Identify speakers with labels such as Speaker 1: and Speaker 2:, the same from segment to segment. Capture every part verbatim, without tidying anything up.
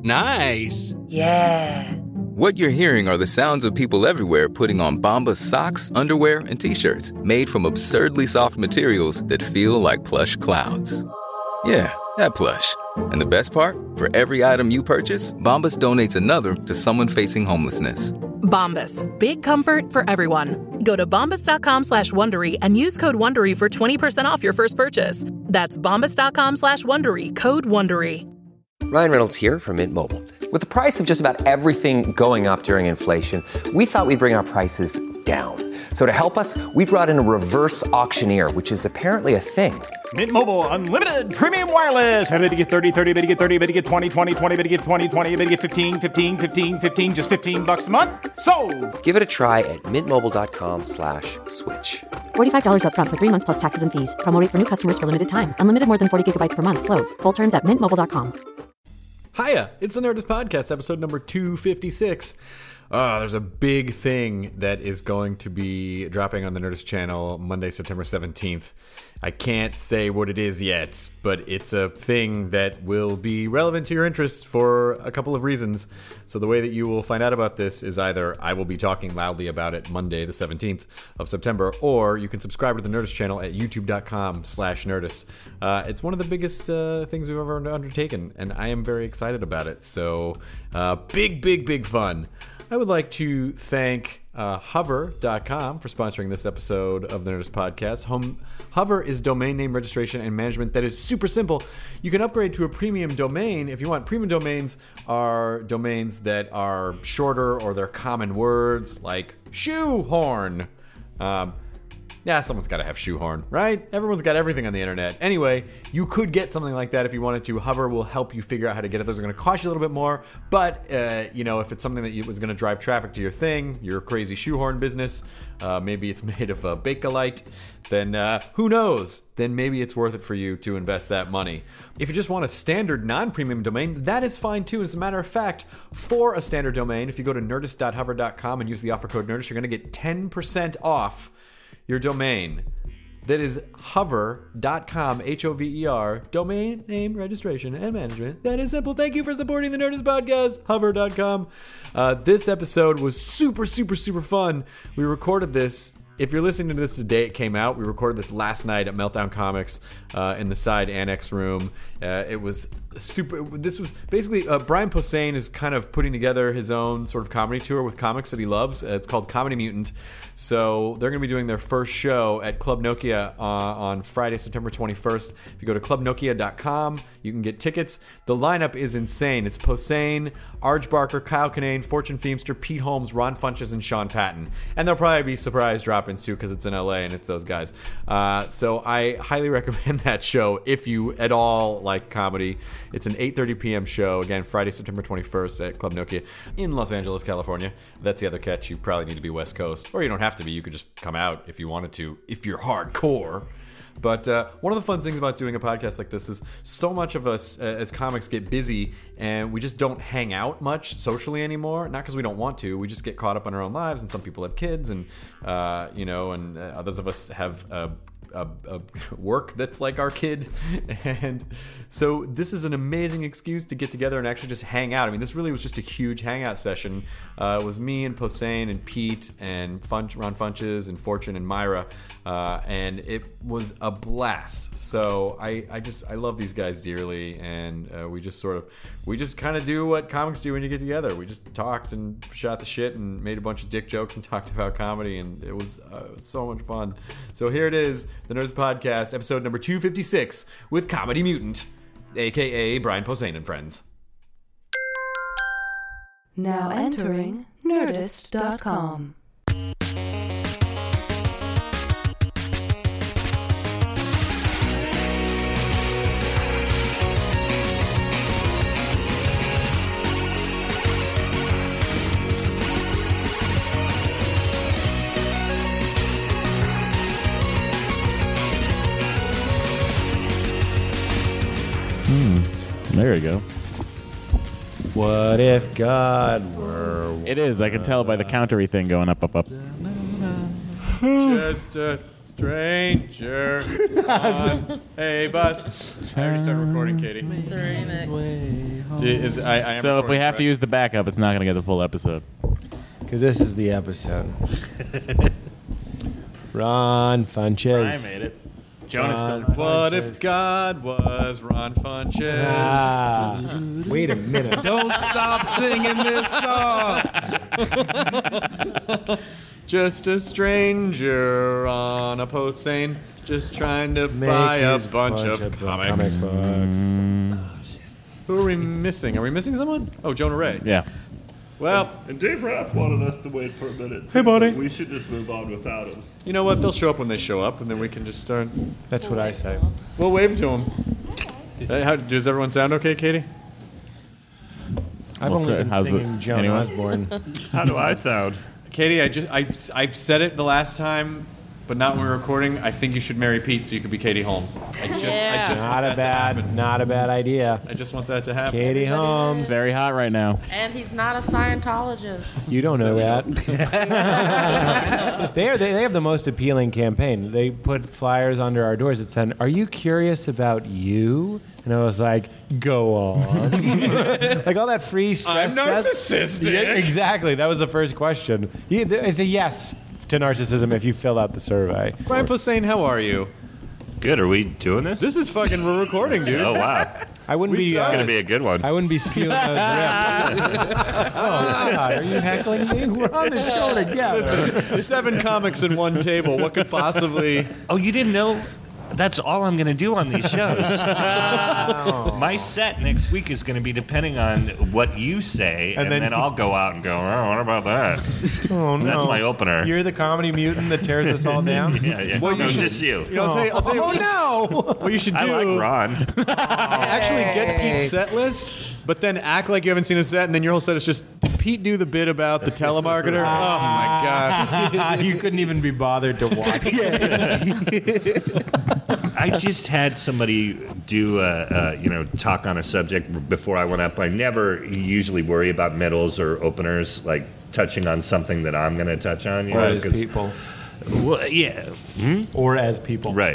Speaker 1: Nice.
Speaker 2: Yeah.
Speaker 3: What you're hearing are the sounds of people everywhere putting on Bombas socks, underwear, and T-shirts made from absurdly soft materials that feel like plush clouds. Yeah, that plush. And the best part? For every item you purchase, Bombas donates another to someone facing homelessness.
Speaker 4: Bombas. Big comfort for everyone. Go to bombas.com slash Wondery and use code Wondery for twenty percent off your first purchase. That's bombas.com slash Wondery. Code Wondery.
Speaker 5: Ryan Reynolds here from Mint Mobile. With the price of just about everything going up during inflation, we thought we'd bring our prices down. So to help us, we brought in a reverse auctioneer, which is apparently a thing.
Speaker 6: Mint Mobile Unlimited Premium Wireless. How to get thirty, thirty, how to get thirty, how to get twenty, twenty, twenty, how to get twenty, twenty, how to get fifteen, fifteen, fifteen, fifteen, just fifteen bucks a month? Sold!
Speaker 5: Give it a try at mintmobile.com slash switch.
Speaker 7: forty-five dollars up front for three months plus taxes and fees. Promo rate for new customers for limited time. Unlimited more than forty gigabytes per month. Slows full terms at mint mobile dot com.
Speaker 8: Hiya, it's the Nerdist Podcast, episode number two fifty-six. Uh, there's a big thing that is going to be dropping on the Nerdist channel Monday, September seventeenth. I can't say what it is yet, but it's a thing that will be relevant to your interests for a couple of reasons. So the way that you will find out about this is either I will be talking loudly about it Monday, the seventeenth of September, or you can subscribe to the Nerdist channel at youtube.com slash Nerdist. Uh, it's one of the biggest uh, things we've ever undertaken, and I am very excited about it. So uh, big, big, big fun. I would like to thank uh, Hover dot com for sponsoring this episode of the Nerdist Podcast. Home, Hover is domain name registration and management that is super simple. You can upgrade to a premium domain if you want. Premium domains are domains that are shorter or they're common words like shoehorn. Um, Yeah, someone's got to have shoehorn, right? Everyone's got everything on the internet. Anyway, you could get something like that if you wanted to. Hover will help you figure out how to get it. Those are going to cost you a little bit more, but uh, you know, if it's something that was going to drive traffic to your thing, your crazy shoehorn business, uh, maybe it's made of a Bakelite, then uh, who knows? Then maybe it's worth it for you to invest that money. If you just want a standard non-premium domain, that is fine too. As a matter of fact, for a standard domain, if you go to nerdist dot hover dot com and use the offer code Nerdist, you're going to get ten percent off your domain. That is hover dot com, H O V E R, domain name registration and management. That is simple. Thank you for supporting the Nerdist Podcast, hover dot com. Uh, this episode was super, super, super fun. We recorded this. If you're listening to this the day it came out, we recorded this last night at Meltdown Comics uh, in the side annex room. Uh, it was super. This was basically uh, Brian Posehn is kind of putting together his own sort of comedy tour with comics that he loves. Uh, it's called Comedy Mutant. So they're going to be doing their first show at Club Nokia uh, on Friday, September twenty-first. If you go to club nokia dot com, you can get tickets. The lineup is insane. It's Posehn, Arj Barker, Kyle Kinane, Fortune Feimster, Pete Holmes, Ron Funches, and Sean Patton. And they'll probably be surprise drop-ins too because it's in L A and it's those guys. Uh, so I highly recommend that show if you at all like comedy. It's an eight thirty p.m. show. Again, Friday, September twenty-first at Club Nokia in Los Angeles, California. That's the other catch. You probably need to be West Coast, or you don't have to be. You could just come out if you wanted to, if you're hardcore. But uh, one of the fun things about doing a podcast like this is so much of us uh, as comics get busy and we just don't hang out much socially anymore. Not because we don't want to. We just get caught up in our own lives, and some people have kids, and uh, you know, and uh, others of us have uh, A, a work that's like our kid. And so this is an amazing excuse to get together and actually just hang out. I mean, this really was just a huge hangout session. Uh, it was me and Posehn and Pete and Funch, Ron Funches and Fortune and Myra, uh, and it was a blast. So I, I just I love these guys dearly, and uh, we just sort of we just kind of do what comics do when you get together. We just talked and shot the shit and made a bunch of dick jokes and talked about comedy, and it was, uh, it was so much fun. So here it is. The Nerdist Podcast, episode number two fifty-six, with Comedy Mutant, a k a. Brian Posehn and Friends.
Speaker 9: Now entering nerdist dot com.
Speaker 10: There you go.
Speaker 11: What if God were...
Speaker 10: It is. I can tell by the countery thing going up, up, up.
Speaker 8: Just a stranger on a bus. I already started recording, Katie.
Speaker 12: It's a remix.
Speaker 8: Is, I, I am
Speaker 10: So if we
Speaker 8: recording,
Speaker 10: have to
Speaker 8: correct?
Speaker 10: use the backup, it's not going to get the full episode.
Speaker 11: Because this is the episode. Ron Funches.
Speaker 10: I made it. Jonas
Speaker 11: Ron
Speaker 10: still.
Speaker 8: What
Speaker 11: Funches.
Speaker 8: if God was Ron Funches?
Speaker 11: Ah, wait a minute.
Speaker 8: Don't stop singing this song. Just a stranger on a post saying, just trying to
Speaker 11: Make
Speaker 8: buy a
Speaker 11: his
Speaker 8: bunch, of
Speaker 11: comic
Speaker 8: comics.
Speaker 11: books.
Speaker 8: Who are we missing? Are we missing someone? Oh, Jonah Ray.
Speaker 10: Yeah.
Speaker 8: Well,
Speaker 1: And Dave Rath wanted us to wait for a minute.
Speaker 11: Hey, buddy.
Speaker 1: We should just move on without him.
Speaker 8: you know what? They'll show up when they show up, and then we can just start.
Speaker 11: That's what I say.
Speaker 8: We'll wave to them. Hey, how, does everyone sound okay, Katie?
Speaker 11: I've
Speaker 10: What's
Speaker 11: only
Speaker 10: it-
Speaker 11: been
Speaker 10: how's
Speaker 11: singing
Speaker 10: it-
Speaker 11: Joan
Speaker 10: anyone?
Speaker 11: Osborne.
Speaker 1: How do I sound?
Speaker 8: Katie, I just I I've said it the last time, but not when we were recording. I think you should marry Pete so you could be Katie Holmes. I just
Speaker 2: Yeah.
Speaker 8: I just
Speaker 11: Not
Speaker 8: want
Speaker 11: a
Speaker 8: that to happen.
Speaker 11: bad, not a bad idea.
Speaker 8: I just want that to happen.
Speaker 11: Katie Holmes.
Speaker 10: It's very hot right now.
Speaker 2: And he's not a Scientologist.
Speaker 11: You don't know that. they, are, they, they have the most appealing campaign. They put flyers under our doors that said, "Are you curious about you?" And I was like, "Go on." Like all that free stress.
Speaker 8: I'm
Speaker 11: test-
Speaker 8: narcissistic.
Speaker 11: Yeah, exactly. That was the first question. You- It's a yes to narcissism if you fill out the survey.
Speaker 8: Brian Posehn, how are you?
Speaker 1: Good. Are we doing this?
Speaker 8: This is fucking we're recording, dude.
Speaker 1: Oh, wow.
Speaker 11: I wouldn't
Speaker 8: We
Speaker 11: be.
Speaker 8: started.
Speaker 11: uh,
Speaker 1: It's going to be a good one.
Speaker 11: I wouldn't be spewing those riffs. Oh God, are you heckling me? We're on the show together.
Speaker 8: Listen, seven comics in one table. What could possibly?
Speaker 12: Oh, you didn't know? That's all I'm going to do on these shows. My set next week is going to be depending on what you say, and,
Speaker 11: And
Speaker 12: then,
Speaker 11: then-
Speaker 12: I'll go out and go, oh, what about that?
Speaker 11: Oh no,
Speaker 12: That's my opener.
Speaker 11: You're the comedy mutant that tears us all down.
Speaker 12: Yeah, yeah.
Speaker 8: Well, you
Speaker 12: no,
Speaker 8: should-
Speaker 12: just you.
Speaker 8: You know, I'll tell you, I'll tell you
Speaker 11: Oh
Speaker 8: what,
Speaker 11: no!
Speaker 8: what you should do.
Speaker 12: I like Ron.
Speaker 8: Actually, get Pete's set list, but then act like you haven't seen a set, and then your whole set is just. Did Pete do the bit about the telemarketer? Oh my god!
Speaker 11: You couldn't even be bothered to watch.
Speaker 12: I just had somebody do, uh, uh, you know, talk on a subject before I went up. I never usually worry about middles or openers, like touching on something that I'm going to touch on. You
Speaker 11: Or
Speaker 12: know,
Speaker 11: as
Speaker 12: 'cause-
Speaker 11: people.
Speaker 12: Well, yeah.
Speaker 11: Or as people.
Speaker 12: Right.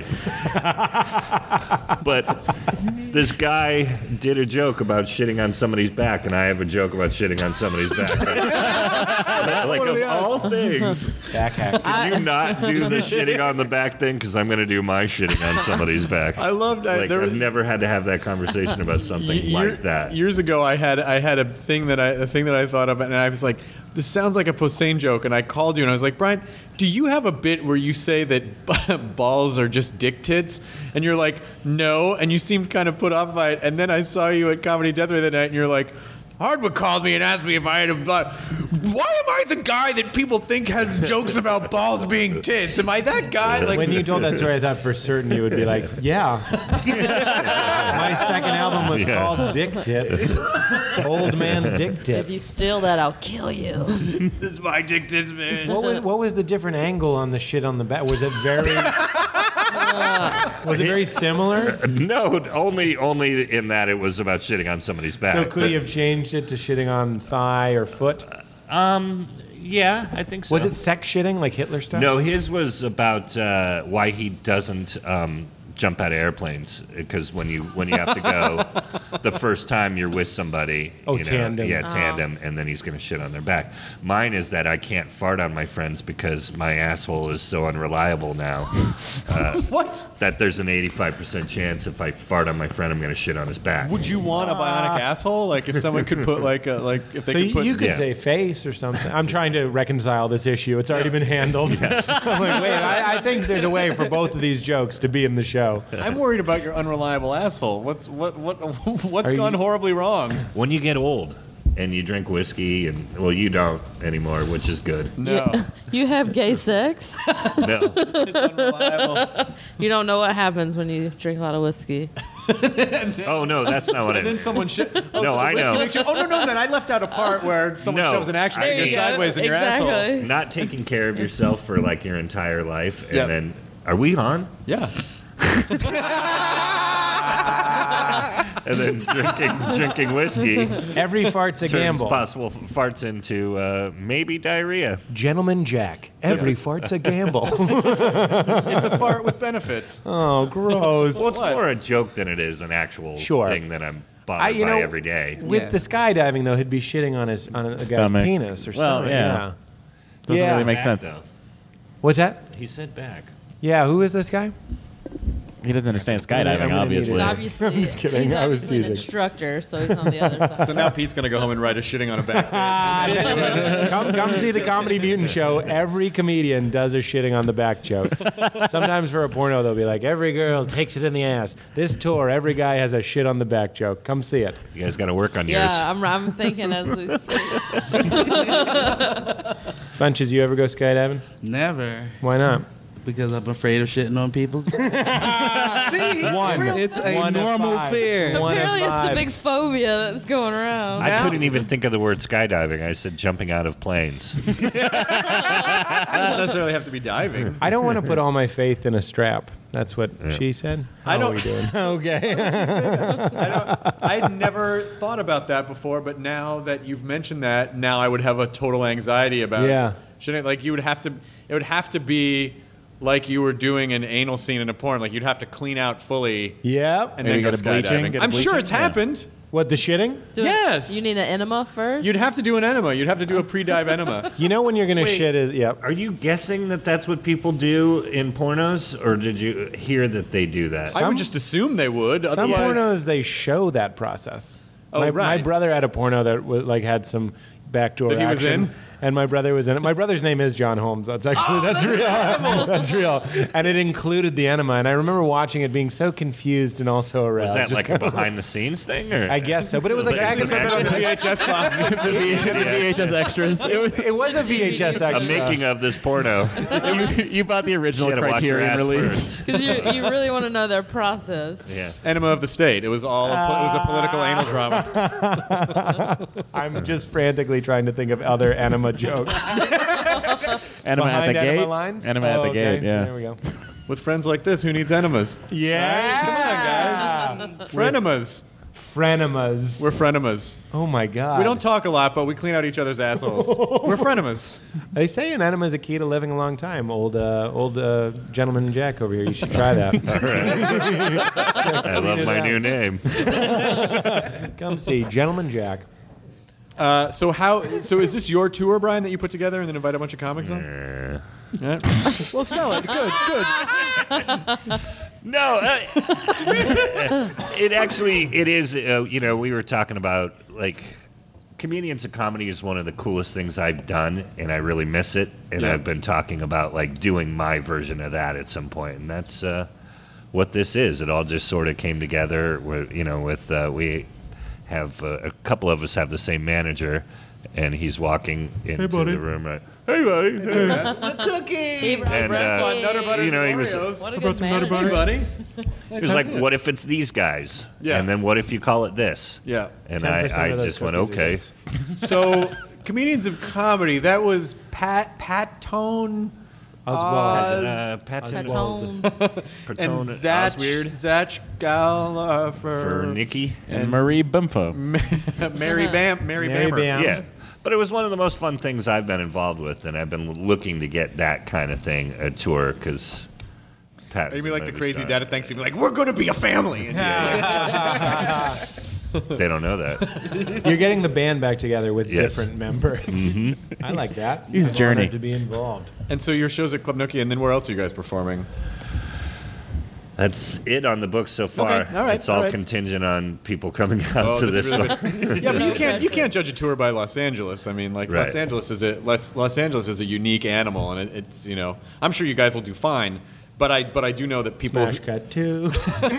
Speaker 12: But this guy did a joke about shitting on somebody's back, and I have a joke about shitting on somebody's back. Like,
Speaker 8: What are
Speaker 12: of
Speaker 8: the
Speaker 12: all things,
Speaker 11: Back hack.
Speaker 12: can you not do the shitting on the back thing? Because I'm going to do my shitting on somebody's back.
Speaker 8: I loved. I,
Speaker 12: Like,
Speaker 8: there was,
Speaker 12: I've never had to have that conversation about something
Speaker 8: Ye-
Speaker 12: like
Speaker 8: year-
Speaker 12: that.
Speaker 8: Years ago, I had I had a thing that I a thing that I thought of, and I was like, "This sounds like a Posehn joke." And I called you, and I was like, "Brian, do you have a bit where you say that balls are just dick tits?" And you're like, "No," and you seemed kind of put off by it. And then I saw you at Comedy Death Ray that night, and you're like, Hardwood called me and asked me if I had a butt. Why am I the guy that people think has jokes about balls being tits? Am I that guy? Like,
Speaker 11: When you told that story, I thought for certain you would be like, yeah. My second album was
Speaker 12: Yeah.
Speaker 11: called Dick Tits. Old Man Dick
Speaker 2: If you
Speaker 11: Tits.
Speaker 2: steal that, I'll kill you.
Speaker 8: this is my dick tits, man.
Speaker 11: What was, what was the different angle on the shit on the back? Was it very... was it very similar?
Speaker 12: No, only only in that it was about shitting on somebody's back.
Speaker 11: So could
Speaker 12: But-
Speaker 11: he have changed it to shitting on thigh or foot?
Speaker 12: Um, yeah, I think so.
Speaker 11: Was it sex shitting like Hitler stuff?
Speaker 12: No, his was about uh, why he doesn't um, jump out of airplanes, because when you when you have to go, the first time you're with somebody,
Speaker 11: Oh,
Speaker 12: you know,
Speaker 11: tandem.
Speaker 12: yeah,
Speaker 2: Oh.
Speaker 12: tandem, and then he's going to shit on their back. Mine is that I can't fart on my friends because my asshole is so unreliable now. Uh,
Speaker 8: What?
Speaker 12: That there's an eighty-five percent chance if I fart on my friend, I'm going to shit on his back.
Speaker 8: Would you want a bionic asshole? Like if someone could put like a like if they
Speaker 11: So
Speaker 8: could
Speaker 11: you,
Speaker 8: put
Speaker 11: you could
Speaker 12: Yeah.
Speaker 11: say face or something. I'm trying to reconcile this issue. It's already been handled. I'm like, wait, I, I think there's a way for both of these jokes to be in the show.
Speaker 8: I'm worried about your unreliable asshole. What's what what what's
Speaker 11: Are
Speaker 8: gone
Speaker 11: you-
Speaker 8: horribly wrong?
Speaker 12: When you get old and you drink whiskey, and well, you don't anymore, which is good.
Speaker 8: No,
Speaker 2: You have gay sex?
Speaker 12: No.
Speaker 8: it's unreliable.
Speaker 2: You don't know what happens when you drink a lot of whiskey.
Speaker 12: Oh no, that's not what I
Speaker 8: And then
Speaker 12: meant.
Speaker 8: someone shit. Oh,
Speaker 12: No,
Speaker 8: so the
Speaker 12: I
Speaker 8: whiskey
Speaker 12: know.
Speaker 8: makes you- oh no no! Then I left out a part where someone
Speaker 12: No,
Speaker 8: shoves an action
Speaker 12: I
Speaker 8: figure
Speaker 12: mean-
Speaker 8: sideways in your asshole.
Speaker 2: exactly.
Speaker 12: Not taking care of yourself for like your entire life, and
Speaker 8: Yeah.
Speaker 12: then are we on?
Speaker 8: Yeah.
Speaker 12: And then drinking drinking whiskey
Speaker 11: Every fart's a
Speaker 12: turns
Speaker 11: gamble.
Speaker 12: possible farts into uh, maybe diarrhea.
Speaker 11: Gentleman Jack. Every fart's a gamble.
Speaker 8: It's a fart with benefits.
Speaker 11: Oh, gross.
Speaker 12: Well, it's
Speaker 8: What?
Speaker 12: more a joke than it is an actual
Speaker 11: Sure.
Speaker 12: thing that I'm. bothered
Speaker 11: I, you
Speaker 12: by
Speaker 11: know,
Speaker 12: every day.
Speaker 11: With
Speaker 13: Yeah.
Speaker 11: the skydiving, though, he'd be shitting on his on a guy's
Speaker 10: Stomach.
Speaker 11: penis or
Speaker 10: Well,
Speaker 11: stomach.
Speaker 10: yeah. Doesn't
Speaker 11: Yeah.
Speaker 10: really make
Speaker 12: Back,
Speaker 10: sense.
Speaker 12: though.
Speaker 11: What's that?
Speaker 12: He said back.
Speaker 11: Yeah, who is this guy?
Speaker 10: He doesn't understand
Speaker 11: I'm gonna- I'm
Speaker 10: skydiving,
Speaker 11: gonna need
Speaker 10: obviously.
Speaker 11: his-
Speaker 2: Obviously,
Speaker 11: I'm just kidding.
Speaker 2: he's
Speaker 11: I was
Speaker 2: obviously an
Speaker 11: teasing.
Speaker 2: instructor, so he's on the other side.
Speaker 8: So now Pete's going to go home and write a shitting on a back.
Speaker 11: come, come see the Comedy Mutant show. Every comedian does a shitting on the back joke. Sometimes for a porno, they'll be like, every girl takes it in the ass. This tour, every guy has a shit on the back joke. Come see it.
Speaker 12: You guys got to work on yours.
Speaker 2: Yeah, I'm, I'm thinking as we speak.
Speaker 11: Funches, you ever go skydiving?
Speaker 13: Never.
Speaker 11: Why not?
Speaker 13: Because I'm afraid of shitting on people.
Speaker 11: One.
Speaker 13: It's a
Speaker 11: One of
Speaker 13: normal
Speaker 11: five.
Speaker 13: fear.
Speaker 11: One of
Speaker 2: Apparently, it's the
Speaker 11: five.
Speaker 2: big phobia that's going around.
Speaker 12: I couldn't even think of the word skydiving. I said jumping out of planes.
Speaker 8: It doesn't necessarily have to be diving.
Speaker 11: I don't want to put all my faith in a strap. That's what she said. How
Speaker 8: I don't-
Speaker 11: are we doing? Okay.
Speaker 8: I don't. I'd never thought about that before, but now that you've mentioned that, now I would have a total anxiety about.
Speaker 11: Yeah.
Speaker 8: Shouldn't it, like you would have to? It would have to be like you were doing an anal scene in a porn. Like you'd have to clean out fully.
Speaker 11: Yep.
Speaker 8: And
Speaker 10: Maybe
Speaker 8: then go
Speaker 10: get a bleaching,
Speaker 8: skydiving.
Speaker 10: get a
Speaker 8: I'm sure
Speaker 10: bleaching?
Speaker 8: it's
Speaker 10: Yeah.
Speaker 8: happened.
Speaker 11: What, the shitting?
Speaker 2: Do it-
Speaker 8: Yes.
Speaker 2: You need an enema first?
Speaker 8: You'd have to do an enema. You'd have to do a pre-dive enema.
Speaker 11: You know when you're going to
Speaker 12: Wait.
Speaker 11: shit is, yep.
Speaker 12: Are you guessing that that's what people do in pornos, or did you hear that they do that?
Speaker 8: I would just assume they would.
Speaker 11: Some
Speaker 8: Otherwise,
Speaker 11: pornos, they show that process.
Speaker 8: Oh,
Speaker 11: my,
Speaker 8: right.
Speaker 11: my brother had a porno that was, like had some backdoor
Speaker 8: That he was
Speaker 11: action,
Speaker 8: in?
Speaker 11: and my brother was in it. My brother's name is John Holmes. That's actually that's, real. That's real. And it included the enema. And I remember watching it, being so confused and also aroused.
Speaker 12: Was that
Speaker 11: Just
Speaker 12: like a
Speaker 11: kind of
Speaker 12: behind-the-scenes thing, or
Speaker 11: I guess so, but it was like
Speaker 12: Like
Speaker 11: back in
Speaker 12: some
Speaker 11: the
Speaker 8: on the V H S box.
Speaker 10: the V H S extras. It was,
Speaker 11: It was a V H S
Speaker 12: a
Speaker 11: extra.
Speaker 12: making of this porno?
Speaker 10: it was, you bought the original
Speaker 12: You had to wash your
Speaker 10: Criterion
Speaker 12: ass
Speaker 10: release.
Speaker 12: first.
Speaker 2: Because you, you really want to know their process.
Speaker 12: Yeah.
Speaker 8: Enema of the state. It was all. A, it was a political anal drama.
Speaker 11: I'm just frantically trying to think of other enema jokes.
Speaker 10: Enema at
Speaker 11: Behind
Speaker 10: the
Speaker 11: enema
Speaker 10: gate.
Speaker 11: lines?
Speaker 10: Enema at
Speaker 11: Oh,
Speaker 10: the
Speaker 11: okay.
Speaker 10: gate. Yeah.
Speaker 11: There we go.
Speaker 8: With friends like this, who needs enemas?
Speaker 11: Yeah.
Speaker 8: Come on, guys. Frenemas.
Speaker 11: Frenemas.
Speaker 8: We're frenemas.
Speaker 11: Oh my god.
Speaker 8: We don't talk a lot, but we clean out each other's assholes. We're frenemas.
Speaker 11: They say an enema is a key to living a long time. Old, uh, old uh, gentleman Jack over here. You should try that.
Speaker 12: I love my new name.
Speaker 11: Come see Gentleman Jack.
Speaker 8: Uh, so how? So is this your tour, Brian, that you put together and then invite a bunch of comics on?
Speaker 12: Uh,
Speaker 8: Yeah. Well, sell it. Good, good.
Speaker 12: No, uh, it actually it is. Uh, you know, we were talking about like comedians of comedy is one of the coolest things I've done, and I really miss it. And
Speaker 8: Yeah.
Speaker 12: I've been talking about like doing my version of that at some point, and that's uh, what this is. It all just sort of came together. With, you know, with uh, we have uh, a couple of us have the same manager, and he's walking into
Speaker 8: buddy.
Speaker 12: the room. Right, hey, buddy. Hey.
Speaker 8: The cookie.
Speaker 2: Hey,
Speaker 12: And, uh,
Speaker 8: on Nutter Butters
Speaker 12: you know, he
Speaker 8: and
Speaker 12: was-
Speaker 8: Oreos.
Speaker 2: What a
Speaker 8: I
Speaker 2: good
Speaker 8: brought some Nutter Butter,
Speaker 2: manager.
Speaker 8: buddy.
Speaker 12: He was like, "What if it's these guys?"
Speaker 8: Yeah.
Speaker 12: And then what if you call it this?
Speaker 8: Yeah.
Speaker 12: And
Speaker 11: ten
Speaker 12: I,
Speaker 11: percent
Speaker 12: I
Speaker 11: of those
Speaker 12: just went,
Speaker 11: cookies are
Speaker 12: okay.
Speaker 11: yours.
Speaker 8: So, comedians of comedy. That was Pat Pat Tone.
Speaker 11: Oswald.
Speaker 12: Uh, Patton
Speaker 2: Catone.
Speaker 8: And
Speaker 12: Patton
Speaker 8: Zach
Speaker 12: Osweird
Speaker 8: Zach Gallagher
Speaker 12: for Nikki.
Speaker 10: And Marie Bumfo.
Speaker 8: Mary Bam Mary,
Speaker 11: Mary
Speaker 8: Bammer.
Speaker 11: Bam.
Speaker 12: Yeah. But it was one of the most fun things I've been involved with, and I've been looking to get that kind of thing a tour because Pat.
Speaker 8: Maybe like the crazy dad at Thanksgiving, like we're going to be a family. And
Speaker 12: They don't know that.
Speaker 11: You're getting the band back together with
Speaker 12: Yes.
Speaker 11: different members.
Speaker 12: Mm-hmm.
Speaker 11: I like that.
Speaker 10: He's
Speaker 11: I'm
Speaker 10: Journey.
Speaker 11: honored to be involved.
Speaker 8: And so your show's at Club Nookie, and then where else are you guys performing?
Speaker 12: That's it on the book so far.
Speaker 8: Okay, all right,
Speaker 12: it's all
Speaker 8: all right.
Speaker 12: contingent on people coming out
Speaker 8: Oh,
Speaker 12: to
Speaker 8: that's
Speaker 12: this
Speaker 8: really
Speaker 12: one.
Speaker 8: good. Yeah, but you can't you can't judge a tour by Los Angeles. I mean, like Los
Speaker 12: Right.
Speaker 8: Angeles is a Los, Los Angeles is a unique animal, and it, it's you know I'm sure you guys will do fine. But I but I do know that people.
Speaker 11: Smash cut two.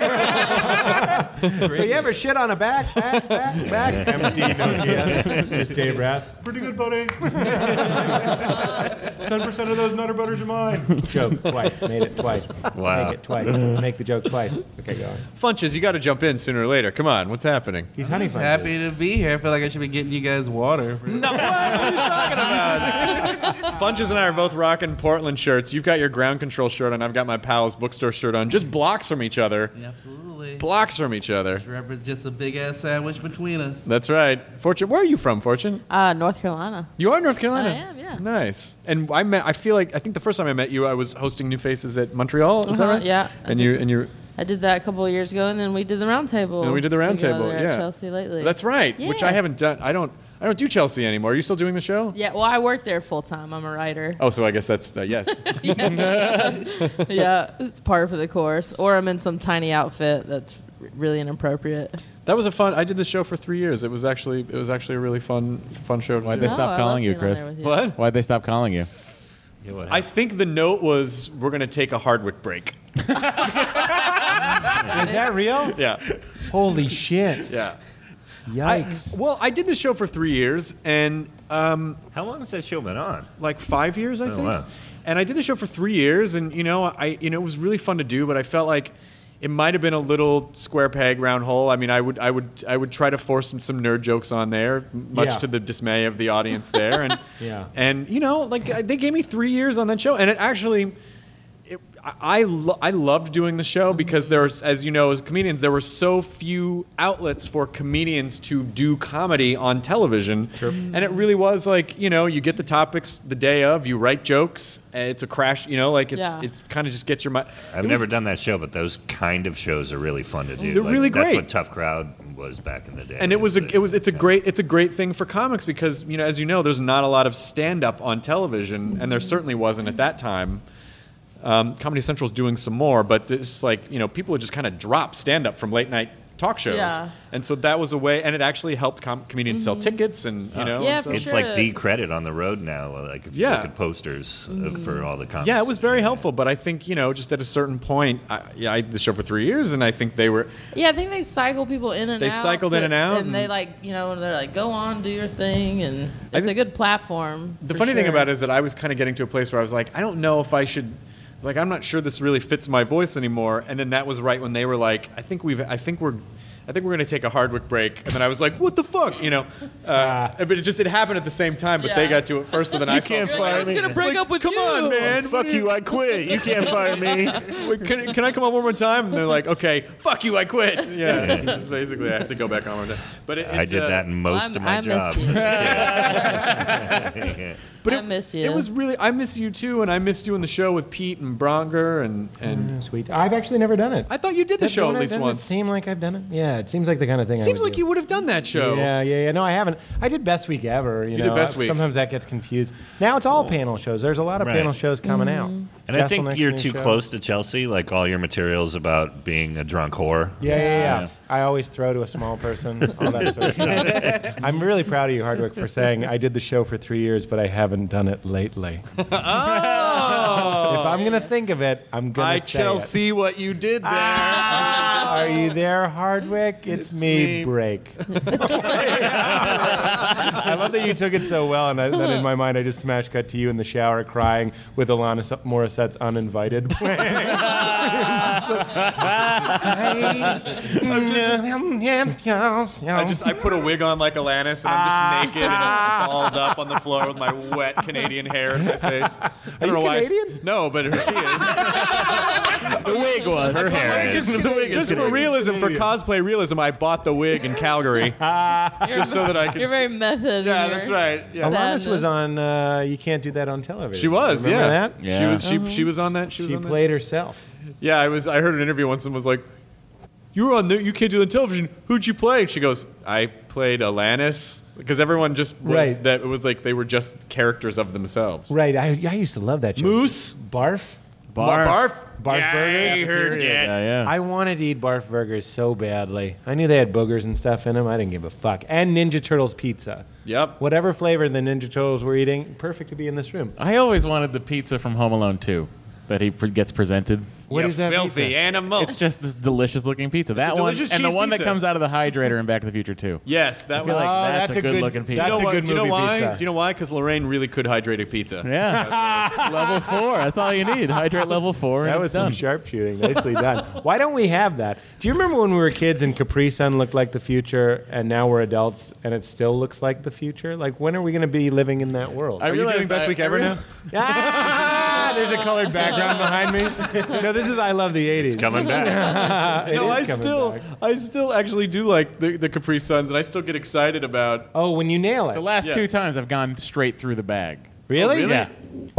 Speaker 11: So you ever shit on a back, back, back, back? Empty Nokia. Just Dave Rath.
Speaker 8: Pretty good, buddy. Ten percent of those Nutter Butters are mine.
Speaker 11: Joke twice. Made it twice.
Speaker 12: Wow.
Speaker 11: Make it twice. Make the joke twice. Okay, go on.
Speaker 8: Funches, you got to jump in sooner or later. Come on, what's happening?
Speaker 11: He's honey fun.
Speaker 13: Happy to be here. I feel like I should be getting you guys water.
Speaker 8: No, what? What are you talking about? Funches and I are both rocking Portland shirts. You've got your Ground Control shirt on. I've got my Pal's Bookstore shirt on. Just blocks from each other.
Speaker 13: Yeah, absolutely.
Speaker 8: Blocks from each other.
Speaker 13: Represents just a big ass sandwich between us.
Speaker 8: That's right. Fortune, where are you from, Fortune?
Speaker 2: Uh, North Carolina.
Speaker 8: You are North Carolina.
Speaker 2: I am, yeah.
Speaker 8: Nice. And I met. I feel like I think the first time I met you, I was hosting New Faces at Montreal. Is that
Speaker 2: Uh-huh,
Speaker 8: right?
Speaker 2: yeah, I
Speaker 8: And you and you
Speaker 2: I did that a couple of years ago, and then we did the round table.
Speaker 8: And we did the round
Speaker 2: together
Speaker 8: table,
Speaker 2: at
Speaker 8: yeah.
Speaker 2: Chelsea lately.
Speaker 8: That's right, which
Speaker 2: Yeah.
Speaker 8: I haven't done. I don't. I don't do Chelsea anymore. Are you still doing the show?
Speaker 2: Yeah, well, I work there full time. I'm a writer.
Speaker 8: Oh, so I guess that's uh, yes.
Speaker 2: Yeah, it's par for the course. Or I'm in some tiny outfit that's r- really inappropriate.
Speaker 8: That was a fun. I did this show for three years. It was actually it was actually a really fun fun show. To
Speaker 10: Why'd
Speaker 8: do.
Speaker 10: they stop
Speaker 2: Oh, I
Speaker 10: calling
Speaker 2: love
Speaker 10: you,
Speaker 2: being on
Speaker 10: Chris?
Speaker 2: there with you.
Speaker 8: What?
Speaker 10: Why'd they stop calling you?
Speaker 12: Yeah, what
Speaker 8: I think the note was we're going to take a Hardwick break.
Speaker 11: Is that real?
Speaker 8: Yeah,
Speaker 11: Holy shit.
Speaker 8: yeah.
Speaker 11: Yikes.
Speaker 8: I, well, I did this show for three years, and um,
Speaker 12: How long has that show been on?
Speaker 8: like five years, I
Speaker 12: Oh,
Speaker 8: think.
Speaker 12: wow.
Speaker 8: And I did the show for three years, and you know, I you know it was really fun to do, but I felt like it might have been a little square peg round hole. I mean, I would I would I would try to force some, some nerd jokes on there, much
Speaker 11: Yeah.
Speaker 8: to the dismay of the audience there, and
Speaker 11: Yeah.
Speaker 8: and you know, like they gave me three years on that show, and it actually. It, I I, lo- I loved doing the show because there was, as you know, as comedians, there were so few outlets for comedians to do comedy on television, and it really was like, you know, you get the topics the day of, you write jokes, and it's a crash, you know, like it's
Speaker 2: Yeah.
Speaker 8: it's kind of just gets your mind.
Speaker 12: I've
Speaker 8: it
Speaker 12: never
Speaker 8: was-
Speaker 12: done that show, but those kind of shows are really fun to do.
Speaker 8: They're
Speaker 12: Like,
Speaker 8: really
Speaker 12: That's
Speaker 8: great.
Speaker 12: what Tough Crowd was back in the day.
Speaker 8: And it was a,
Speaker 12: It's
Speaker 8: it was it's a great it's a great thing for comics because, you know, as you know, there's not a lot of stand up on television, and there certainly wasn't at that time. Um, Comedy Central's doing some more, but it's like, you know, people would just kind of drop stand up from late night talk shows,
Speaker 2: Yeah.
Speaker 8: and so that was a way, and it actually helped com- comedians sell tickets, and you know,
Speaker 2: Yeah,
Speaker 8: and so-
Speaker 2: for
Speaker 12: It's
Speaker 2: sure.
Speaker 12: like the credit on the road now. Like if you
Speaker 8: Yeah.
Speaker 12: look at posters uh, for all the comics.
Speaker 8: yeah, it was very helpful. But I think, you know, just at a certain point, I, yeah, I did the show for three years, and I think they were.
Speaker 2: Yeah, I think they cycle people in and
Speaker 8: They
Speaker 2: out.
Speaker 8: cycled in and out,
Speaker 2: And, they
Speaker 8: and-
Speaker 2: like, you know, they're like, go on, do your thing. And
Speaker 8: I
Speaker 2: it's
Speaker 8: thi-
Speaker 2: a good platform.
Speaker 8: The
Speaker 2: for
Speaker 8: funny thing
Speaker 2: sure.
Speaker 8: about it is that I was kind of getting to a place where I was like, I don't know if I should. Like, I'm not sure this really fits my voice anymore. And then that was right when they were like, I think we've, I think we're, I think we're going to take a Hardwick break. And then I was like, what the fuck, you know? Uh, but it just it happened at the same time. But they
Speaker 2: Yeah.
Speaker 8: got to it first, and then I
Speaker 12: can't
Speaker 8: felt-
Speaker 12: fire
Speaker 2: I was
Speaker 12: me.
Speaker 2: going to break
Speaker 8: Like,
Speaker 2: up with
Speaker 8: come
Speaker 2: you.
Speaker 8: on, man.
Speaker 12: Fuck you, I quit. You can't fire me.
Speaker 8: Wait, can, can I come on one more time? And they're like, okay, fuck you, I quit. Yeah, that's basically I have to go back on one more time. But it,
Speaker 12: I
Speaker 8: it's,
Speaker 12: did
Speaker 8: uh,
Speaker 12: that in most
Speaker 2: I'm-
Speaker 12: of my
Speaker 2: I miss
Speaker 12: jobs.
Speaker 2: you.
Speaker 12: Yeah.
Speaker 8: But
Speaker 2: I
Speaker 8: it,
Speaker 2: miss you.
Speaker 8: It was really, I miss you too, and I missed doing the show with Pete and Bronger, and and
Speaker 11: Mm, sweet. I've actually never done it.
Speaker 8: I thought you did the
Speaker 11: That-
Speaker 8: show
Speaker 11: don't
Speaker 8: at
Speaker 11: I-
Speaker 8: least
Speaker 11: doesn't
Speaker 8: once.
Speaker 11: It seem like I've done it. Yeah, it seems like the kind of thing. I
Speaker 8: Seems
Speaker 11: would
Speaker 8: like
Speaker 11: do.
Speaker 8: you would have done that show.
Speaker 11: Yeah, yeah, yeah. No, I haven't. I did Best Week Ever. You,
Speaker 8: You
Speaker 11: know,
Speaker 8: did Best
Speaker 11: I-
Speaker 8: Week.
Speaker 11: Sometimes that gets confused. Now it's all panel shows. There's a lot of
Speaker 12: Right.
Speaker 11: panel shows coming out.
Speaker 12: And I think
Speaker 11: Jesselnick's
Speaker 12: you're
Speaker 11: new
Speaker 12: too
Speaker 11: show.
Speaker 12: close to Chelsea. Like all your materials about being a drunk whore.
Speaker 11: Yeah, yeah, yeah,
Speaker 12: Yeah.
Speaker 11: I always throw to a small person, all that sort of stuff. I'm really proud of you, Hardwick, for saying I did the show for three years, but I haven't done it lately.
Speaker 8: Oh,
Speaker 11: If I'm gonna think of it, I'm gonna
Speaker 8: I
Speaker 11: say
Speaker 8: shall
Speaker 11: it.
Speaker 8: see what you did there.
Speaker 11: Are you there, Hardwick? It's,
Speaker 8: It's
Speaker 11: me,
Speaker 8: me.
Speaker 11: Break. I love that you took it so well, and I, then in my mind, I just smash cut to you in the shower crying with Alanis Morissette's Uninvited playing.
Speaker 8: I just I put a wig on like Alanis, and I'm just naked and balled up on the floor with my wet Canadian hair in my face. I don't
Speaker 11: you
Speaker 8: know why.
Speaker 11: Canadian?
Speaker 8: No, but her, she is.
Speaker 10: The wig was.
Speaker 12: Her hair
Speaker 8: just
Speaker 12: is.
Speaker 10: The wig is
Speaker 8: just for
Speaker 10: Canadian.
Speaker 8: realism, for cosplay realism, I bought the wig in Calgary just so that I could.
Speaker 2: You're very method.
Speaker 8: yeah,
Speaker 2: in your
Speaker 8: that's right. Yeah.
Speaker 11: Alanis was on uh, You Can't Do That on Television.
Speaker 8: She was,
Speaker 11: Remember
Speaker 8: yeah.
Speaker 11: that?
Speaker 8: She
Speaker 10: Yeah.
Speaker 8: was. She she was on that. She was
Speaker 11: She
Speaker 8: on that.
Speaker 11: played herself.
Speaker 8: Yeah, I was. I heard an interview once and was like, "You were on there. You Can't Do That on Television. Who'd you play?" She goes, "I played Alanis." Because everyone just was
Speaker 11: Right.
Speaker 8: that it was like they were just characters of themselves.
Speaker 11: Right, I, I used to love that show.
Speaker 8: Moose,
Speaker 11: Barf?
Speaker 10: Barf.
Speaker 8: barf,
Speaker 11: Barf
Speaker 8: yeah,
Speaker 11: burgers?
Speaker 8: I heard
Speaker 10: Yeah,
Speaker 8: that.
Speaker 10: yeah.
Speaker 11: I wanted to eat barf burgers so badly. I knew they had boogers and stuff in them. I didn't give a fuck. And Ninja Turtles pizza.
Speaker 8: Yep.
Speaker 11: Whatever flavor the Ninja Turtles were eating, perfect to be in this room.
Speaker 10: I always wanted the pizza from Home Alone two that he pre- gets presented.
Speaker 11: What
Speaker 8: You
Speaker 11: is that
Speaker 8: filthy
Speaker 11: pizza?
Speaker 8: animal.
Speaker 10: It's just this delicious looking pizza. That
Speaker 8: a
Speaker 10: one
Speaker 8: delicious
Speaker 10: and the
Speaker 8: cheese
Speaker 10: one that
Speaker 8: pizza.
Speaker 10: comes out of the hydrator in Back to the Future two.
Speaker 8: Yes, that
Speaker 10: I feel
Speaker 8: was.
Speaker 10: like
Speaker 11: Oh,
Speaker 10: that's,
Speaker 11: that's
Speaker 10: a
Speaker 11: a
Speaker 10: good,
Speaker 11: good-
Speaker 10: looking pizza.
Speaker 11: that's
Speaker 8: you know
Speaker 11: a good
Speaker 8: Do you know
Speaker 11: movie
Speaker 8: why?
Speaker 11: pizza.
Speaker 8: Do you know why? Because Lorraine really could hydrate a pizza.
Speaker 10: Yeah. Level four. That's all you need. Hydrate level four. And
Speaker 11: That
Speaker 10: it's
Speaker 11: was
Speaker 10: done.
Speaker 11: some sharpshooting. Nicely done. Why don't we have that? Do you remember when we were kids and Capri Sun looked like the future, and now we're adults and it still looks like the future? Like, when are we going to be living in that world?
Speaker 10: I
Speaker 8: Are you doing
Speaker 10: realized
Speaker 8: Best
Speaker 10: I-
Speaker 8: Week
Speaker 10: I
Speaker 8: Ever
Speaker 10: real-
Speaker 8: now?
Speaker 11: Ah, there's a colored background behind me. No, this is I Love the eighties.
Speaker 12: It's coming back.
Speaker 11: It
Speaker 8: No,
Speaker 11: is
Speaker 8: I
Speaker 11: coming
Speaker 8: still,
Speaker 11: back.
Speaker 8: I still actually do like the, the Capri Suns, and I still get excited about.
Speaker 11: Oh, when you nail it.
Speaker 10: The last
Speaker 8: Yeah.
Speaker 10: two times I've gone straight through the bag.
Speaker 11: Really?
Speaker 8: Oh, really?
Speaker 10: Yeah.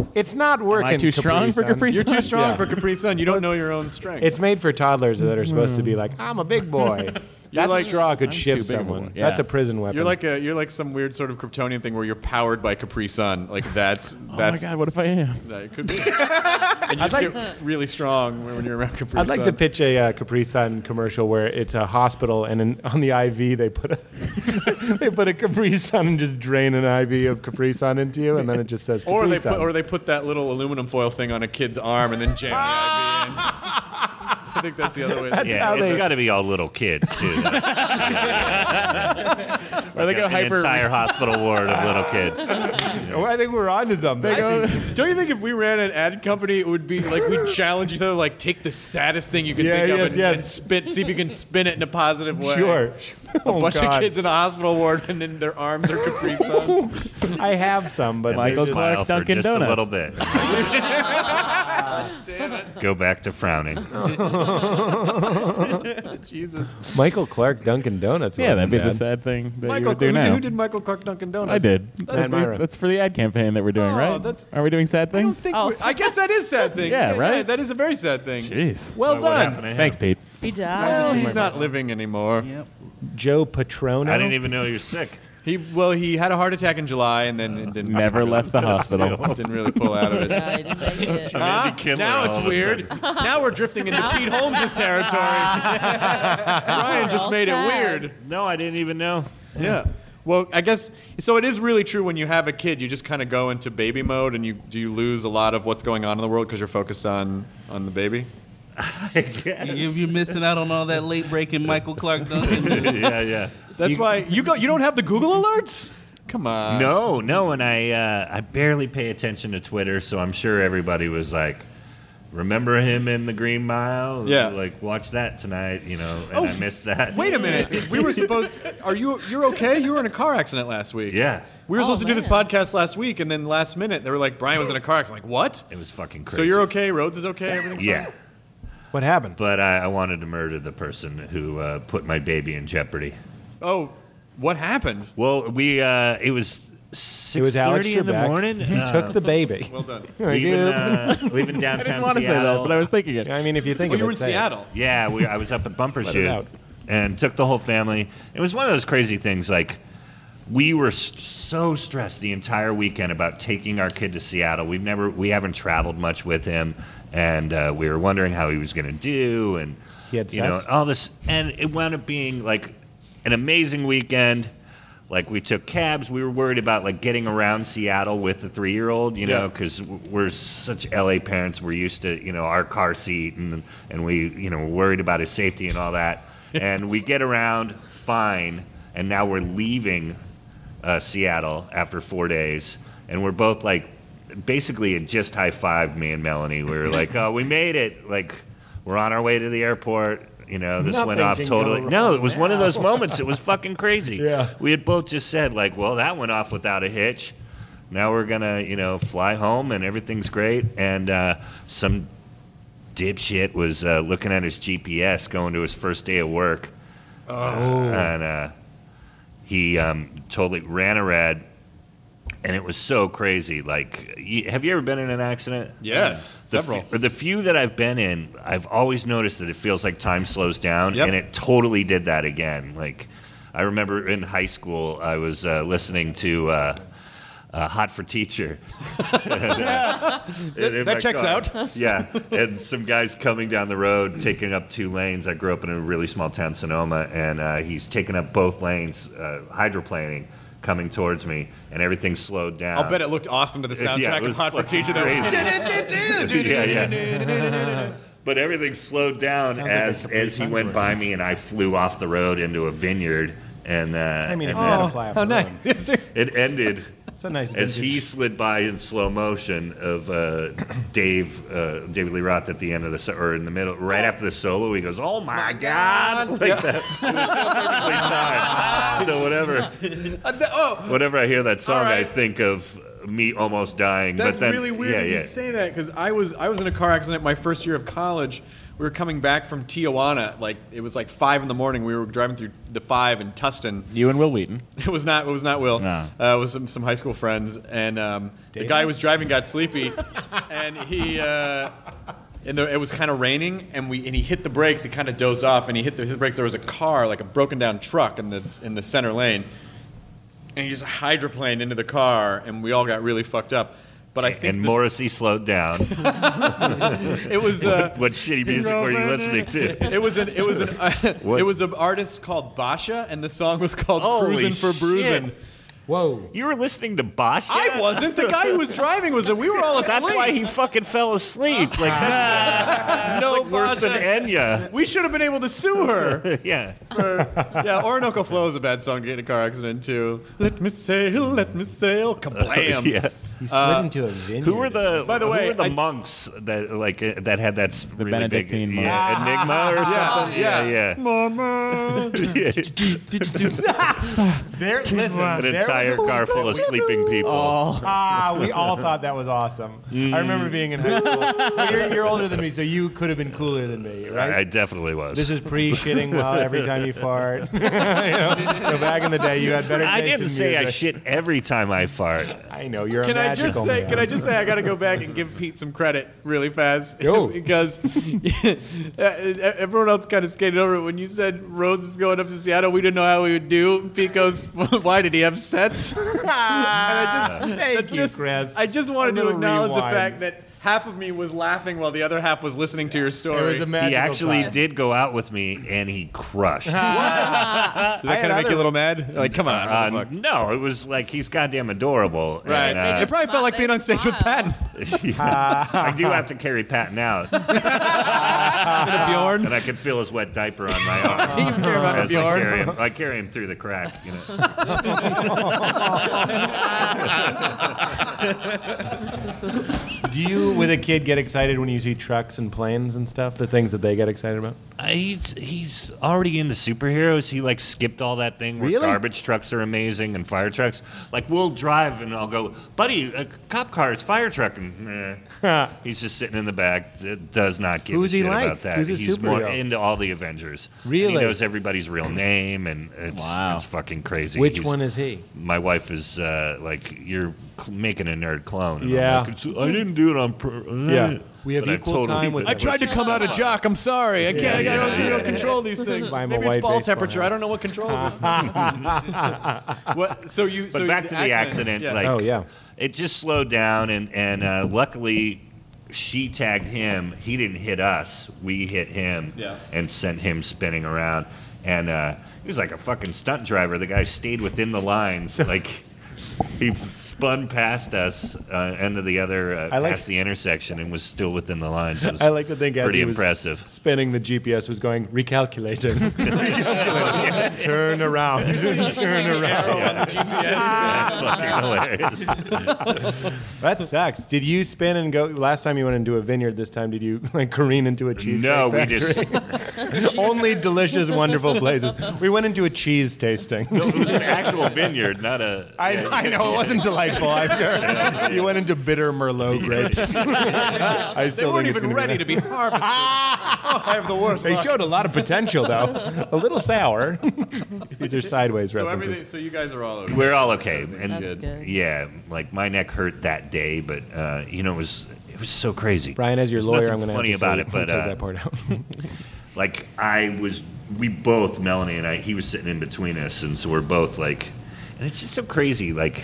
Speaker 11: It's not working.
Speaker 10: Am I too strong for
Speaker 11: Sun.
Speaker 10: Capri
Speaker 8: You're
Speaker 10: Sun?
Speaker 8: too strong
Speaker 11: Yeah.
Speaker 8: for Capri Sun. You don't know your own strength.
Speaker 11: It's made for toddlers that are supposed to be like, I'm a big boy. That
Speaker 8: like-
Speaker 11: straw could
Speaker 10: I'm
Speaker 11: ship
Speaker 10: too big of a
Speaker 11: someone.
Speaker 10: boy. Yeah.
Speaker 11: That's a prison weapon.
Speaker 8: You're like a you're like some weird sort of Kryptonian thing where you're powered by Capri Sun. Like that's
Speaker 10: Oh my
Speaker 8: that's
Speaker 10: God, what if I am?
Speaker 8: that it could be. And you just
Speaker 11: like-
Speaker 8: get really strong when when you're around Capri
Speaker 11: I'd
Speaker 8: Sun.
Speaker 11: like to pitch a uh, Capri Sun commercial where it's a hospital and in, on the I V they put a they put a Capri Sun and just drain an I V of Capri Sun into you, and then it just says Capri
Speaker 8: Or they
Speaker 11: Sun.
Speaker 8: put or they put that little aluminum foil thing on a kid's arm and then jam the I V in. I think that's the other way.
Speaker 11: That's
Speaker 12: Yeah,
Speaker 11: how
Speaker 12: it's
Speaker 11: they-
Speaker 12: got to be all little kids too.
Speaker 10: Or they go
Speaker 12: An
Speaker 10: hyper.
Speaker 12: entire hospital ward of little kids.
Speaker 11: Oh, I think we're onto something.
Speaker 10: go-
Speaker 8: Don't you think if we ran an ad company, it would be like we'd challenge each other, like take the saddest thing you can
Speaker 11: Yeah,
Speaker 8: think of
Speaker 11: yes,
Speaker 8: and,
Speaker 11: yes.
Speaker 8: and spin, see if you can spin it in a positive way.
Speaker 11: Sure.
Speaker 8: A
Speaker 11: Oh,
Speaker 8: bunch
Speaker 11: God.
Speaker 8: of kids in a hospital ward, and then their arms are Capri Suns.
Speaker 11: I have some, but
Speaker 10: Michael
Speaker 11: they're just-
Speaker 10: Clark
Speaker 12: Smile for
Speaker 10: Dunkin'
Speaker 12: just
Speaker 10: Donuts.
Speaker 12: a little bit. Go back to frowning.
Speaker 8: Jesus.
Speaker 11: Michael Clark Dunkin' Donuts.
Speaker 10: Yeah, that'd be
Speaker 11: wasn't
Speaker 10: the
Speaker 11: bad.
Speaker 10: sad thing that
Speaker 8: Michael,
Speaker 10: you would do
Speaker 8: who,
Speaker 10: now.
Speaker 8: who did Michael Clark Dunkin' Donuts?
Speaker 10: I did.
Speaker 11: Matt
Speaker 10: That's,
Speaker 11: Myra.
Speaker 10: that's for the ad campaign that we're doing,
Speaker 8: Oh,
Speaker 10: right?
Speaker 8: that's-
Speaker 10: Are we doing sad
Speaker 8: I don't
Speaker 10: things?
Speaker 8: think.
Speaker 2: Oh,
Speaker 8: we- I guess that is sad thing.
Speaker 10: Yeah, right?
Speaker 8: that is a very sad thing.
Speaker 10: Jeez.
Speaker 8: Well
Speaker 12: What
Speaker 8: done.
Speaker 12: happened to him?
Speaker 10: Thanks, Pete.
Speaker 2: He
Speaker 8: Well,
Speaker 2: died.
Speaker 8: he's not living anymore.
Speaker 13: Yep.
Speaker 11: Joe Patrono.
Speaker 12: I didn't even know you were sick.
Speaker 8: He well, he had a heart attack in July, and then it didn't
Speaker 10: Never left the hospital.
Speaker 8: didn't really pull out of it.
Speaker 2: Yeah, he didn't make it.
Speaker 8: Huh?
Speaker 12: Andy Kindler
Speaker 8: Now
Speaker 12: all
Speaker 8: it's
Speaker 12: of a
Speaker 8: weird. Now we're drifting into Pete Holmes' territory. Ryan just
Speaker 2: all
Speaker 8: made
Speaker 2: sad.
Speaker 8: it weird.
Speaker 12: No, I didn't even know.
Speaker 8: Yeah. Well, I guess so. It is really true when you have a kid, you just kind of go into baby mode, and you do you lose a lot of what's going on in the world because you're focused on on the baby.
Speaker 12: I guess.
Speaker 13: You- You're missing out on all that late breaking Michael Clark Duncan.
Speaker 12: yeah, yeah.
Speaker 8: That's why you go. You don't have the Google alerts. Come on.
Speaker 12: No, no, and I uh, I barely pay attention to Twitter, so I'm sure everybody was like, "Remember him in the Green Mile?
Speaker 8: Yeah.
Speaker 12: like watch that tonight," you know. And
Speaker 8: Oh,
Speaker 12: I missed that.
Speaker 8: Wait a minute. We were supposed. Are you? You're okay? You were in a car accident last week.
Speaker 12: Yeah,
Speaker 8: We were
Speaker 2: Oh,
Speaker 8: supposed to do this
Speaker 2: man.
Speaker 8: podcast last week, and then last minute they were like, Brian was in a car accident. Like what?
Speaker 12: it was fucking crazy.
Speaker 8: So you're okay? Rhodes is okay? Everything's
Speaker 12: Yeah,
Speaker 8: fine?
Speaker 11: What happened?
Speaker 12: but I, I wanted to murder the person who uh, put my baby in jeopardy.
Speaker 8: Oh, what happened?
Speaker 12: Well, we uh, it was six
Speaker 11: It was Alex
Speaker 12: thirty in the
Speaker 11: Trebek.
Speaker 12: morning.
Speaker 11: He
Speaker 12: uh,
Speaker 11: took the baby.
Speaker 8: Well done.
Speaker 12: leaving, uh, leaving downtown
Speaker 10: I didn't want to say
Speaker 12: Seattle.
Speaker 10: that, but I was thinking it.
Speaker 11: I mean, if you think
Speaker 8: Oh,
Speaker 11: of
Speaker 8: you
Speaker 11: it,
Speaker 8: were in
Speaker 11: say it.
Speaker 8: Seattle.
Speaker 12: Yeah, we, I was up at Bumper
Speaker 11: Let it
Speaker 12: Shoot
Speaker 11: out.
Speaker 12: and took the whole family. It was one of those crazy things. Like we were s- so stressed the entire weekend about taking our kid to Seattle. We've never, we haven't traveled much with him, and uh, we were wondering how he was going to do, and
Speaker 11: He had
Speaker 12: you know
Speaker 11: sex?
Speaker 12: all this, and it wound up being like an amazing weekend. Like we took cabs. We were worried about like getting around Seattle with the three-year-old, you know,
Speaker 8: Yeah.
Speaker 12: because we're such L A parents. We're used to, you know, our car seat, and and we, you know, worried about his safety and all that. And we get around fine, and now we're leaving uh, Seattle after four days, and we're both like, basically, it just high-fived me and Melanie. We were like, oh, we made it. Like we're on our way to the airport. You know, this went
Speaker 11: Nothing
Speaker 12: off
Speaker 11: can
Speaker 12: totally.
Speaker 11: go
Speaker 12: No,
Speaker 11: wrong
Speaker 12: it was one of
Speaker 11: now.
Speaker 12: those moments. It was fucking crazy.
Speaker 11: Yeah.
Speaker 12: We had both just said, like, well, that went off without a hitch. Now we're going to, you know, fly home and everything's great. And uh, some dipshit was uh, looking at his G P S going to his first day of work. Oh. And uh, he um, totally ran a red. And it was so crazy. Like, you, have you ever been in an accident?
Speaker 8: Yes,
Speaker 12: The
Speaker 8: several.
Speaker 12: few, the few that I've been in, I've always noticed that it feels like time slows down,
Speaker 8: Yep.
Speaker 12: and it totally did that again. Like, I remember in high school, I was uh, listening to uh, uh, "Hot for Teacher."
Speaker 8: That, that checks out.
Speaker 12: Yeah, and some guy's coming down the road, taking up two lanes. I grew up in a really small town, Sonoma, and uh, he's taking up both lanes, uh, hydroplaning, coming towards me, and everything slowed down.
Speaker 8: I'll bet it looked awesome to the
Speaker 12: Yeah,
Speaker 8: soundtrack
Speaker 12: it
Speaker 8: of
Speaker 12: was
Speaker 8: Hot for
Speaker 12: fucking
Speaker 8: Teacher.
Speaker 12: crazy. Yeah, yeah. But everything slowed down
Speaker 11: Sounds like a
Speaker 12: as
Speaker 11: Capri
Speaker 12: as he
Speaker 11: Sun
Speaker 12: went
Speaker 11: word.
Speaker 12: by me, and I flew off the road into a vineyard. And uh,
Speaker 11: I mean, if
Speaker 12: and
Speaker 11: you had
Speaker 12: then
Speaker 11: to fly off
Speaker 8: How
Speaker 11: the road.
Speaker 8: nice.
Speaker 12: it ended
Speaker 11: It's a nice
Speaker 12: as he
Speaker 11: vintage.
Speaker 12: slid by in slow motion of uh, Dave uh, David Lee Roth at the end of the so- or in the middle, right after the solo. He goes, "Oh my God!" like that. It was so perfectly timed. So whatever,
Speaker 8: Uh, th- oh,
Speaker 12: whenever I hear that song,
Speaker 8: All right.
Speaker 12: I think of me almost dying.
Speaker 8: that's
Speaker 12: but then,
Speaker 8: really weird
Speaker 12: yeah,
Speaker 8: that you
Speaker 12: yeah.
Speaker 8: say that because I was I was in a car accident my first year of college we were coming back from Tijuana. Like it was like five in the morning. We were driving through the five in Tustin.
Speaker 10: You and Will Wheaton.
Speaker 8: It was not. It was not Will.
Speaker 10: No.
Speaker 8: Uh, it was some, some high school friends, and um, the guy who was driving got sleepy, and he. Uh, And the, it was kind of raining, and we and he hit the brakes. He kind of dozed off, and he hit the, hit the brakes. There was a car, like a broken down truck, in the in the center lane, and he just hydroplaned into the car, and we all got really fucked up. But I think
Speaker 12: and
Speaker 8: this,
Speaker 12: Morrissey slowed down.
Speaker 8: It was uh,
Speaker 12: what, what shitty music were you listening to?
Speaker 8: It was an it was an uh, it was an artist called Basha, and the song was called
Speaker 12: Holy
Speaker 8: "Cruising for Bruising."
Speaker 12: shit.
Speaker 11: Whoa.
Speaker 12: You were listening to Basha?
Speaker 8: I wasn't. The guy who was driving was. We were all asleep.
Speaker 12: That's why he fucking fell asleep. Like that's,
Speaker 8: no,
Speaker 12: that's like worse than Enya.
Speaker 8: We should have been able to sue her.
Speaker 12: Yeah.
Speaker 8: For, yeah, Orinoco Flow is a bad song to get in a car accident too. Let me sail, let me sail, kablam.
Speaker 12: Uh, yeah.
Speaker 11: You slid
Speaker 8: Uh,
Speaker 11: into a vineyard.
Speaker 12: Who were the
Speaker 8: By the
Speaker 12: who
Speaker 8: way,
Speaker 12: were the
Speaker 8: I-
Speaker 12: monks that like uh, that had that s-
Speaker 10: The
Speaker 12: really big
Speaker 10: Benedictine monks.
Speaker 12: yeah, Enigma or
Speaker 8: Yeah,
Speaker 12: something?
Speaker 8: yeah.
Speaker 12: yeah.
Speaker 11: Mama.
Speaker 14: There, listen,
Speaker 12: An
Speaker 14: there
Speaker 12: entire
Speaker 14: was a-
Speaker 12: car full of sleeping people.
Speaker 10: Oh.
Speaker 14: Ah, we all thought that was awesome.
Speaker 12: Mm.
Speaker 14: I remember being in high school. Well, you're, you're older than me, so you could have been cooler than me, right?
Speaker 12: I, I definitely was.
Speaker 14: This is pre-shitting well every time you fart. you know, so back in the day, you had better taste
Speaker 12: I didn't
Speaker 14: in
Speaker 12: say I
Speaker 14: music.
Speaker 12: shit every time I fart.
Speaker 14: I know you're
Speaker 8: Can
Speaker 14: a
Speaker 8: I
Speaker 14: magical
Speaker 8: just say?
Speaker 14: man.
Speaker 8: Can I just say? I got to go back and give Pete some credit really fast.
Speaker 11: Yo.
Speaker 8: Because everyone else kind of skated over it when you said Rhodes was going up to Seattle. We didn't know how we would do. Pete goes, "Why did he have sets?" and I just,
Speaker 14: Thank
Speaker 8: that
Speaker 14: you,
Speaker 8: just,
Speaker 14: Chris.
Speaker 8: I just wanted
Speaker 14: A
Speaker 8: to
Speaker 14: little
Speaker 8: acknowledge
Speaker 14: rewind.
Speaker 8: the fact that half of me was laughing while the other half was listening to your story.
Speaker 14: It was a magical
Speaker 12: He actually
Speaker 14: time.
Speaker 12: did go out with me, and he crushed.
Speaker 8: Did that kind of make you a little mad? Like, come on.
Speaker 12: Uh,
Speaker 8: what the fuck?
Speaker 12: no, it was like he's goddamn adorable.
Speaker 8: Right.
Speaker 12: And, uh,
Speaker 8: It probably felt like being on stage with Patton.
Speaker 12: I do have to carry Patton out,
Speaker 8: Bjorn.
Speaker 12: and I could feel his wet diaper on my arm.
Speaker 8: You care about
Speaker 12: As I
Speaker 8: Bjorn.
Speaker 12: carry him, I carry him through the crack. You know.
Speaker 14: Do you, with a kid, get excited when you see trucks and planes and stuff? The things that they get excited about?
Speaker 12: Uh, he's he's already into superheroes. He like skipped all that thing where
Speaker 14: Really?
Speaker 12: garbage trucks are amazing and fire trucks. Like we'll drive and I'll go, buddy, a cop car is fire truck, and eh. He's just sitting in the back. d- Does not give
Speaker 14: Who's
Speaker 12: a
Speaker 14: he
Speaker 12: shit
Speaker 14: like?
Speaker 12: about that.
Speaker 14: Who's a
Speaker 12: he's more
Speaker 14: superhero?
Speaker 12: into all the Avengers. And
Speaker 14: Really?
Speaker 12: he knows everybody's real name, and it's
Speaker 10: Wow.
Speaker 12: it's fucking crazy.
Speaker 14: Which
Speaker 12: He's-
Speaker 14: one is he?
Speaker 12: My wife is uh, like, you're cl- making a nerd clone. And I'm
Speaker 14: Yeah.
Speaker 12: like, "It's- I didn't do it on purpose.
Speaker 14: Yeah. We have
Speaker 12: But I
Speaker 14: equal
Speaker 12: totally
Speaker 14: time with
Speaker 12: did.
Speaker 8: I tried to come out a jock. I'm sorry. I can't.
Speaker 12: Yeah,
Speaker 8: I, don't,
Speaker 12: yeah,
Speaker 8: I don't
Speaker 12: yeah.
Speaker 8: control these things.
Speaker 14: Buy him a
Speaker 8: Maybe it's
Speaker 14: white
Speaker 8: ball
Speaker 14: baseball
Speaker 8: temperature.
Speaker 14: hat.
Speaker 8: I don't know what controls it. What? So you.
Speaker 12: But
Speaker 8: so
Speaker 12: back to the accident.
Speaker 8: Yeah.
Speaker 12: Like,
Speaker 14: Oh, yeah.
Speaker 12: it just slowed down, and and uh, luckily, she tagged him. He didn't hit us. We hit him,
Speaker 8: Yeah.
Speaker 12: and sent him spinning around. And uh, he was like a fucking stunt driver. The guy stayed within the lines. Like he spun past us, uh, into the other, uh,
Speaker 14: I like-
Speaker 12: past the intersection, and was still within the lines. It was
Speaker 14: I like to think as
Speaker 12: pretty
Speaker 14: he was
Speaker 12: impressive.
Speaker 14: spinning, the G P S was going, recalculating. Recalculating. Turn around. Turn around.
Speaker 12: That's fucking hilarious.
Speaker 14: That sucks. Did you spin and go? Last time you went into a vineyard, this time did you like careen into a cheesecake
Speaker 12: No, we
Speaker 14: factory?
Speaker 12: just
Speaker 14: Only delicious, wonderful places. We went into a cheese tasting.
Speaker 12: it was an actual vineyard, not a.
Speaker 14: I, I know it wasn't delightful. I'm sure. You went into bitter Merlot grapes. I
Speaker 8: They
Speaker 14: still
Speaker 8: weren't
Speaker 14: think it's
Speaker 8: even
Speaker 14: gonna be
Speaker 8: ready
Speaker 14: nice.
Speaker 8: to be harvested. Oh, I have the worst.
Speaker 14: They
Speaker 8: luck.
Speaker 14: showed a lot of potential, though. A little sour. These are sideways
Speaker 8: So
Speaker 14: references.
Speaker 8: everything. So you guys are all okay.
Speaker 12: We're all okay, and
Speaker 2: That's good.
Speaker 12: yeah, like my neck hurt that day, but uh, you know, it was it was so crazy.
Speaker 14: Brian, as your
Speaker 12: There's
Speaker 14: lawyer,
Speaker 12: nothing
Speaker 14: I'm going to
Speaker 12: funny
Speaker 14: have to
Speaker 12: about
Speaker 14: say,
Speaker 12: it, but
Speaker 14: take
Speaker 12: uh,
Speaker 14: that part out.
Speaker 12: like I was, we both, Melanie and I, he was sitting in between us, and so we're both like, and it's just so crazy, like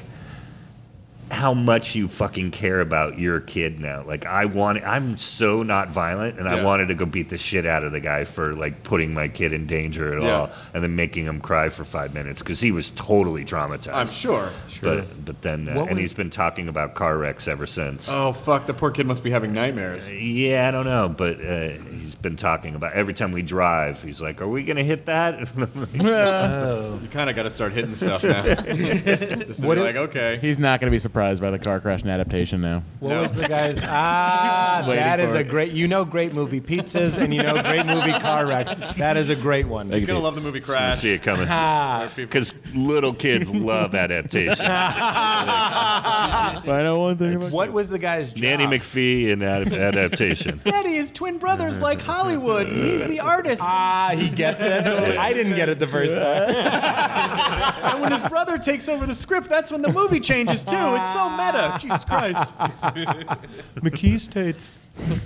Speaker 12: how much you fucking care about your kid now. Like I want, I'm so not violent, and I
Speaker 8: Yeah.
Speaker 12: wanted to go beat the shit out of the guy for like putting my kid in danger at
Speaker 8: Yeah.
Speaker 12: all, and then making him cry for five minutes because he was totally traumatized.
Speaker 8: I'm sure.
Speaker 12: But but then uh,
Speaker 14: What
Speaker 12: and
Speaker 14: was-
Speaker 12: he's been talking about car wrecks ever since.
Speaker 8: Oh fuck! The poor kid must be having nightmares.
Speaker 12: Yeah, I don't know, but uh, he's been talking about every time we drive. He's like, "Are we gonna hit that?"
Speaker 8: You kind of got to start hitting stuff now. Just to
Speaker 14: What
Speaker 8: be
Speaker 14: if-
Speaker 8: like, okay.
Speaker 10: He's not going to be surprised surprised by the car crash and adaptation now.
Speaker 11: What no. was the guy's? Ah, that is
Speaker 10: a
Speaker 11: it. great. You know, great movie pizzas, and you know, great movie car wrecks. That is a great one.
Speaker 8: He's gonna love the movie Crash.
Speaker 12: See it coming because little kids love adaptation.
Speaker 10: I know one thing. About
Speaker 11: what was the guy's job?
Speaker 12: Nanny McPhee in ad- adaptation.
Speaker 8: Daddy is twin brothers like Hollywood. He's the artist.
Speaker 11: Ah, he gets it. I didn't get it the first time.
Speaker 8: And when his brother takes over the script, that's when the movie changes too. It's so meta. Jesus Christ.
Speaker 11: McKee states.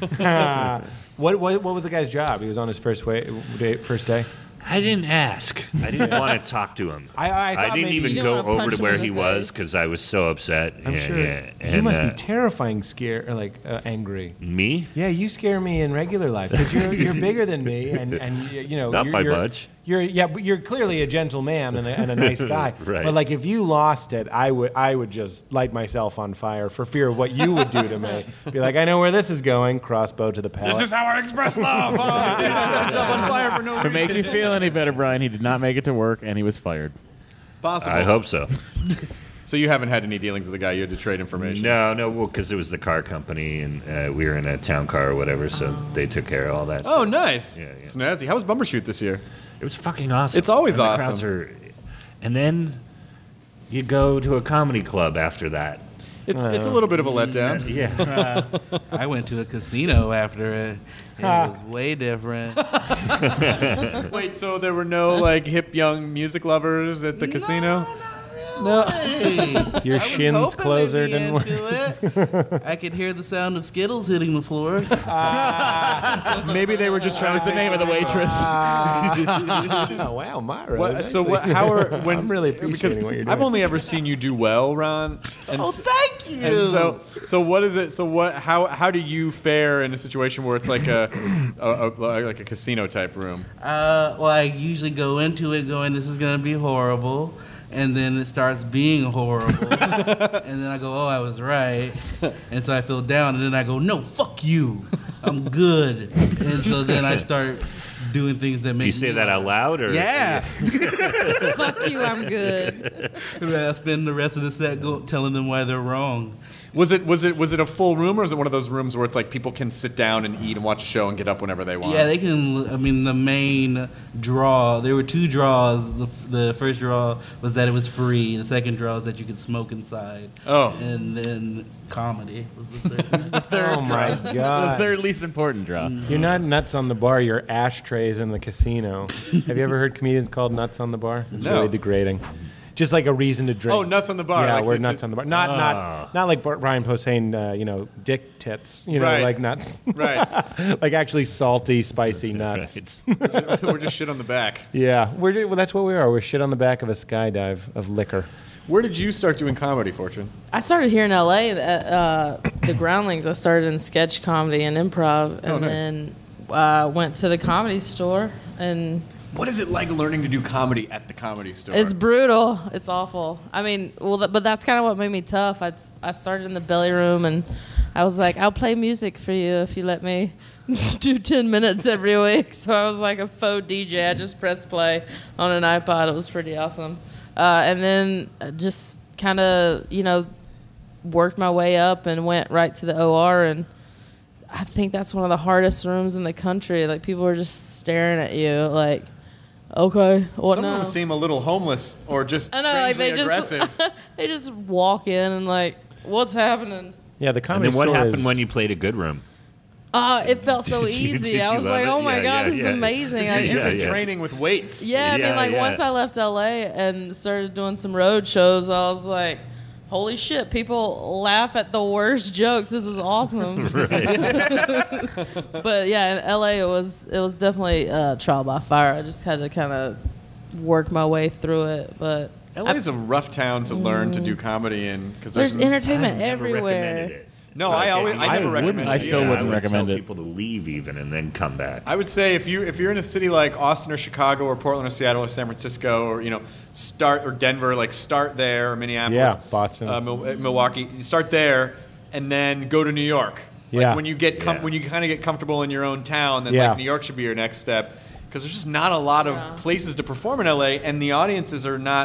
Speaker 11: what, what what was the guy's job? He was on his first way, day, first day.
Speaker 12: I didn't ask. I didn't want to talk to him.
Speaker 11: I, I,
Speaker 12: I didn't even go over to where he was because I was so upset.
Speaker 11: I'm
Speaker 12: yeah,
Speaker 11: sure.
Speaker 12: Yeah.
Speaker 11: You
Speaker 12: and,
Speaker 11: must
Speaker 12: uh,
Speaker 11: be terrifying, scared, or like uh, angry.
Speaker 12: Me?
Speaker 11: Yeah, you scare me in regular life because you're you're bigger than me, and and you know
Speaker 12: not
Speaker 11: you're,
Speaker 12: by
Speaker 11: you're,
Speaker 12: much.
Speaker 11: You're yeah, but you're clearly a gentle man and a, and a nice guy.
Speaker 12: Right.
Speaker 11: But like if you lost it, I would I would just light myself on fire for fear of what you would do to me. Be like, I know where this is going. Crossbow to the palate.
Speaker 8: This is how I express love. Oh, he set himself on fire for no reason.
Speaker 10: If it makes you feel any better, Brian, he did not make it to work and he was fired.
Speaker 8: It's possible.
Speaker 12: I hope so.
Speaker 8: So you haven't had any dealings with the guy. You had to trade information.
Speaker 12: No, no, well, because it was the car company, and uh, we were in a town car or whatever, so oh. they took care of all that.
Speaker 8: Oh, nice.
Speaker 12: Yeah, yeah.
Speaker 8: Snazzy. How was Bumbershoot this year?
Speaker 12: It was fucking awesome.
Speaker 8: It's always
Speaker 12: and
Speaker 8: awesome.
Speaker 12: The crowds are, and then you go to a comedy club after that.
Speaker 8: It's uh, it's a little bit of a letdown.
Speaker 12: Yeah.
Speaker 13: Uh, I went to a casino after it. It was way different.
Speaker 8: Wait, so there were no like hip young music lovers at the
Speaker 13: no,
Speaker 8: casino?
Speaker 13: Not really.
Speaker 11: Your shins closer didn't work.
Speaker 13: It. I could hear the sound of Skittles hitting the floor.
Speaker 8: Uh, maybe they were just trying
Speaker 10: to. That was the name of the waitress.
Speaker 11: Uh, wow, Myra.
Speaker 8: What, so what? How are when?
Speaker 11: I'm really appreciating what you're doing.
Speaker 8: I've only ever seen you do well, Ron.
Speaker 13: And oh, thank you.
Speaker 8: And so, so what is it? So what? How how do you fare in a situation where it's like a, a, a like a casino type room?
Speaker 13: Uh, well, I usually go into it going, "This is going to be horrible." And then it starts being horrible. And then I go, oh, I was right. And so I feel down. And then I go, no, fuck you. I'm good. And so then I start doing things that make
Speaker 12: you say
Speaker 13: me
Speaker 12: that
Speaker 13: laugh.
Speaker 12: out loud? Or?
Speaker 13: Yeah.
Speaker 2: Fuck you, I'm good.
Speaker 13: I spend the rest of the set go, telling them why they're wrong.
Speaker 8: Was it was it was it a full room, or is it one of those rooms where it's like people can sit down and eat and watch a show and get up whenever they want?
Speaker 13: Yeah, they can. I mean, the main draw. There were two draws. The, the first draw was that it was free. The second draw is that you could smoke inside.
Speaker 8: Oh.
Speaker 13: And then comedy was the third.
Speaker 10: the third
Speaker 11: oh my
Speaker 10: draw.
Speaker 11: god!
Speaker 10: The third least important draw.
Speaker 11: Mm-hmm. You're not nuts on the bar. You're ashtrays in the casino. Have you ever heard comedians called nuts on the bar? It's
Speaker 8: no.
Speaker 11: really degrading. Just like a reason to drink.
Speaker 8: Oh, nuts on the bar.
Speaker 11: Yeah,
Speaker 8: like
Speaker 11: we're
Speaker 8: to,
Speaker 11: nuts
Speaker 8: to,
Speaker 11: on the bar. Not
Speaker 12: oh.
Speaker 11: not not like Brian Posehn, uh, you know, dick tits. You know,
Speaker 8: right.
Speaker 11: like nuts.
Speaker 8: Right.
Speaker 11: Like actually salty, spicy nuts.
Speaker 8: Right. We're just shit on the back.
Speaker 11: Yeah, we're well, that's what we are. We're shit on the back of a skydive of liquor.
Speaker 8: Where did you start doing comedy, Fortune?
Speaker 2: I started here in L A at uh, the Groundlings. I started in sketch comedy and improv, and
Speaker 8: oh, nice.
Speaker 2: then uh, went to the Comedy Store. And
Speaker 8: what is it like learning to do comedy at the Comedy Store?
Speaker 2: It's brutal. It's awful. I mean, well, th- but that's kind of what made me tough. I'd, I started in the belly room, and I was like, I'll play music for you if you let me do ten minutes every week. So I was like a faux D J. I just pressed play on an iPod. It was pretty awesome. Uh, and then just kind of, you know, worked my way up and went right to the O R. And I think that's one of the hardest rooms in the country. Like, people are just staring at you like, okay, what
Speaker 8: Some
Speaker 2: now?
Speaker 8: of them seem a little homeless or just
Speaker 2: I know, like
Speaker 8: strangely
Speaker 2: they
Speaker 8: aggressive.
Speaker 2: just they just walk in and like, what's happening?
Speaker 11: Yeah, the Comedy
Speaker 12: And then what
Speaker 11: Store
Speaker 12: happened
Speaker 11: is-
Speaker 12: when you played a good room?
Speaker 2: Uh, it felt so easy.
Speaker 12: Did
Speaker 2: I
Speaker 12: you
Speaker 2: was
Speaker 12: love
Speaker 2: like,
Speaker 12: it?
Speaker 2: oh my
Speaker 12: Yeah,
Speaker 2: God,
Speaker 12: yeah,
Speaker 2: this
Speaker 12: yeah.
Speaker 2: is amazing. I,
Speaker 8: You've been
Speaker 12: yeah.
Speaker 8: training with weights.
Speaker 2: yeah, I
Speaker 12: Yeah,
Speaker 2: mean, like
Speaker 12: yeah.
Speaker 2: once I left L A and started doing some road shows, I was like, holy shit, people laugh at the worst jokes. This is awesome. But yeah, in L A, it was it was definitely uh, trial by fire. I just had to kind of work my way through it. But
Speaker 8: L A is a rough town to learn to do comedy in because there's,
Speaker 2: there's entertainment
Speaker 12: I've never
Speaker 2: everywhere.
Speaker 12: recommended it.
Speaker 8: No, I always I never recommend
Speaker 10: I
Speaker 8: it.
Speaker 10: still
Speaker 12: Yeah,
Speaker 10: wouldn't
Speaker 12: I would
Speaker 10: recommend
Speaker 12: tell
Speaker 10: it.
Speaker 12: people to leave even and then come back.
Speaker 8: I would say if you if you're in a city like Austin or Chicago or Portland or Seattle or San Francisco or you know start or Denver, like start there or Minneapolis,
Speaker 11: Yeah, Boston.
Speaker 8: uh, Mil- Milwaukee, you start there and then go to New York. Like
Speaker 11: Yeah.
Speaker 8: when you get com-
Speaker 12: Yeah.
Speaker 8: when you kind of get comfortable in your own town, then
Speaker 11: Yeah.
Speaker 8: like New York should be your next step because there's just not a lot of
Speaker 2: Yeah.
Speaker 8: places to perform in L A and the audiences are not.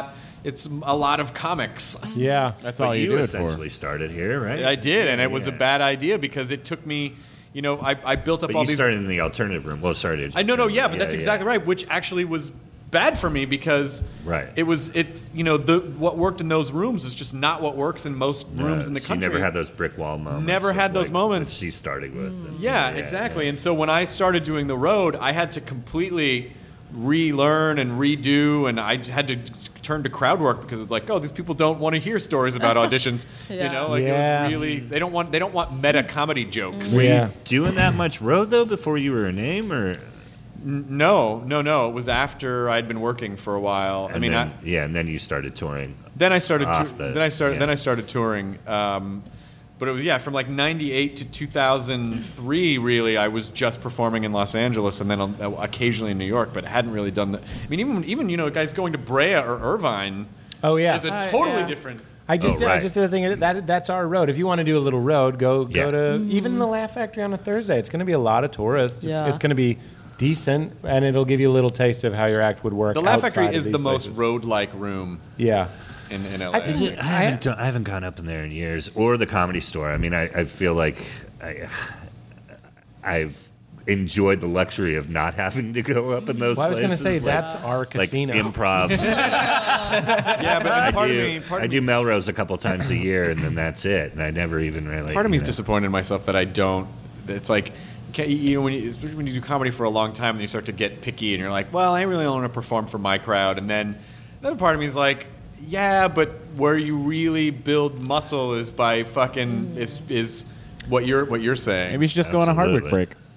Speaker 15: It's a lot of comics.
Speaker 11: Yeah,
Speaker 10: that's
Speaker 12: But
Speaker 10: all you,
Speaker 12: you
Speaker 10: do
Speaker 12: essentially
Speaker 10: it for.
Speaker 12: started here, right?
Speaker 15: I did, and it was a
Speaker 12: Yeah.
Speaker 15: bad idea because it took me, you know, I, I built up
Speaker 12: But
Speaker 15: all
Speaker 12: you
Speaker 15: these.
Speaker 12: started in the alternative room. Well, sorry to
Speaker 15: I no no yeah, but
Speaker 12: yeah,
Speaker 15: that's
Speaker 12: yeah.
Speaker 15: exactly right. Which actually was bad for me because
Speaker 12: Right.
Speaker 15: it was it's you know the what worked in those rooms is just not what works in most rooms in the
Speaker 12: so
Speaker 15: country.
Speaker 12: You never had those brick wall moments.
Speaker 15: Never
Speaker 12: of,
Speaker 15: had those
Speaker 12: like,
Speaker 15: moments.
Speaker 12: That she's starting with. And-
Speaker 15: Yeah, exactly. And so when I started doing the road, I had to completely relearn and redo, and I had to turn to crowd work because it's like, oh, these people don't want to hear stories about auditions.
Speaker 2: Yeah.
Speaker 15: You know, like
Speaker 11: Yeah.
Speaker 15: it was really they don't want they don't want meta comedy jokes.
Speaker 12: Were
Speaker 11: Yeah.
Speaker 12: you doing that much road though before you were a name, or?
Speaker 15: N- No, no, no. It was after I'd been working for a while. I
Speaker 12: And
Speaker 15: mean,
Speaker 12: then,
Speaker 15: I,
Speaker 12: yeah, and then you started touring.
Speaker 15: then I started.
Speaker 12: off
Speaker 15: tou-
Speaker 12: the-
Speaker 15: then I started.
Speaker 12: yeah.
Speaker 15: Then I started touring. Um, but it was yeah, from like ninety-eight to two thousand three. Really, I was just performing in Los Angeles, and then uh, occasionally in New York. But hadn't really done that. I mean, even even you know, guys going to Brea or Irvine.
Speaker 11: Oh yeah.
Speaker 15: is a
Speaker 2: Uh,
Speaker 15: totally
Speaker 2: yeah.
Speaker 15: different.
Speaker 11: I just
Speaker 12: Oh,
Speaker 11: did, I
Speaker 12: right.
Speaker 11: just did a thing that that's our road. If you want to do a little road, go
Speaker 12: Yeah.
Speaker 11: go to even the Laugh Factory on a Thursday. It's going to be a lot of tourists. It's,
Speaker 2: Yeah.
Speaker 11: it's going to be decent, and it'll give you a little taste of how your act would work.
Speaker 15: The Laugh
Speaker 11: outside
Speaker 15: Factory
Speaker 11: of
Speaker 15: is
Speaker 11: these
Speaker 15: the most
Speaker 11: places.
Speaker 15: road-like room
Speaker 11: Yeah.
Speaker 15: in, in L A.
Speaker 11: I think-
Speaker 12: Is it, I, haven't done, I haven't gone up in there in years, or the Comedy Store. I mean, I, I feel like I, I've enjoyed the luxury of not having to go up in those
Speaker 11: Well, I was
Speaker 12: places.
Speaker 11: going to say
Speaker 12: like,
Speaker 11: that's our
Speaker 12: like
Speaker 11: casino.
Speaker 12: improv.
Speaker 15: yeah, but
Speaker 12: I
Speaker 15: part
Speaker 12: do,
Speaker 15: of me, part
Speaker 12: I
Speaker 15: of
Speaker 12: do Melrose a couple times a year, and then that's it. And I never even really.
Speaker 15: Part of me
Speaker 12: you
Speaker 15: is
Speaker 12: know.
Speaker 15: disappointed in myself that I don't. It's like, can, you know, when you, especially when you do comedy for a long time, and you start to get picky, and you're like, well, I really don't want to perform for my crowd. And then another part of me is like, yeah, but where you really build muscle is by fucking is is what you're what you're saying.
Speaker 10: Maybe you should just go on a Hardwick
Speaker 12: Absolutely.
Speaker 10: break.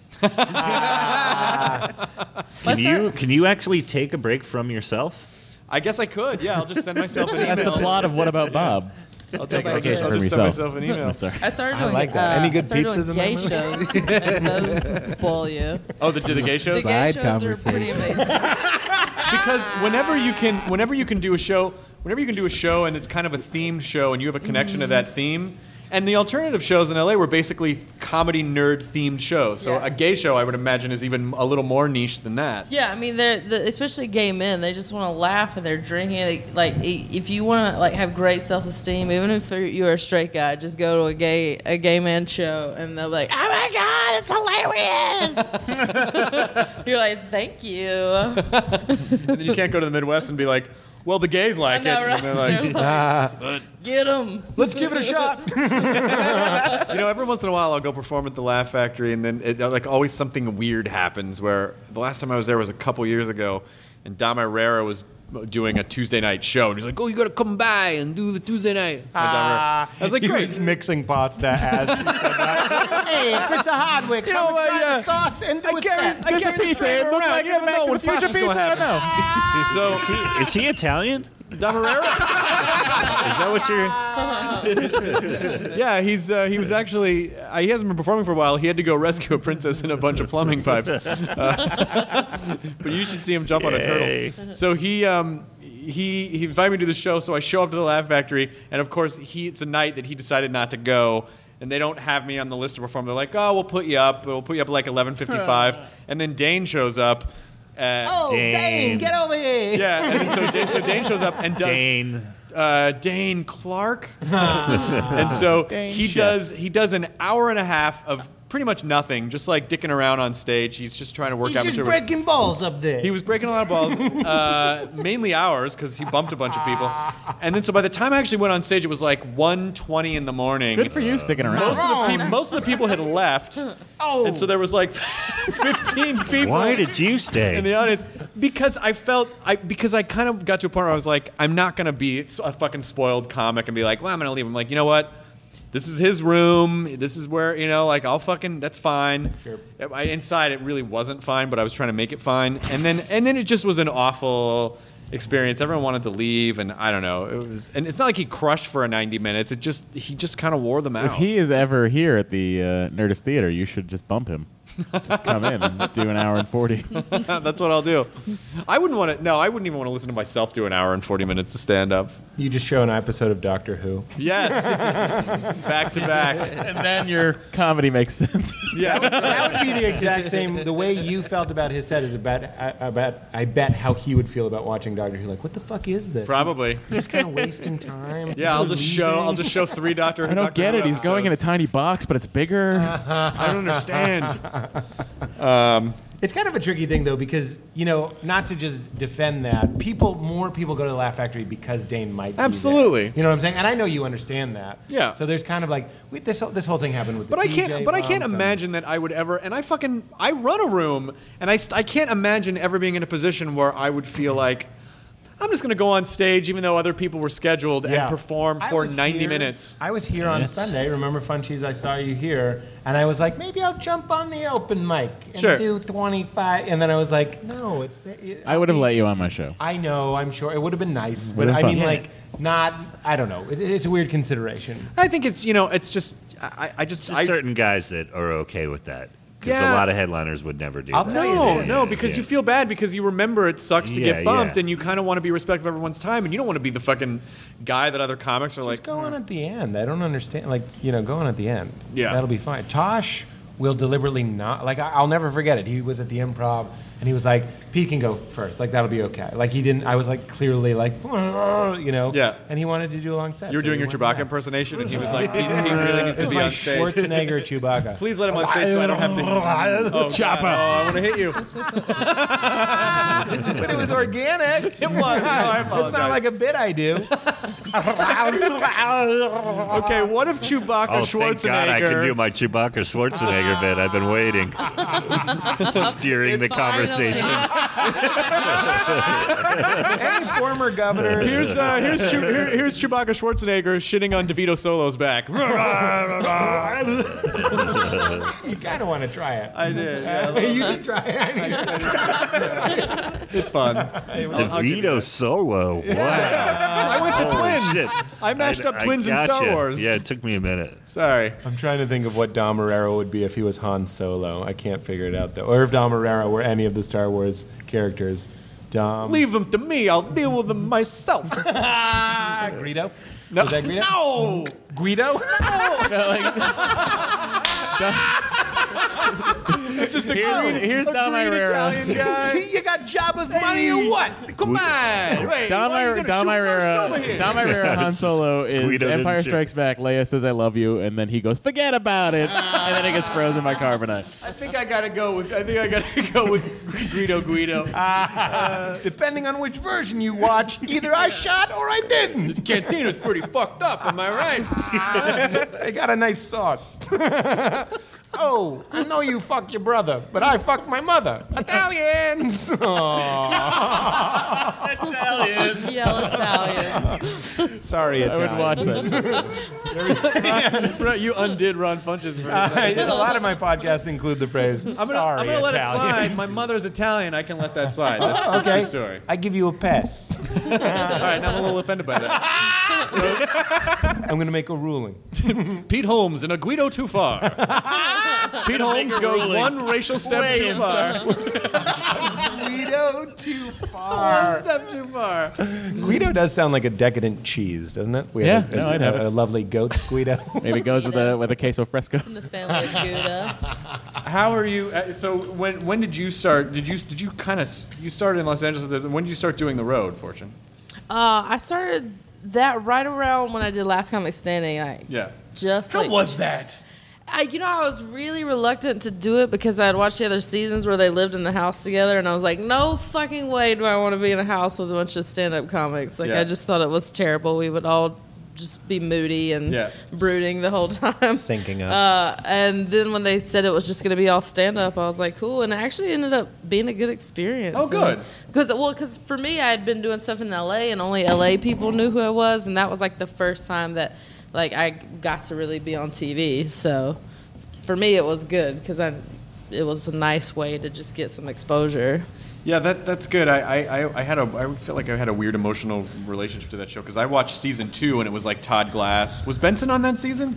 Speaker 12: Can
Speaker 2: What's
Speaker 12: you
Speaker 2: that?
Speaker 12: can you actually take a break from yourself?
Speaker 15: I guess I could. Yeah, I'll just send myself an email.
Speaker 10: That's the plot of What About Bob?
Speaker 15: I'll, take,
Speaker 2: Like
Speaker 15: I'll just,
Speaker 2: it.
Speaker 15: I'll
Speaker 10: From
Speaker 15: just send
Speaker 10: yourself.
Speaker 15: myself an email.
Speaker 10: No, sorry.
Speaker 2: I started
Speaker 11: I
Speaker 2: doing
Speaker 11: like that.
Speaker 2: Uh,
Speaker 11: Any good
Speaker 2: I started
Speaker 11: pizzas
Speaker 2: doing
Speaker 11: in
Speaker 2: gay
Speaker 11: that movie?
Speaker 2: shows. And those spoil you.
Speaker 15: Oh, the, do the gay
Speaker 2: The
Speaker 15: shows?
Speaker 2: gay
Speaker 16: Side
Speaker 2: shows are pretty amazing.
Speaker 15: Because whenever you can, whenever you can do a show, whenever you can do a show, and it's kind of a themed show, and you have a connection to that theme. And the alternative shows in L A were basically comedy nerd themed shows. So
Speaker 2: Yeah.
Speaker 15: a gay show, I would imagine, is even a little more niche than that.
Speaker 2: Yeah, I mean, they're the, especially gay men. They just want to laugh and they're drinking. Like, i- if you want to like have great self esteem, even if you're- you're a straight guy, just go to a gay a gay man show, and they'll be like, "Oh my god, it's hilarious!" You're like, "Thank you."
Speaker 15: And then you can't go to the Midwest and be like, well, the gays like
Speaker 2: I know,
Speaker 15: it.
Speaker 2: right?
Speaker 15: And they're like,
Speaker 11: Ah.
Speaker 2: Get them.
Speaker 11: Let's give it a shot.
Speaker 15: you know, every once in a while I'll go perform at the Laugh Factory, and then it, like always something weird happens. Where the last time I was there was a couple years ago, and Dom Herrera was doing a Tuesday night show, and he's like, "Oh, you got to come by and do the Tuesday night." So Dom Herrera- I was like,
Speaker 11: he
Speaker 15: "Great."
Speaker 11: was mixing pasta as he said that. Hey, Chris Hardwick,
Speaker 15: You know
Speaker 11: come
Speaker 15: what,
Speaker 11: try
Speaker 15: yeah.
Speaker 11: the sauce and do
Speaker 15: I
Speaker 11: a
Speaker 15: carry-
Speaker 11: set.
Speaker 15: I
Speaker 11: There's
Speaker 15: carry
Speaker 11: a
Speaker 15: the
Speaker 11: pizza.
Speaker 15: strainer
Speaker 11: It looked
Speaker 15: around.
Speaker 11: like
Speaker 15: You
Speaker 11: you
Speaker 15: never
Speaker 11: never
Speaker 15: know
Speaker 11: know
Speaker 15: when
Speaker 11: the
Speaker 15: the
Speaker 11: future
Speaker 15: pasta's gonna
Speaker 11: pizza. I know.
Speaker 15: So
Speaker 12: Is he, is he Italian?
Speaker 15: Dom Herrera.
Speaker 12: Is that what you're?
Speaker 15: Yeah, he's uh, he was actually uh, he hasn't been performing for a while. He had to go rescue a princess and a bunch of plumbing pipes. Uh, but you should see him jump on a
Speaker 12: Yay.
Speaker 15: turtle. So he um, he he invited me to the show. So I show up to the Laugh Factory, and of course he it's a night that he decided not to go. And they don't have me on the list to perform. They're like, "Oh, we'll put you up. We'll put you up at like eleven fifty-five." And then Dane shows up. Uh,
Speaker 11: Oh, Dane, get over here.
Speaker 15: yeah, and then so Dane, so Dane shows up and does
Speaker 12: Dane.
Speaker 15: uh, Dane Clark, and so
Speaker 10: Dane
Speaker 15: he
Speaker 10: Chef.
Speaker 15: does he does an hour and a half of pretty much nothing, just like dicking around on stage. He's just trying to work out
Speaker 11: He's just
Speaker 15: material.
Speaker 11: breaking balls up there.
Speaker 15: He was breaking a lot of balls, uh, mainly ours, because he bumped a bunch of people. And then, so by the time I actually went on stage, it was like one twenty in the morning.
Speaker 10: Good for you sticking around.
Speaker 15: Most of, the peop most of the people had left,
Speaker 11: Oh.
Speaker 15: and so there was like fifteen people
Speaker 12: Why did you stay?
Speaker 15: in the audience because I felt I because I kind of got to a point where I was like, I'm not gonna be a fucking spoiled comic and be like, well, I'm gonna leave. I'm like, you know what? This is his room. This is where, you know, like, I'll fucking, that's fine. Sure. I, inside, it really wasn't fine, but I was trying to make it fine. And then, and then it just was an awful experience. Everyone wanted to leave, and I don't know. It was, and it's not like he crushed for a ninety minutes. It just, he just kind of wore them out.
Speaker 10: If he is ever here at the uh, Nerdist Theater, you should just bump him. Just come in and do an hour and forty.
Speaker 15: That's what I'll do. I wouldn't want to. No, I wouldn't even want to listen to myself do an hour and forty minutes of stand up.
Speaker 11: You just show an episode of Doctor Who.
Speaker 15: Yes, back to back,
Speaker 10: and then your comedy makes sense.
Speaker 15: Yeah,
Speaker 11: that would be the exact same. The way you felt about his set is about about. I bet how he would feel about watching Doctor Who. Like, what the fuck is this?
Speaker 15: Probably.
Speaker 11: He's just kind of wasting time.
Speaker 15: Yeah, I'll
Speaker 11: People
Speaker 15: just
Speaker 11: leaving.
Speaker 15: show. I'll just show three Doctor.
Speaker 10: I don't
Speaker 15: Doctor
Speaker 10: get
Speaker 15: Who
Speaker 10: it. He's going in a
Speaker 15: episodes.
Speaker 10: tiny box, but it's bigger.
Speaker 15: I don't understand. Um,
Speaker 11: It's kind of a tricky thing, though, because, you know, not to just defend that, people, more people go to the Laugh Factory because Dane might be
Speaker 15: Absolutely.
Speaker 11: there. You know what I'm saying? And I know you understand that.
Speaker 15: Yeah.
Speaker 11: So there's kind of like, wait, this whole, this whole thing happened with the
Speaker 15: But I
Speaker 11: T
Speaker 15: can't.
Speaker 11: J
Speaker 15: But I can't
Speaker 11: bump and-
Speaker 15: imagine that I would ever. And I fucking. I run a room, and I. st- I can't imagine ever being in a position where I would feel like I'm just going to go on stage, even though other people were scheduled,
Speaker 11: Yeah.
Speaker 15: and perform
Speaker 11: I
Speaker 15: for
Speaker 11: was
Speaker 15: ninety
Speaker 11: here-
Speaker 15: minutes.
Speaker 11: I was here on
Speaker 15: Yes.
Speaker 11: Sunday. Remember, Fun Cheese? I saw you here, and I was like, maybe I'll jump on the open mic and
Speaker 10: Sure.
Speaker 11: do twenty-five. And then I was like, no, it's. The,
Speaker 10: I would have let you on my show.
Speaker 11: I know. I'm sure it would have been nice, but
Speaker 10: Would've
Speaker 11: I
Speaker 10: been
Speaker 11: mean,
Speaker 10: fun.
Speaker 11: like, not. I don't know. It, it's a weird consideration.
Speaker 15: I think it's you know it's just I, I just
Speaker 12: Just
Speaker 15: I,
Speaker 12: certain guys that are okay with that. Because
Speaker 15: Yeah.
Speaker 12: a lot of headliners would never do
Speaker 15: I'll
Speaker 12: that.
Speaker 15: tell you no, no, because
Speaker 12: Yeah.
Speaker 15: you feel bad because you remember it sucks to
Speaker 12: Yeah,
Speaker 15: get bumped,
Speaker 12: yeah.
Speaker 15: and you kind of want to be respectful of everyone's time, and you don't want to be the fucking guy that other comics are
Speaker 11: Just
Speaker 15: like.
Speaker 11: go on at the end. I don't understand. Like, you know, go on at the end.
Speaker 15: Yeah.
Speaker 11: That'll be fine. Tosh will deliberately not. Like, I- I'll never forget it. He was at the Improv, and he was like, Pete can go first. Like, that'll be okay. Like, he didn't. I was like, clearly, like, you know.
Speaker 15: Yeah.
Speaker 11: And he wanted to do a long set.
Speaker 15: You were
Speaker 11: so
Speaker 15: doing
Speaker 11: he
Speaker 15: your
Speaker 11: went
Speaker 15: Chewbacca
Speaker 11: back.
Speaker 15: impersonation, and he was like, Pete, Pete really needs
Speaker 11: It
Speaker 15: to
Speaker 11: was
Speaker 15: be
Speaker 11: my
Speaker 15: on stage.
Speaker 11: Schwarzenegger Chewbacca.
Speaker 15: Please let him on stage so I don't have to. Oh,
Speaker 11: Chopper.
Speaker 15: God. Oh, I want to hit you.
Speaker 11: But it was organic.
Speaker 15: It was. No, I
Speaker 11: It's
Speaker 15: apologize.
Speaker 11: not like a bit I do.
Speaker 15: Okay, what if Chewbacca
Speaker 12: Oh,
Speaker 15: Schwarzenegger?
Speaker 12: thank God I can do my Chewbacca Schwarzenegger bit. I've been waiting. Steering the conversation.
Speaker 11: Any former governor.
Speaker 15: Here's uh, here's Chew- here, here's Chewbacca Schwarzenegger shitting on DeVito Solo's back.
Speaker 11: You kind of want to try it.
Speaker 15: I did.
Speaker 11: Uh,
Speaker 15: Yeah.
Speaker 11: you did try it.
Speaker 15: It's fun.
Speaker 12: DeVito Solo. Wow.
Speaker 15: I went to
Speaker 12: Holy
Speaker 15: Twins.
Speaker 12: shit.
Speaker 15: I mashed up
Speaker 12: I
Speaker 15: Twins and Star
Speaker 12: gotcha.
Speaker 15: Wars.
Speaker 12: Yeah, it took me a minute.
Speaker 15: Sorry.
Speaker 11: I'm trying to think of what Dom Herrera would be if he was Han Solo. I can't figure it out though. Or if Dom Herrera were any of the Star Wars characters. Dom.
Speaker 15: Leave them to me. I'll deal with them myself.
Speaker 11: Greedo.
Speaker 15: No.
Speaker 11: Was that Greedo?
Speaker 15: No.
Speaker 11: Guido.
Speaker 15: It's just a
Speaker 10: Here's-
Speaker 15: green,
Speaker 10: here's
Speaker 15: a
Speaker 10: Dom
Speaker 15: green
Speaker 10: Irera.
Speaker 15: Italian guy.
Speaker 11: You got Jabba's money or what?
Speaker 15: Come on. Wait,
Speaker 10: Dom,
Speaker 15: why are you
Speaker 10: Ir-
Speaker 15: gonna
Speaker 10: Dom
Speaker 15: shoot first over
Speaker 10: Irera,
Speaker 15: here?
Speaker 10: Dom Irera Han Solo is
Speaker 12: Guido didn't
Speaker 10: Empire
Speaker 12: shoot.
Speaker 10: Strikes Back. Leia says, I love you, and then he goes, forget about it. And then it gets frozen by carbonite.
Speaker 15: I think I gotta go with. I think I gotta go with Guido Guido.
Speaker 11: Uh, depending on which version you watch, either I shot or I didn't.
Speaker 15: Cantina's pretty fucked up. Am I right?
Speaker 11: I got a nice sauce. Oh, I know you fuck your brother, but I fuck my mother. Italians.
Speaker 2: Just yell Italian.
Speaker 11: Sorry,
Speaker 10: I
Speaker 11: Italians.
Speaker 10: would watch that.
Speaker 15: Right, you undid Ron Funches for
Speaker 11: Uh,
Speaker 15: me.
Speaker 11: a lot of my podcasts include the phrase,
Speaker 15: I'm gonna,
Speaker 11: sorry,
Speaker 15: I'm gonna let
Speaker 11: Italian.
Speaker 15: it slide. My mother's Italian. I can let that slide. That's, that's
Speaker 11: Okay,
Speaker 15: the story.
Speaker 11: I give you a pass.
Speaker 15: All right, now I'm a little offended by that.
Speaker 11: I'm going to make a ruling.
Speaker 15: Pete Holmes and a Guido too far. Pete Holmes
Speaker 10: a
Speaker 15: goes
Speaker 10: ruling.
Speaker 15: one racial step
Speaker 10: Way
Speaker 15: too
Speaker 10: inside.
Speaker 15: far.
Speaker 11: Guido too
Speaker 15: One
Speaker 11: far.
Speaker 15: step too far.
Speaker 11: Guido does sound like a decadent cheese, doesn't it? We
Speaker 10: Yeah,
Speaker 11: have a,
Speaker 10: no,
Speaker 11: a,
Speaker 10: I'd have
Speaker 11: a,
Speaker 10: it.
Speaker 11: a lovely goat's Guido.
Speaker 10: Maybe it goes with a with a queso fresco.
Speaker 2: In the family of Gouda.
Speaker 15: How are you? Uh, so when when did you start? Did you did you kind of you started in Los Angeles? When did you start doing the road, Fortune?
Speaker 2: Uh, I started that right around when I did Last Comic Standing. I
Speaker 15: Yeah.
Speaker 2: just
Speaker 15: How
Speaker 2: like,
Speaker 15: was that?
Speaker 2: I, you know, I was really reluctant to do it because I had watched the other seasons where they lived in the house together, and I was like, no fucking way do I want to be in a house with a bunch of stand-up comics. Like,
Speaker 15: Yeah.
Speaker 2: I just thought it was terrible. We would all just be moody and
Speaker 15: Yeah.
Speaker 2: brooding the whole time.
Speaker 11: Syncing up.
Speaker 2: Uh, and then when they said it was just going to be all stand-up, I was like, cool. And it actually ended up being a good experience.
Speaker 15: Oh, good.
Speaker 2: Because, well, because for me, I had been doing stuff in L A, and only L A people knew who I was, and that was, like, the first time that, like, I got to really be on T V. So for me, it was good because I, it was a nice way to just get some exposure.
Speaker 15: Yeah, that that's good. I, I, I had a I feel like I had a weird emotional relationship to that show because I watched season two and it was like Todd Glass. Was Benson on that season?
Speaker 12: I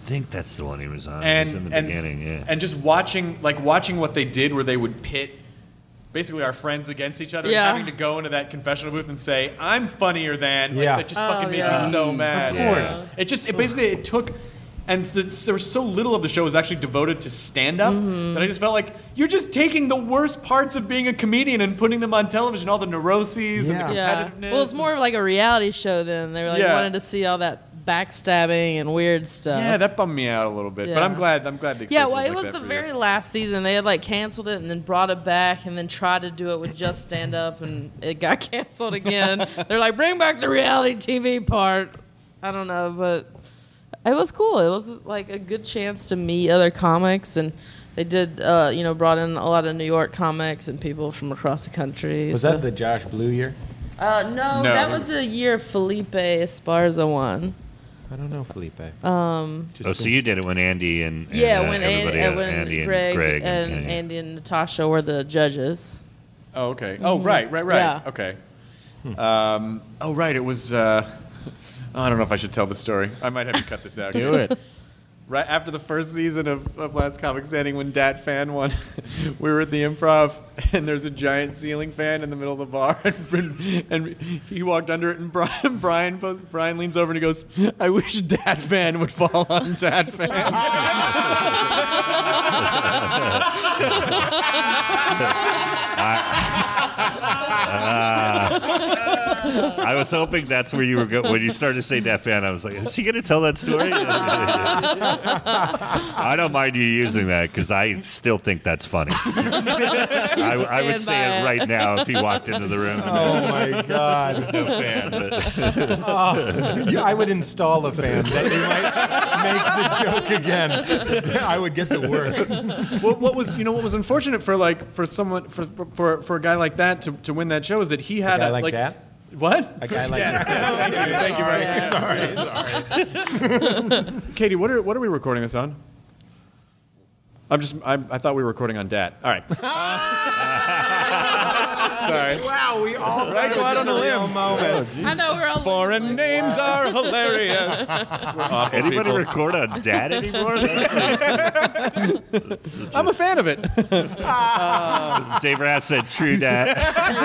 Speaker 12: think that's the one he was on.
Speaker 15: And
Speaker 12: he was in the
Speaker 15: and
Speaker 12: beginning, yeah.
Speaker 15: and just watching like watching what they did, where they would pit basically our friends against each other,
Speaker 2: Yeah.
Speaker 15: and having to go into that confessional booth and say, "I'm funnier than." Like,
Speaker 11: Yeah.
Speaker 15: that just
Speaker 2: Oh,
Speaker 15: fucking made
Speaker 2: yeah.
Speaker 15: me so mad.
Speaker 11: Of course.
Speaker 15: It just it basically it took. And the, there was so little of the show was actually devoted to stand-up
Speaker 2: Mm-hmm.
Speaker 15: that I just felt like you're just taking the worst parts of being a comedian and putting them on television, all the neuroses and the
Speaker 2: Yeah.
Speaker 15: competitiveness.
Speaker 2: Well, it's more of like a reality show then. They were like
Speaker 15: Yeah.
Speaker 2: wanted to see all that backstabbing and weird stuff.
Speaker 15: Yeah, that bummed me out a little bit. But
Speaker 2: Yeah.
Speaker 15: I'm glad. I'm glad the
Speaker 2: Yeah,
Speaker 15: experience
Speaker 2: well, it
Speaker 15: like
Speaker 2: was
Speaker 15: that
Speaker 2: the
Speaker 15: for you.
Speaker 2: very last season. They had like canceled it and then brought it back and then tried to do it with just stand up and it got canceled again. They're like, bring back the reality T V part. I don't know, but it was cool. It was like a good chance to meet other comics, and they did, uh, you know, brought in a lot of New York comics and people from across the country.
Speaker 11: Was
Speaker 2: so.
Speaker 11: that the Josh Blue year?
Speaker 2: Uh, no,
Speaker 11: No,
Speaker 2: that
Speaker 11: it
Speaker 2: was
Speaker 11: was-
Speaker 2: the year Felipe Esparza won.
Speaker 11: I don't know Felipe.
Speaker 2: Um,
Speaker 12: Oh, so you did it when Andy and, and
Speaker 2: yeah,
Speaker 12: uh,
Speaker 2: when,
Speaker 12: everybody,
Speaker 2: Andy,
Speaker 12: uh,
Speaker 2: when
Speaker 12: Andy and
Speaker 2: Greg,
Speaker 12: Greg
Speaker 2: and
Speaker 12: yeah, yeah.
Speaker 2: Andy and Natasha were the judges.
Speaker 15: Oh, okay. Oh,
Speaker 2: Mhm.
Speaker 15: right, right, right.
Speaker 2: Yeah.
Speaker 15: Okay. Um, oh, right. It was. Uh, I don't know if I should tell the story. I might have to cut this out.
Speaker 10: Do it.
Speaker 15: Right after the first season of, of Last Comic Standing, when Dat Fan won, we were at the Improv, and there's a giant ceiling fan in the middle of the bar, and, and he walked under it, and Brian Brian, post- Brian leans over and he goes, "I wish Dat Fan would fall on Dat Fan."
Speaker 12: Uh, I was hoping that's where you were going. When you started to say that fan, I was like, is he going to tell that story? I don't mind you using that because I still think that's funny. I, I would
Speaker 2: Stand
Speaker 12: say
Speaker 2: by
Speaker 12: it
Speaker 2: it.
Speaker 12: right now if he walked into the room.
Speaker 11: Oh my God!
Speaker 12: There's no fan, but
Speaker 11: Oh, yeah, I would install a fan that you might make the joke again. I would get to work.
Speaker 15: What, what was you know what was unfortunate for like for someone for for for a guy like that to, to win that show is that he had
Speaker 11: guy
Speaker 15: a,
Speaker 11: like that?
Speaker 15: What?
Speaker 11: A guy like
Speaker 15: Yes,
Speaker 11: that.
Speaker 15: yes, thank you, thank you very much. Sorry, sorry. Katie, what are what are we recording this on? I'm just I, I thought we were recording on Dat. All right. Sorry.
Speaker 11: Wow, we all
Speaker 15: Right, go out on a limb.
Speaker 11: moment.
Speaker 2: I know we're all
Speaker 15: Foreign names are hilarious.
Speaker 12: anybody
Speaker 15: people.
Speaker 12: record on Dad anymore?
Speaker 15: I'm a fan of it.
Speaker 12: Dave Rass said true Dad.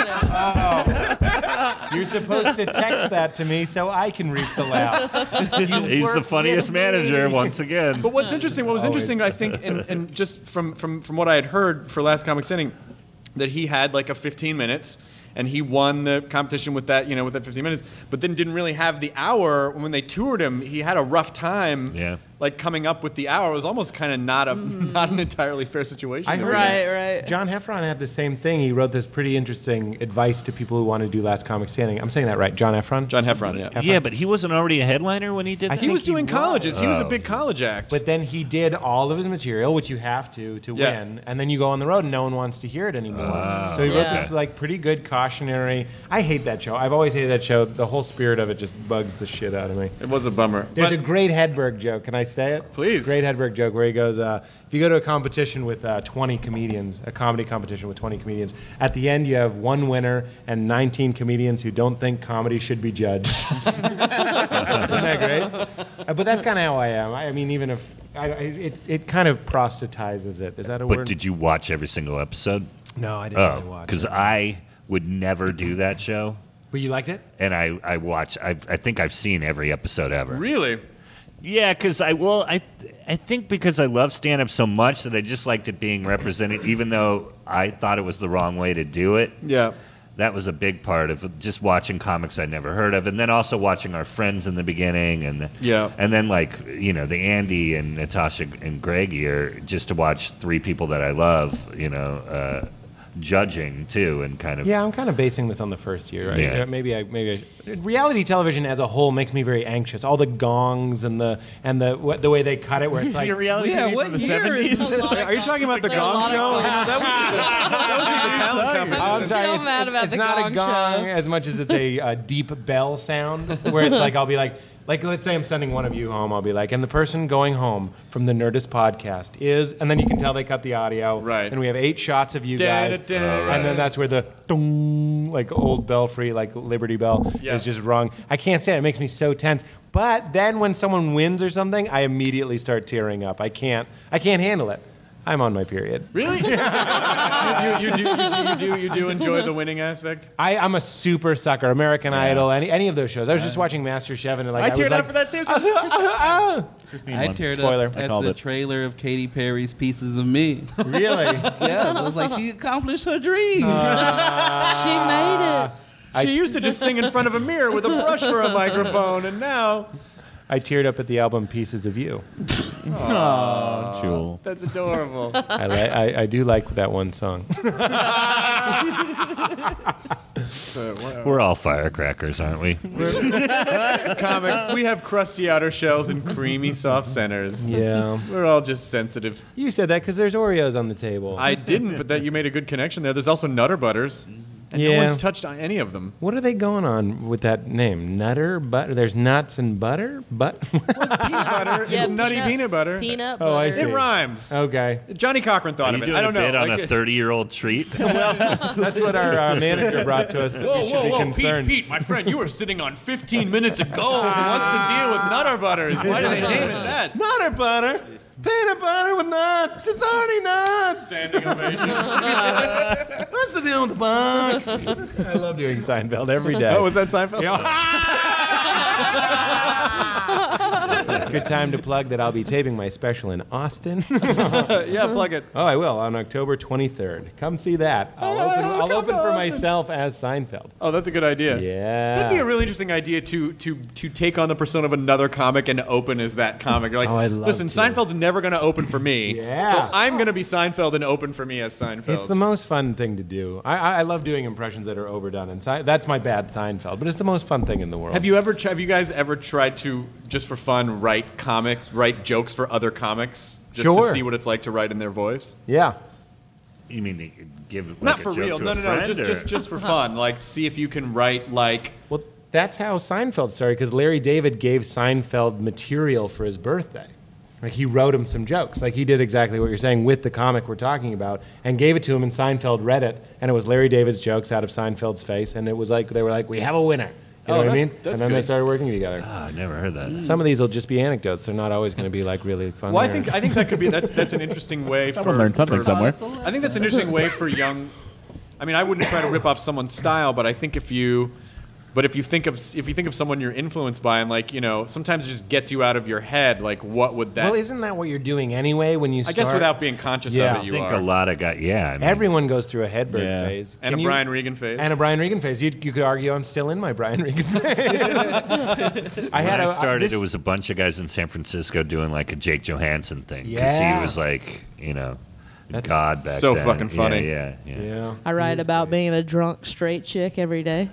Speaker 11: You're supposed to text that to me so I can reap the laugh. You
Speaker 12: He's the
Speaker 11: work
Speaker 12: funniest
Speaker 11: with
Speaker 12: manager
Speaker 11: me.
Speaker 12: once again.
Speaker 15: But what's interesting, what was
Speaker 11: Oh,
Speaker 15: interesting,
Speaker 11: it's-
Speaker 15: I think, and, and just from, from, from what I had heard for Last Comic Standing, that he had like a fifteen minutes, and he won the competition with that, you know, with that fifteen minutes, but then didn't really have the hour. When they toured him, he had a rough time,
Speaker 12: Yeah.
Speaker 15: like coming up with the hour. It was almost kind of not a not an entirely fair situation.
Speaker 11: I heard
Speaker 2: Right,
Speaker 11: that
Speaker 2: right.
Speaker 11: John Heffron had the same thing. He wrote this pretty interesting advice to people who want to do Last Comic Standing. I'm saying that right, John Heffron?
Speaker 15: John Heffron, yeah.
Speaker 11: Heffron.
Speaker 12: Yeah, but he wasn't already a headliner when he did
Speaker 11: I
Speaker 12: that?
Speaker 15: He
Speaker 11: think
Speaker 15: was doing
Speaker 11: he
Speaker 15: colleges. He was a
Speaker 12: Oh.
Speaker 15: big college act.
Speaker 11: But then he did all of his material, which you have to to
Speaker 15: Yeah.
Speaker 11: win, and then you go on the road and no one wants to hear it anymore.
Speaker 12: Ah.
Speaker 11: so he wrote
Speaker 2: Yeah.
Speaker 11: this like pretty good cautionary. I hate that show. I've always hated that show. The whole spirit of it just bugs the shit out of me.
Speaker 15: it was a bummer.
Speaker 11: There's
Speaker 15: But-
Speaker 11: a great Hedberg joke. Can I say it?
Speaker 15: Please.
Speaker 11: Great Hedberg joke where he goes, uh, if you go to a competition with uh, twenty comedians, a comedy competition with twenty comedians, at the end you have one winner and nineteen comedians who don't think comedy should be judged. Isn't that great? Uh, but that's kind of how I am. I, I mean, even if I, I, it, it kind of prosthetizes it. Is that a
Speaker 12: But
Speaker 11: word?
Speaker 12: did you watch every single episode?
Speaker 11: No, I didn't really
Speaker 12: Oh,
Speaker 11: watch
Speaker 12: because
Speaker 11: it.
Speaker 12: I would never do that show.
Speaker 11: But you liked it?
Speaker 12: And I, I watch, I, I think I've seen every episode ever.
Speaker 15: really?
Speaker 12: Yeah, because I, well, I, I think because I love stand-up so much that I just liked it being represented, even though I thought it was the wrong way to do it.
Speaker 15: Yeah.
Speaker 12: That was a big part of just watching comics I'd never heard of, and then also watching our friends in the beginning, and the,
Speaker 15: Yeah.
Speaker 12: and then like you know the Andy and Natasha and Greg year, just to watch three people that I love, you know, uh, judging too, and kind of
Speaker 11: Yeah, I'm kind of basing this on the first year. Right?
Speaker 12: Yeah.
Speaker 11: Uh, Maybe I maybe I should. Reality television as a whole makes me very anxious. All the gongs and the and the what, the way they cut it, where it's like
Speaker 10: Your reality
Speaker 15: Yeah,
Speaker 10: T V
Speaker 15: what
Speaker 10: from the
Speaker 15: year is
Speaker 10: seventies.
Speaker 15: it? Are you talking about the
Speaker 2: There's a
Speaker 15: Gong
Speaker 2: lot of
Speaker 15: Show?
Speaker 2: fun.
Speaker 15: No, that was that was just a talent competition.
Speaker 11: Oh, I'm sorry.
Speaker 2: So
Speaker 11: it's,
Speaker 2: mad
Speaker 11: it's-
Speaker 2: about
Speaker 11: it's
Speaker 2: the
Speaker 11: not
Speaker 2: gong
Speaker 11: a gong
Speaker 2: show.
Speaker 11: as much as it's a, uh deep bell sound, where it's like I'll be like, Like, let's say I'm sending one of you home. I'll be like, and the person going home from the Nerdist podcast is, and then you can tell they cut the audio. Right. And we have eight shots of you
Speaker 15: Da,
Speaker 11: guys.
Speaker 15: da, da.
Speaker 11: And then that's where the dong, like old Belfry, like Liberty Bell,
Speaker 15: Yeah.
Speaker 11: is just rung. I can't say it. It makes me so tense. But then when someone wins or something, I immediately start tearing up. I can't. I can't handle it. I'm on my period.
Speaker 15: Really? you, you, you, do, you, do, you, do, you do enjoy the winning aspect?
Speaker 11: I, I'm a super sucker. American Idol, any any of those shows. I was just watching MasterChef and like
Speaker 15: I
Speaker 11: I,
Speaker 15: teared
Speaker 11: was
Speaker 15: up
Speaker 11: like,
Speaker 15: for that too.
Speaker 10: Christine
Speaker 13: I
Speaker 10: won.
Speaker 13: teared
Speaker 11: Spoiler.
Speaker 13: up
Speaker 11: I
Speaker 13: at
Speaker 10: called
Speaker 13: the
Speaker 10: it.
Speaker 13: trailer of Katy Perry's Pieces of Me.
Speaker 11: Really?
Speaker 13: Yeah, I was like, she accomplished her dream.
Speaker 2: She made it.
Speaker 11: I-
Speaker 15: She used to just sing in front of a mirror with a brush for a microphone, and now...
Speaker 11: I teared up at the album Pieces of You.
Speaker 10: Oh, Jewel.
Speaker 15: That's adorable.
Speaker 11: I, li- I I do like that one song.
Speaker 15: So, wow.
Speaker 12: We're all firecrackers, aren't we?
Speaker 15: Comics, we have crusty outer shells and creamy soft centers.
Speaker 11: Yeah.
Speaker 15: We're all just sensitive.
Speaker 11: You said that because there's Oreos on the table.
Speaker 15: I didn't, but that you made a good connection there. There's also Nutter Butters, and
Speaker 11: Yeah.
Speaker 15: no one's touched on any of them.
Speaker 11: What are they going on with that name? Nutter butter. There's nuts and butter, but
Speaker 15: Peanut butter.
Speaker 2: Yeah,
Speaker 15: it's nutty
Speaker 2: peanut-
Speaker 15: peanut butter.
Speaker 2: Peanut
Speaker 11: Oh, I
Speaker 2: butter.
Speaker 15: It
Speaker 11: see.
Speaker 15: rhymes.
Speaker 11: okay.
Speaker 15: Johnny Cochran thought
Speaker 12: Are
Speaker 15: of
Speaker 12: you
Speaker 15: it.
Speaker 12: doing
Speaker 15: I don't
Speaker 12: a
Speaker 15: know.
Speaker 12: bit on
Speaker 15: like
Speaker 12: a
Speaker 15: it-
Speaker 12: thirty-year-old treat?
Speaker 11: That's what our uh, manager brought to us. That
Speaker 15: Whoa,
Speaker 11: we should
Speaker 15: whoa,
Speaker 11: be
Speaker 15: whoa,
Speaker 11: concerned.
Speaker 15: Pete, Pete, my friend, you were sitting on fifteen minutes ago. What's the deal with Nutter Butters? Why do they name it that?
Speaker 11: Nutter butter. Peanut butter with nuts. It's already nuts.
Speaker 15: Standing ovation.
Speaker 11: What's the deal with the box? I love doing Seinfeld every day.
Speaker 15: Oh, was that Seinfeld?
Speaker 11: Good time to plug that I'll be taping my special in Austin.
Speaker 15: Yeah, plug it.
Speaker 11: Oh, I will on October twenty-third. Come see that. I'll
Speaker 15: Oh,
Speaker 11: open. I'll
Speaker 15: come
Speaker 11: open
Speaker 15: to
Speaker 11: for
Speaker 15: Austin.
Speaker 11: myself as Seinfeld.
Speaker 15: Oh, that's a good idea.
Speaker 11: Yeah.
Speaker 15: That'd be a really interesting idea to to to take on the persona of another comic and open as that comic. You're like,
Speaker 11: Oh, I'd love
Speaker 15: listen,
Speaker 11: to.
Speaker 15: Seinfeld's never going to open for me.
Speaker 11: Yeah.
Speaker 15: So I'm going to be Seinfeld and open for me as Seinfeld.
Speaker 11: It's the most fun thing to do. I, I I love doing impressions that are overdone, and Se- that's my bad Seinfeld. But it's the most fun thing in the world.
Speaker 15: Have you ever? Have you guys ever tried to just for fun write comics, write jokes for other comics, just
Speaker 11: Sure.
Speaker 15: to see what it's like to write in their voice?
Speaker 11: Yeah.
Speaker 12: You mean to give like
Speaker 15: Not
Speaker 12: a
Speaker 15: for
Speaker 12: joke
Speaker 15: real.
Speaker 12: to
Speaker 15: No,
Speaker 12: a
Speaker 15: no, no.
Speaker 12: friend,
Speaker 15: Just
Speaker 12: or-
Speaker 15: just just for fun. Like, see if you can write like.
Speaker 11: Well, that's how Seinfeld started because Larry David gave Seinfeld material for his birthday. Like he wrote him some jokes. Like he did exactly what you're saying with the comic we're talking about, and gave it to him, and Seinfeld read it, and it was Larry David's jokes out of Seinfeld's face, and it was like they were like, "We have a winner." You know
Speaker 15: Oh,
Speaker 11: what I
Speaker 15: that's-
Speaker 11: mean?
Speaker 15: that's
Speaker 11: and then they
Speaker 15: good.
Speaker 11: started working together.
Speaker 12: Ah, I never heard that.
Speaker 11: Some of these will just be anecdotes. They're not always going to be like really fun.
Speaker 15: Well, I
Speaker 11: there.
Speaker 15: think I think that could be that's that's an interesting way.
Speaker 10: Someone
Speaker 15: for,
Speaker 10: learned something
Speaker 15: for-
Speaker 10: somewhere.
Speaker 15: I think that's an interesting way for young. I mean, I wouldn't try to rip off someone's style, but I think if you, but if you think of if you think of someone you're influenced by, and like you know, sometimes it just gets you out of your head. Like, what would that?
Speaker 11: Well, isn't that what you're doing anyway when you
Speaker 15: I
Speaker 11: start?
Speaker 15: guess without being conscious
Speaker 11: Yeah.
Speaker 15: of
Speaker 12: I
Speaker 15: it, you
Speaker 12: think
Speaker 15: are.
Speaker 12: a lot of guys. Yeah, I mean,
Speaker 11: Everyone goes through a Hedberg
Speaker 10: Yeah.
Speaker 11: phase.
Speaker 15: and
Speaker 11: Can
Speaker 15: a
Speaker 11: you-
Speaker 15: Brian Regan phase.
Speaker 11: And a Brian Regan phase. You, you could argue I'm still in my Brian Regan phase. I
Speaker 12: when
Speaker 11: had
Speaker 12: I
Speaker 11: a,
Speaker 12: started,
Speaker 11: this-
Speaker 12: it was a bunch of guys in San Francisco doing like a Jake Johansson thing because
Speaker 11: Yeah.
Speaker 12: he was like, you know,
Speaker 11: That's
Speaker 12: God back
Speaker 15: so
Speaker 12: then.
Speaker 15: fucking funny.
Speaker 12: Yeah, yeah, yeah.
Speaker 11: Yeah.
Speaker 2: I write about being a drunk straight chick every day.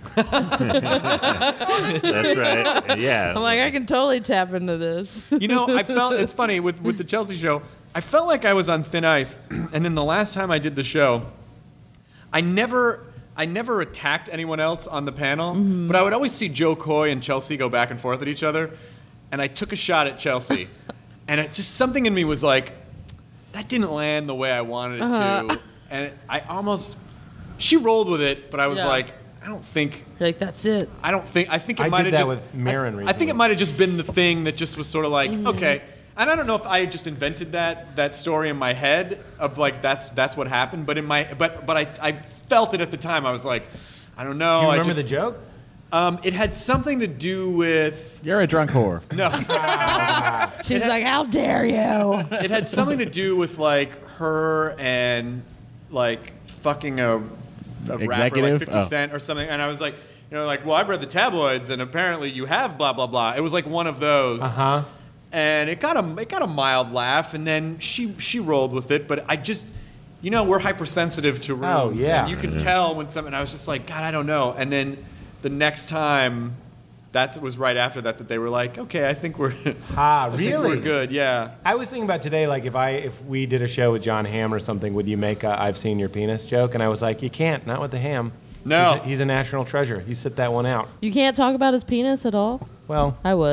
Speaker 12: That's right. Yeah.
Speaker 2: I'm like, I can totally tap into this.
Speaker 15: You know, I felt it's funny with with the Chelsea show. I felt like I was on thin ice, and then the last time I did the show, I never. I never attacked anyone else on the panel, but I would always see Joe Coy and Chelsea go back and forth at each other, and I took a shot at Chelsea, and it just something in me was like, that didn't land the way I wanted it
Speaker 2: Uh-huh.
Speaker 15: to, and I almost she rolled with it, but I was
Speaker 2: Yeah.
Speaker 15: like, I don't think.
Speaker 2: You're like, that's it.
Speaker 15: I don't think. I think it
Speaker 11: I
Speaker 15: might
Speaker 11: did
Speaker 15: have
Speaker 11: that
Speaker 15: just.
Speaker 11: with Marin
Speaker 15: I, I think
Speaker 11: recently.
Speaker 15: it might have just been the thing that just was sort of like okay, and I don't know if I just invented that that story in my head of like that's that's what happened, but in my but but I I felt it at the time. I was like, I don't know.
Speaker 11: Do you
Speaker 15: I
Speaker 11: remember
Speaker 15: just,
Speaker 11: the joke?
Speaker 15: Um, it had something to do with
Speaker 10: You're a drunk whore.
Speaker 15: no.
Speaker 2: She's like, how dare you?
Speaker 15: It had something to do with like her and like fucking a, a rapper like
Speaker 10: Executive?
Speaker 15: fifty
Speaker 10: Oh.
Speaker 15: Cent or something, and I was like, you know, like, well, I've read the tabloids, and apparently you have blah blah blah. It was like one of those,
Speaker 11: Uh huh.
Speaker 15: and it got a it got a mild laugh, and then she she rolled with it, but I just. You know, we're hypersensitive to rooms.
Speaker 11: Oh, yeah.
Speaker 15: And you can tell when something, I was just like, God, I don't know. And then the next time, that was right after that, that they were like, okay, I think we're,
Speaker 11: Ah,
Speaker 15: I think
Speaker 11: really?
Speaker 15: we're good, yeah.
Speaker 11: I was thinking about today, like if I if we did a show with John Hamm or something, would you make a "I've seen your penis" joke? And I was like, you can't, not with the Ham.
Speaker 15: No.
Speaker 11: he's a, he's a national treasure. You sit that one out.
Speaker 2: You can't talk about his penis at all?
Speaker 11: Well,
Speaker 2: I would.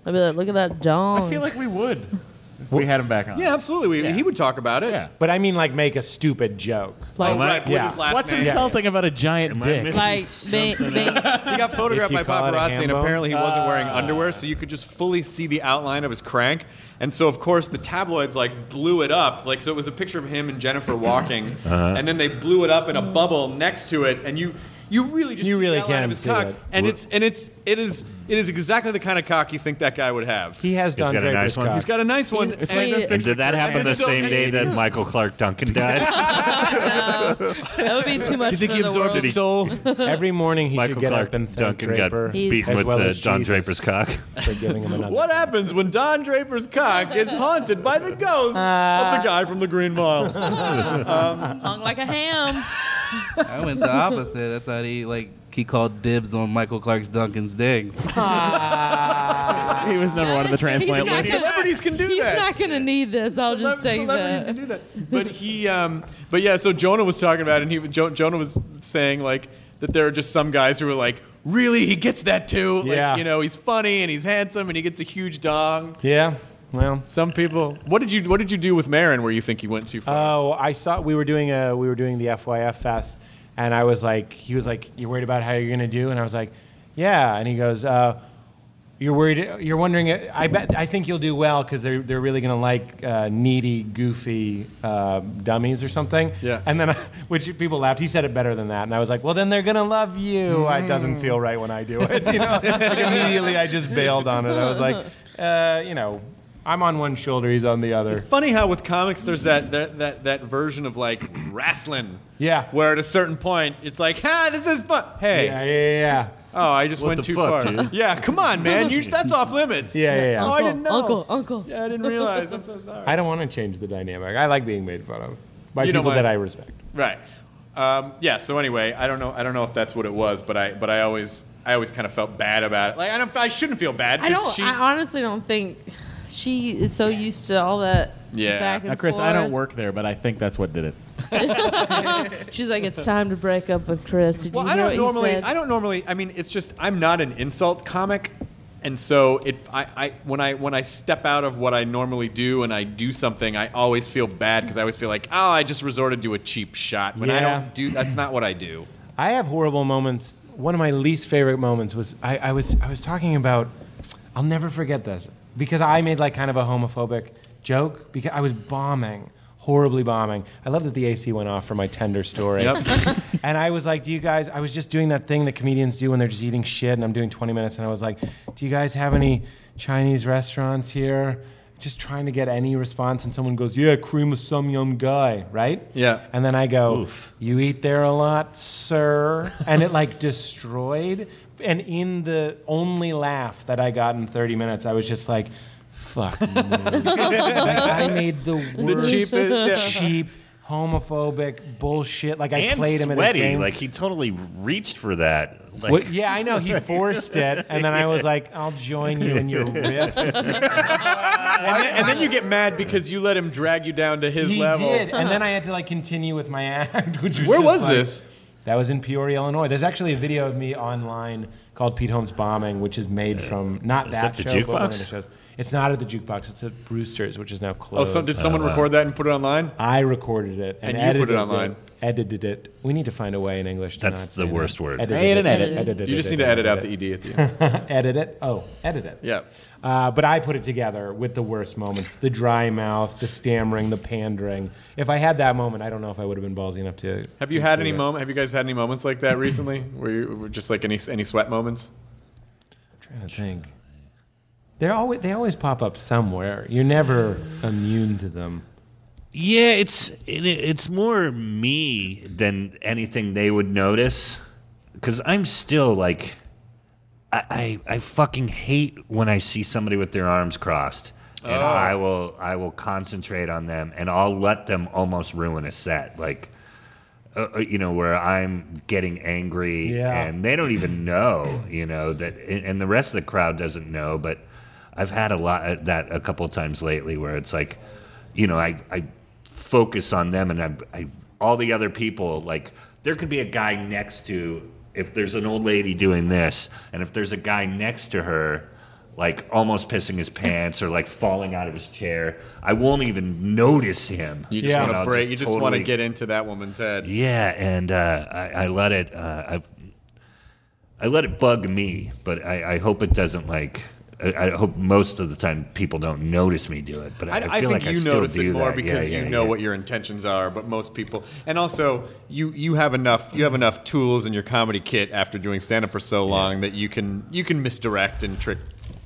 Speaker 2: I'd be like, look at that dong.
Speaker 10: I feel like we would if we had him back on.
Speaker 15: Yeah, absolutely. We,
Speaker 10: Yeah.
Speaker 15: He would talk about it.
Speaker 10: Yeah.
Speaker 11: But I mean, like, make a stupid joke.
Speaker 2: Like,
Speaker 15: Oh, right, with
Speaker 11: Yeah.
Speaker 15: his last
Speaker 10: What's
Speaker 15: name.
Speaker 10: insulting about a giant
Speaker 12: Am I
Speaker 10: dick?
Speaker 12: missing
Speaker 2: like being,
Speaker 12: something?
Speaker 2: being,
Speaker 15: He got photographed
Speaker 11: If
Speaker 15: by
Speaker 11: you call it a
Speaker 15: paparazzi, and
Speaker 11: ham bone?
Speaker 15: apparently he wasn't wearing
Speaker 10: Ah.
Speaker 15: underwear, so you could just fully see the outline of his crank. And so, of course, the tabloids like blew it up. Like, so it was a picture of him and Jennifer walking,
Speaker 12: Uh-huh.
Speaker 15: and then they blew it up in a bubble next to it, and you you really just
Speaker 11: You
Speaker 15: see
Speaker 11: really
Speaker 15: the outline
Speaker 11: can
Speaker 15: of his
Speaker 11: see
Speaker 15: cock,
Speaker 11: it.
Speaker 15: and it's and it's it is it is exactly the kind of cock you think that guy would have.
Speaker 11: He has
Speaker 12: He's
Speaker 11: Don
Speaker 12: got a
Speaker 11: Draper's
Speaker 12: nice one.
Speaker 11: cock.
Speaker 15: He's got a nice one.
Speaker 2: He's-
Speaker 15: and-
Speaker 2: Wait,
Speaker 12: And did that happen the
Speaker 15: So-
Speaker 12: same
Speaker 15: and
Speaker 12: day
Speaker 15: he-
Speaker 12: that Michael Clark Duncan died?
Speaker 2: no, that would be too much
Speaker 15: do you think
Speaker 2: for
Speaker 15: he
Speaker 2: the
Speaker 15: absorbed
Speaker 2: world.
Speaker 15: his soul?
Speaker 11: Every morning he
Speaker 12: Michael
Speaker 11: should get
Speaker 12: Clark
Speaker 11: up and thank
Speaker 12: Duncan
Speaker 11: Draper
Speaker 12: got
Speaker 2: He's-
Speaker 12: beaten
Speaker 11: as
Speaker 12: with
Speaker 11: well
Speaker 12: uh,
Speaker 11: as
Speaker 12: Don
Speaker 11: Jesus
Speaker 12: Draper's cock.
Speaker 11: for giving him another.
Speaker 15: What happens when Don Draper's cock gets haunted by the ghost of the guy from the Green Mile?
Speaker 2: Hung like a ham.
Speaker 13: I went the opposite. I thought he like he called dibs on Michael Clark's Duncan's dick.
Speaker 10: He was never one of the transplant
Speaker 2: He's not
Speaker 10: list.
Speaker 2: gonna-
Speaker 15: Celebrities can do
Speaker 2: He's
Speaker 15: that.
Speaker 2: not going to need this. I'll just
Speaker 15: Celeb-
Speaker 2: take
Speaker 15: celebrities
Speaker 2: that.
Speaker 15: can do that. But he, um, but yeah. So Jonah was talking about it, and he, jo- Jonah was saying like that there are just some guys who are like, really, he gets that too. Like,
Speaker 11: Yeah.
Speaker 15: you know, he's funny and he's handsome and he gets a huge dong.
Speaker 11: Yeah. Well,
Speaker 15: Some people. What did you What did you do with Marin where you think he went too far?
Speaker 11: oh, I saw we were doing a we were doing the F Y F fest, and I was like, he was like, "You worried about how you're gonna do?" And I was like, "Yeah." And he goes, uh, "You're worried? You're wondering? I bet I think you'll do well because they're they're really gonna like uh, needy, goofy uh, dummies or something."
Speaker 15: Yeah.
Speaker 11: And then, I, which people laughed. He said it better than that, and I was like, "Well, then they're gonna love you." It doesn't feel right when I do it. You know, like immediately I just bailed on it. I was like, uh, you know. I'm on one shoulder, he's on the other.
Speaker 15: Funny how with comics there's that that that, that version of like wrestling.
Speaker 11: Yeah.
Speaker 15: Where at a certain point it's like, ha, this is fun. Hey.
Speaker 11: Yeah, yeah, yeah.
Speaker 15: Oh, I just
Speaker 12: What
Speaker 15: went
Speaker 12: the
Speaker 15: too
Speaker 12: fuck,
Speaker 15: far.
Speaker 12: dude?
Speaker 15: Yeah, come on, man. You, that's off limits.
Speaker 11: Yeah, yeah, yeah.
Speaker 15: Oh, I didn't know.
Speaker 2: Uncle, uncle.
Speaker 15: Yeah, I didn't realize. I'm so sorry.
Speaker 11: I don't want to change the dynamic. I like being made fun of by
Speaker 15: You don't
Speaker 11: people
Speaker 15: mind.
Speaker 11: that I respect.
Speaker 15: Right. Um, yeah. So anyway, I don't know. I don't know if that's what it was, but I but I always I always kind of felt bad about it. Like I don't. I shouldn't feel bad.
Speaker 2: I
Speaker 15: 'cause
Speaker 2: don't.
Speaker 15: She,
Speaker 2: I honestly don't think she is so used to all that.
Speaker 15: Yeah.
Speaker 2: Back and
Speaker 10: Now, Chris,
Speaker 2: forth.
Speaker 10: I don't work there, but I think that's what did it.
Speaker 2: She's like, it's time to break up with Chris. Did
Speaker 15: well,
Speaker 2: you
Speaker 15: I
Speaker 2: hear
Speaker 15: don't
Speaker 2: what he
Speaker 15: normally.
Speaker 2: said?
Speaker 15: I don't normally. I mean, it's just I'm not an insult comic, and so it. I, I when I when I step out of what I normally do and I do something, I always feel bad because I always feel like, oh, I just resorted to a cheap shot. When I
Speaker 11: Yeah.
Speaker 15: don't do, that's not what I do.
Speaker 11: I have horrible moments. One of my least favorite moments was I, I was I was talking about. I'll never forget this because I made like kind of a homophobic joke because I was bombing, horribly bombing. I love that the A C went off for my tender story.
Speaker 15: Yep.
Speaker 11: And I was like, do you guys, I was just doing that thing that comedians do when they're just eating shit and I'm doing twenty minutes and I was like, do you guys have any Chinese restaurants here? Just trying to get any response and someone goes, yeah, cream of some young guy, right?
Speaker 15: Yeah.
Speaker 11: And then I go,
Speaker 12: Oof.
Speaker 11: you eat there a lot, sir? And it like destroyed. And in the only laugh that I got in thirty minutes, I was just like, fuck me. Like, I made the worst,
Speaker 15: cheapest, yeah.
Speaker 11: cheap, homophobic bullshit. Like I
Speaker 12: and
Speaker 11: played him
Speaker 12: sweaty.
Speaker 11: in his game.
Speaker 12: Like he totally reached for that. Like,
Speaker 11: Well, yeah, I know. He forced it. And then I was like, I'll join you in your riff.
Speaker 15: And then, and then you get mad because you let him drag you down to his
Speaker 11: he
Speaker 15: level.
Speaker 11: did. And then I had to like continue with my act. Which was
Speaker 15: Where
Speaker 11: just
Speaker 15: was
Speaker 11: like-
Speaker 15: this?
Speaker 11: That was in Peoria, Illinois. There's actually a video of me online called Pete Holmes Bombing, which is made from not
Speaker 12: Is
Speaker 11: that
Speaker 12: that the
Speaker 11: show, but one of
Speaker 12: jukebox?
Speaker 11: the shows. It's not at the jukebox. It's at Brewster's, which is now
Speaker 15: Oh,
Speaker 11: closed.
Speaker 15: so did someone
Speaker 12: wow.
Speaker 15: record that and put it online?
Speaker 11: I recorded it
Speaker 15: And
Speaker 11: and,
Speaker 15: you put
Speaker 11: edited
Speaker 15: it online.
Speaker 11: Edited it. We need to find a way in English to
Speaker 12: That's
Speaker 11: not
Speaker 12: the
Speaker 11: say
Speaker 12: worst
Speaker 11: that.
Speaker 12: word.
Speaker 11: Edited
Speaker 10: Made
Speaker 11: it.
Speaker 10: and edit.
Speaker 11: Edited
Speaker 15: You just
Speaker 11: it,
Speaker 15: need to edit out
Speaker 11: edited
Speaker 15: the
Speaker 11: it.
Speaker 15: E D at the end.
Speaker 11: Edit it? Oh, edit it.
Speaker 15: Yeah.
Speaker 11: Uh, but I put it together with the worst moments. The dry mouth, the stammering, the pandering. If I had that moment, I don't know if I would have been ballsy enough to...
Speaker 15: Have you had any
Speaker 11: do it.
Speaker 15: moment? Have you guys had any moments like that recently? Where you were just like any any sweat moments?
Speaker 11: I'm trying to think. They're always, they always pop up somewhere. You're never immune to them.
Speaker 12: Yeah, it's it, it's more me than anything they would notice, because I'm still like, I, I I fucking hate when I see somebody with their arms crossed, and
Speaker 15: Oh.
Speaker 12: I will I will concentrate on them, and I'll let them almost ruin a set, like. Uh, you know, where I'm getting angry
Speaker 11: Yeah.
Speaker 12: and they don't even know, you know, that, and the rest of the crowd doesn't know, but I've had a lot of that a couple of times lately where it's like, you know, I, I focus on them and I, I, all the other people, like, there could be a guy next to, if there's an old lady doing this, and if there's a guy next to her, like almost pissing his pants or like falling out of his chair, I won't even notice him.
Speaker 15: You just
Speaker 12: yeah.
Speaker 15: want to break.
Speaker 12: Just
Speaker 15: you just
Speaker 12: totally,
Speaker 15: want to get into that woman's head.
Speaker 12: Yeah, and uh, I, I let it. Uh, I, I let it bug me, but I, I hope it doesn't like. I, I hope most of the time people don't notice me do it. But I,
Speaker 15: I,
Speaker 12: I
Speaker 15: I
Speaker 12: feel
Speaker 15: think
Speaker 12: like
Speaker 15: you
Speaker 12: I still
Speaker 15: notice
Speaker 12: do
Speaker 15: it more
Speaker 12: that.
Speaker 15: because
Speaker 12: yeah,
Speaker 15: you
Speaker 12: yeah,
Speaker 15: know
Speaker 12: yeah.
Speaker 15: what your intentions are. But most people, and also you you have enough you have enough tools in your comedy kit after doing stand up for so long yeah. that you can you can misdirect and trick.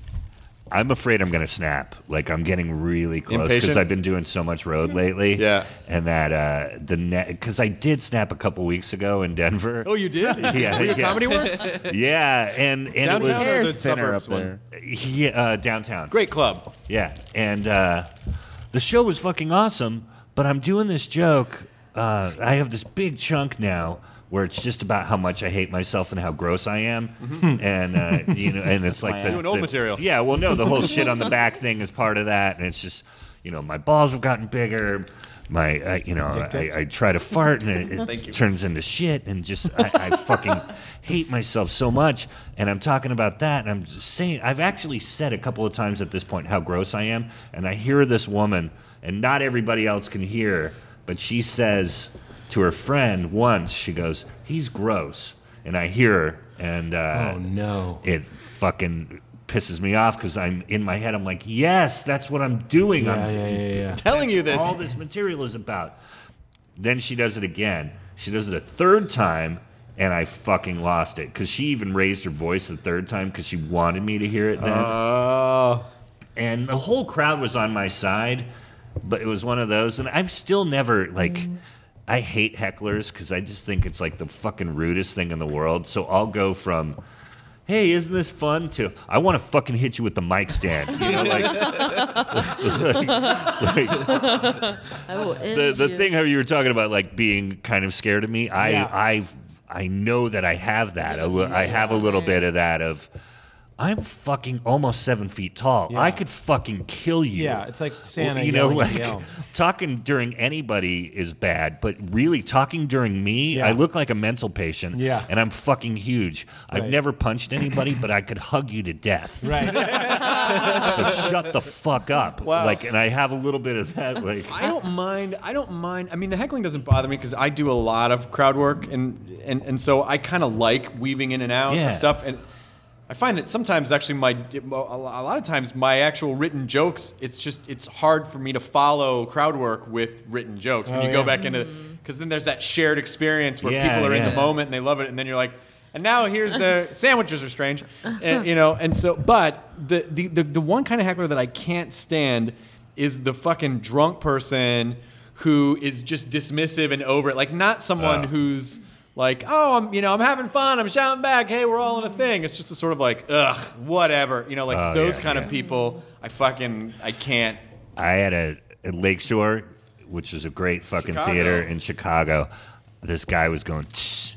Speaker 12: I'm afraid I'm going to snap. Like, I'm getting really close because I've been doing so much road lately.
Speaker 15: Yeah.
Speaker 12: And that, uh, the net, because I did snap a couple weeks ago in Denver.
Speaker 15: Oh, you did?
Speaker 12: Yeah.
Speaker 15: Were you
Speaker 12: yeah.
Speaker 15: Comedy Works?
Speaker 12: Yeah. And, and
Speaker 15: downtown
Speaker 12: it was.
Speaker 15: or the suburbs one?
Speaker 12: Yeah, uh, downtown.
Speaker 15: Great club.
Speaker 12: Yeah. And uh, the show was fucking awesome, but I'm doing this joke. Uh, I have this big chunk now where it's just about how much I hate myself and how gross I am, mm-hmm. and uh, you know, and it's like the,
Speaker 15: doing old
Speaker 12: the,
Speaker 15: material.
Speaker 12: Yeah, well, no, the whole shit on the back thing is part of that, and it's just, you know, my balls have gotten bigger. My, uh, you know, I, I try to fart and it, it turns into shit, and just I, I fucking hate myself so much. And I'm talking about that, and I'm just saying I've actually said a couple of times at this point how gross I am, and I hear this woman, and not everybody else can hear, but she says to her friend once, she goes, "He's gross," and I hear her, and uh,
Speaker 11: oh no,
Speaker 12: it fucking pisses me off because I'm in my head. I'm like, yes, that's what I'm doing.
Speaker 11: Yeah,
Speaker 12: I'm
Speaker 11: yeah, yeah, yeah.
Speaker 15: telling you this.
Speaker 12: All this material is about. Then she does it again. She does it a third time, and I fucking lost it because she even raised her voice the third time because she wanted me to hear it then.
Speaker 15: Oh.
Speaker 12: And the whole crowd was on my side, but it was one of those, and I've still never like. Mm. I hate hecklers because I just think it's like the fucking rudest thing in the world. So I'll go from, "Hey, isn't this fun?" to, "I want to fucking hit you with the mic stand." You know, like, like, like
Speaker 2: I will end
Speaker 12: the the
Speaker 2: you.
Speaker 12: thing how you were talking about, like being kind of scared of me. I
Speaker 11: Yeah.
Speaker 12: I I know that I have that. I, I have a little bit of that of. I'm fucking almost seven feet tall.
Speaker 11: Yeah.
Speaker 12: I could fucking kill you.
Speaker 11: Yeah, it's like Santa
Speaker 12: You know,
Speaker 11: yelling
Speaker 12: like
Speaker 11: at the elves.
Speaker 12: talking during anybody is bad, but really talking during me,
Speaker 11: Yeah.
Speaker 12: I look like a mental patient.
Speaker 11: Yeah.
Speaker 12: And I'm fucking huge. I've
Speaker 11: Right.
Speaker 12: never punched anybody, but I could hug you to death.
Speaker 11: Right.
Speaker 12: So shut the fuck up.
Speaker 15: Wow.
Speaker 12: Like, and I have a little bit of that. Like,
Speaker 15: I don't mind. I don't mind. I mean, the heckling doesn't bother me because I do a lot of crowd work, and and, and so I kind of like weaving in and out
Speaker 12: Yeah.
Speaker 15: and stuff. And I find that sometimes, actually, my a lot of times my actual written jokes, it's just it's hard for me to follow crowd work with written jokes when
Speaker 11: Oh,
Speaker 15: you go
Speaker 11: yeah.
Speaker 15: back into because then there's that shared experience where
Speaker 12: Yeah,
Speaker 15: people are in
Speaker 12: yeah.
Speaker 15: the moment and they love it, and then you're like. And now here's uh, sandwiches are strange, and, you know. And so, but the, the the the one kind of heckler that I can't stand is the fucking drunk person who is just dismissive and over it. Like not someone
Speaker 12: Oh.
Speaker 15: who's like, oh, I'm you know I'm having fun, I'm shouting back, hey, we're all in a thing. It's just a sort of like, ugh, whatever, you know, like
Speaker 12: Oh,
Speaker 15: those
Speaker 12: yeah,
Speaker 15: kind
Speaker 12: yeah.
Speaker 15: of people. I fucking I can't.
Speaker 12: I had a at Lakeshore, which is a great fucking
Speaker 15: Chicago.
Speaker 12: theater in Chicago. This guy was going. Tsh,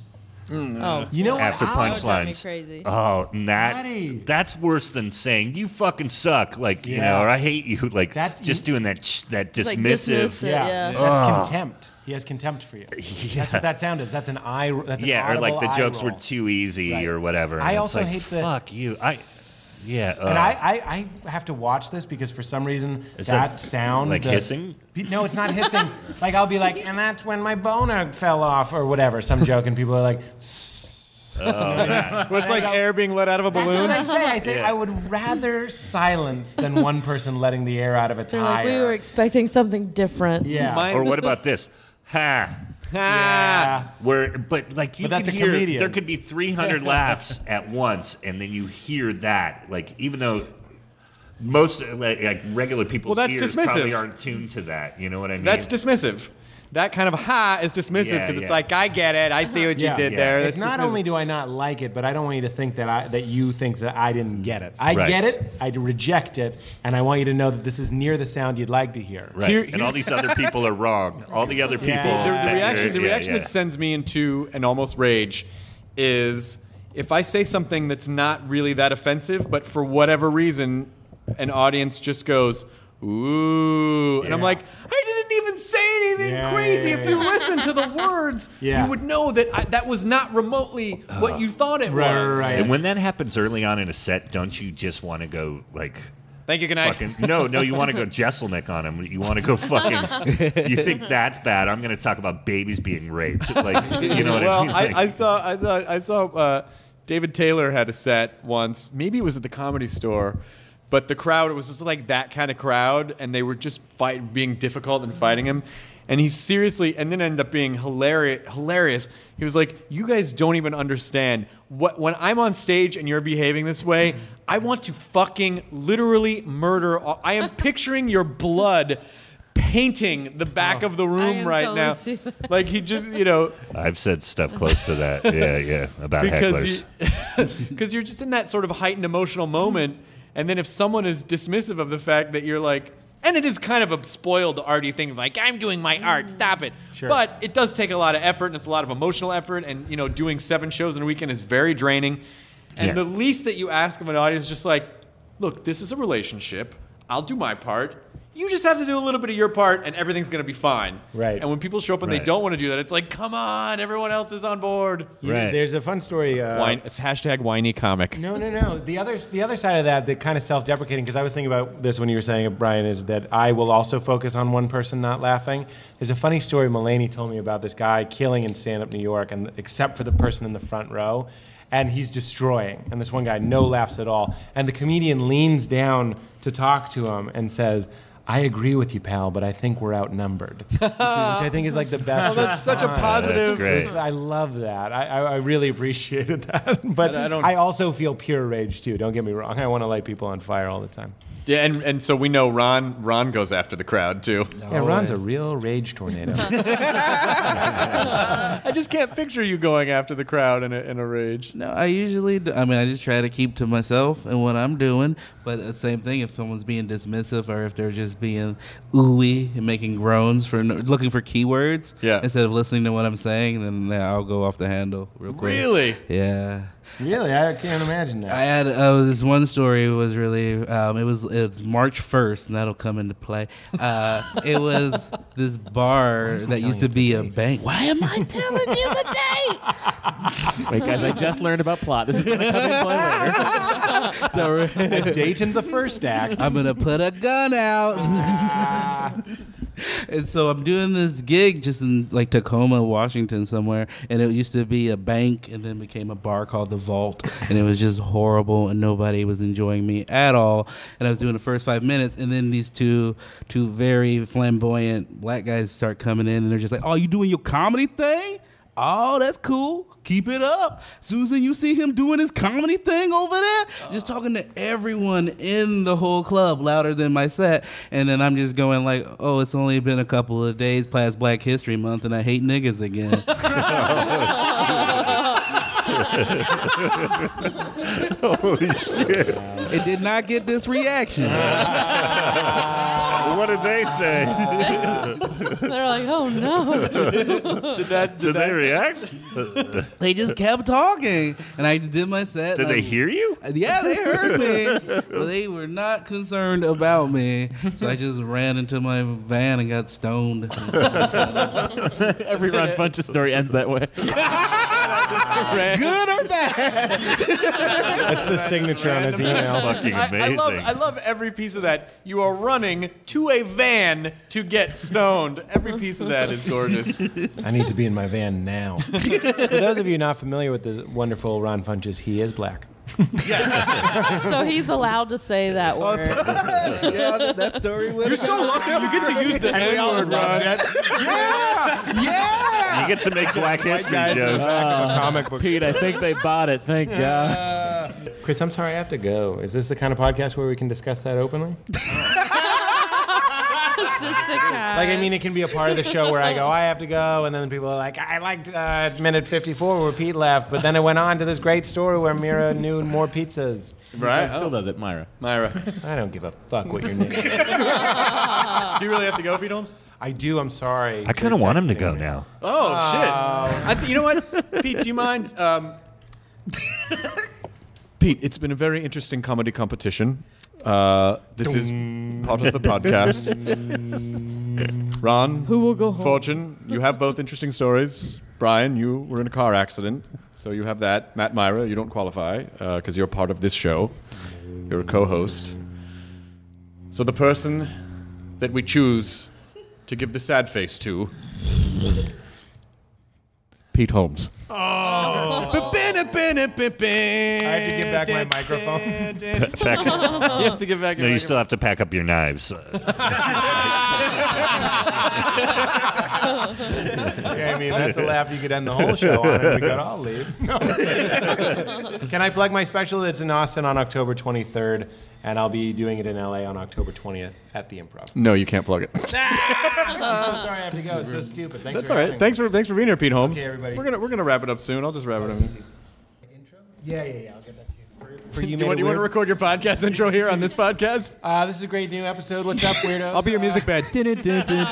Speaker 2: Oh,
Speaker 11: You know what?
Speaker 12: after
Speaker 11: I'll-
Speaker 2: That would drive me
Speaker 12: punchlines.
Speaker 2: crazy.
Speaker 12: Oh, and that
Speaker 11: Daddy.
Speaker 12: that's worse than saying you fucking suck, like you
Speaker 11: Yeah.
Speaker 12: know, or I hate you, like
Speaker 11: That's-
Speaker 12: just doing that sh- that
Speaker 2: It's like
Speaker 12: dismissive.
Speaker 2: dismissive.
Speaker 11: Yeah,
Speaker 2: Yeah.
Speaker 11: that's
Speaker 12: Oh.
Speaker 11: contempt. He has contempt for you.
Speaker 12: Yeah.
Speaker 11: That's what that sound is. That's an eye. That's an
Speaker 12: yeah, or like the
Speaker 11: audible eye
Speaker 12: jokes were
Speaker 11: roll.
Speaker 12: too easy
Speaker 11: Right.
Speaker 12: or whatever.
Speaker 11: I
Speaker 12: and
Speaker 11: also
Speaker 12: it's like,
Speaker 11: hate the-
Speaker 12: fuck you. I yeah,
Speaker 11: And
Speaker 12: uh,
Speaker 11: I, I, I have to watch this because for some reason
Speaker 12: Is
Speaker 11: that,
Speaker 12: that
Speaker 11: sound
Speaker 12: like
Speaker 11: the-
Speaker 12: hissing?
Speaker 11: No, it's not hissing. Like I'll be like, and that's when my boner fell off or whatever. Some joke, and people are like.
Speaker 12: oh, yeah.
Speaker 15: Well, it's like air being let out of a
Speaker 11: That's
Speaker 15: balloon.
Speaker 11: what I say. I say
Speaker 12: Yeah.
Speaker 11: I would rather silence than one person letting the air out of a
Speaker 2: They're
Speaker 11: tire.
Speaker 2: like, we were expecting something different.
Speaker 11: yeah.
Speaker 15: My-
Speaker 12: Or what about this? Ha.
Speaker 11: yeah.
Speaker 12: Where, but like you
Speaker 11: But that's
Speaker 12: could
Speaker 11: a
Speaker 12: hear,
Speaker 11: comedian.
Speaker 12: there could be three hundred laughs at once, and then you hear that. Like even though most like, like regular people's
Speaker 15: Well, that's
Speaker 12: ears
Speaker 15: dismissive.
Speaker 12: probably aren't tuned to that. You know what I mean?
Speaker 15: That's dismissive. That kind of ha is dismissive
Speaker 12: Yeah,
Speaker 15: because it's
Speaker 12: yeah.
Speaker 15: like I get it, I see what
Speaker 11: Yeah.
Speaker 15: you did
Speaker 12: Yeah.
Speaker 15: there.
Speaker 11: It's
Speaker 15: That's
Speaker 11: not
Speaker 15: dismissive.
Speaker 11: only do I not like it, but I don't want you to think that I that you think that I didn't get it. I
Speaker 12: Right.
Speaker 11: get it. I reject it, and I want you to know that this is near the sound you'd like to hear.
Speaker 12: right.
Speaker 15: Here-
Speaker 12: and all these other people are wrong. All the other people.
Speaker 11: Yeah.
Speaker 15: the,
Speaker 12: that
Speaker 15: the reaction,
Speaker 12: you're-
Speaker 15: the
Speaker 12: yeah,
Speaker 15: reaction
Speaker 12: yeah.
Speaker 15: that sends me into an almost rage is if I say something that's not really that offensive, but for whatever reason, an audience just goes, ooh. And I'm
Speaker 11: Yeah.
Speaker 15: like, I didn't even say anything
Speaker 11: Yeah,
Speaker 15: crazy.
Speaker 11: yeah,
Speaker 15: If
Speaker 11: yeah.
Speaker 15: you listen to the words,
Speaker 11: Yeah.
Speaker 15: you would know that I, that was not remotely what you thought it
Speaker 11: Right,
Speaker 15: was.
Speaker 11: right.
Speaker 12: And when that happens early on in a set, don't you just want to go like?
Speaker 15: Thank you, good night.
Speaker 12: Fucking, no, no, you want to go Jesselnick on him. You want to go fucking. You think that's bad? I'm going to talk about babies being raped. Like, you know what
Speaker 15: well,
Speaker 12: I mean? Like,
Speaker 15: I, I saw, I saw, I saw. Uh, David Taylor had a set once. Maybe it was at the Comedy Store, but the crowd it was just like that kind of crowd, and they were just fight, being difficult and fighting him. And he seriously, and then ended up being hilarious. Hilarious. He was like, "You guys don't even understand what when I'm on stage and you're behaving this way. I want to fucking literally murder. All, I am picturing your blood." Painting the back
Speaker 2: Oh.
Speaker 15: of the
Speaker 2: I
Speaker 15: room
Speaker 2: can
Speaker 15: right
Speaker 2: totally
Speaker 15: now,
Speaker 2: see that.
Speaker 15: like he just, you know,
Speaker 12: I've said stuff close to that. Yeah, yeah, about hecklers.
Speaker 15: because you, because you're just in that sort of heightened emotional moment, and then if someone is dismissive of the fact that you're like, and it is kind of a spoiled arty thing, like I'm doing my art, stop it.
Speaker 11: Sure.
Speaker 15: But it does take a lot of effort, and it's a lot of emotional effort, and you know, doing seven shows in a weekend is very draining. And
Speaker 12: Yeah.
Speaker 15: the least that you ask of an audience is just like, look, this is a relationship. I'll do my part. You just have to do a little bit of your part, and everything's going to be fine.
Speaker 11: Right.
Speaker 15: And when people show up and they
Speaker 12: Right.
Speaker 15: don't want to do that, it's like, come on, everyone else is on board.
Speaker 11: You know,
Speaker 12: Right.
Speaker 11: there's a fun story. Uh,
Speaker 15: Whine, it's hashtag whiny comic.
Speaker 11: No, no, no. The other, the other side of that, the kind of self-deprecating, because I was thinking about this when you were saying it, Brian, is that I will also focus on one person not laughing. There's a funny story Mulaney told me about this guy killing in stand-up New York, and except for the person in the front row, and he's destroying. And this one guy, no laughs at all. And the comedian leans down to talk to him and says, I agree with you, pal, but I think we're outnumbered. Which I think is like the best.
Speaker 15: Oh, that's such a
Speaker 11: response.
Speaker 15: positive-
Speaker 12: That's great.
Speaker 11: I love that. I, I, I really appreciated that. But
Speaker 15: I
Speaker 11: I,
Speaker 15: don't-
Speaker 11: also feel pure rage too. Don't get me wrong. I want to light people on fire all the time.
Speaker 15: Yeah, and, and so we know Ron Ron goes after the crowd too.
Speaker 11: Yeah, Ron's a real rage tornado.
Speaker 15: I just can't picture you going after the crowd in a, in a rage.
Speaker 13: No, I usually, do, I mean, I just try to keep to myself and what I'm doing. But the same thing, if someone's being dismissive or if they're just being ooey and making groans for no, looking for keywords
Speaker 15: Yeah.
Speaker 13: instead of listening to what I'm saying, then yeah, I'll go off the handle real quick.
Speaker 15: Really?
Speaker 13: Yeah.
Speaker 11: Really? I can't imagine that.
Speaker 13: I had uh, this one story was really um, it was it was March first, and that'll come into play. Uh, it was this bar that used to be a bank. Why am I telling you the date?
Speaker 10: Wait, guys, I just learned about plot. This is going to come in play later.
Speaker 13: So
Speaker 11: A date in the first act.
Speaker 13: I'm gonna put a gun out. And so I'm doing this gig just in like Tacoma, Washington somewhere, and it used to be a bank and then became a bar called The Vault, and it was just horrible and nobody was enjoying me at all. And I was doing the first five minutes, and then these two two very flamboyant black guys start coming in, and they're just like, "Oh, you doing your comedy thing? Oh, that's cool. Keep it up. Susan, you see him doing his comedy thing over there?" Just talking to everyone in the whole club louder than my set. And then I'm just going like, oh, it's only been a couple of days past Black History Month and I hate niggas again.
Speaker 12: Holy shit.
Speaker 13: It did not get this reaction.
Speaker 12: What did they say?
Speaker 2: They're like, oh no.
Speaker 15: Did that?
Speaker 12: Did they react?
Speaker 13: They just kept talking. And I did my set.
Speaker 12: Did
Speaker 13: and
Speaker 12: they
Speaker 13: I-
Speaker 12: hear you?
Speaker 13: Yeah, they heard me. But they were not concerned about me. So I just ran into my van and got stoned.
Speaker 10: Every Ron Funches story ends that way.
Speaker 13: Good or bad?
Speaker 11: That's the signature on his email.
Speaker 12: Fucking
Speaker 15: I, I
Speaker 12: amazing.
Speaker 15: love I love every piece of that. You are running to a van to get stoned. Every piece of that is gorgeous.
Speaker 11: I need to be in my van now. For those of you not familiar with the wonderful Ron Funches, he is black.
Speaker 2: So he's allowed to say that word.
Speaker 13: Yeah, that, that story was.
Speaker 15: You're so lucky. You get to use the N word, Ron.
Speaker 11: Yeah! Yeah!
Speaker 12: You get to make Black History jokes.
Speaker 10: Uh,
Speaker 11: comic book.
Speaker 10: Pete, I think they bought it. Thank God.
Speaker 11: Chris, I'm sorry I have to go. Is this the kind of podcast where we can discuss that openly? Like, I mean, it can be a part of the show where I go, I have to go, and then people are like, I liked uh, minute fifty-four where Pete left, but then it went on to this great story where Mira knew more pizzas.
Speaker 15: Right?
Speaker 10: Still does it, Myra.
Speaker 15: Myra.
Speaker 11: I don't give a fuck what your name is.
Speaker 15: Do you really have to go, Pete Holmes?
Speaker 11: I do, I'm sorry.
Speaker 12: I kind of want him to go now.
Speaker 15: Oh, shit. I th- you know what? Pete, do you mind? Um, Pete, it's been a very interesting comedy competition. Uh, this is part of the podcast. Ron,
Speaker 2: Who will go home?
Speaker 15: Fortune, you have both interesting stories. Brian, you were in a car accident, so you have that. Matt Myra, you don't qualify because uh, you're part of this show. You're a co-host. So the person that we choose to give the sad face to, Pete Holmes.
Speaker 11: Oh. I have to give back my microphone.
Speaker 12: Pack up.
Speaker 15: You have to give back your
Speaker 12: No, you
Speaker 15: microphone.
Speaker 12: still have to pack up your knives.
Speaker 11: Yeah, I mean, that's a laugh you could end the whole show on, and we could all leave. No. Can I plug my special? It's in Austin on October twenty-third, and I'll be doing it in L A on October twentieth at the Improv.
Speaker 15: No, you can't plug it.
Speaker 11: I'm so sorry I have to go. It's so stupid. Thanks
Speaker 15: That's
Speaker 11: for
Speaker 15: all right.
Speaker 11: having
Speaker 15: Thanks
Speaker 11: me.
Speaker 15: for thanks for being here, Pete Holmes.
Speaker 11: Okay, everybody.
Speaker 15: We're gonna we're gonna wrap it up soon. I'll just wrap it up.
Speaker 11: Yeah, yeah, yeah. I'll get that to you. For, for you,
Speaker 15: you
Speaker 11: made
Speaker 15: want
Speaker 11: it
Speaker 15: you want to
Speaker 11: weird.
Speaker 15: record your podcast intro here on this podcast?
Speaker 11: Uh, this is a great new episode. What's up, weirdos?
Speaker 15: I'll be your music bed.
Speaker 11: Thanks,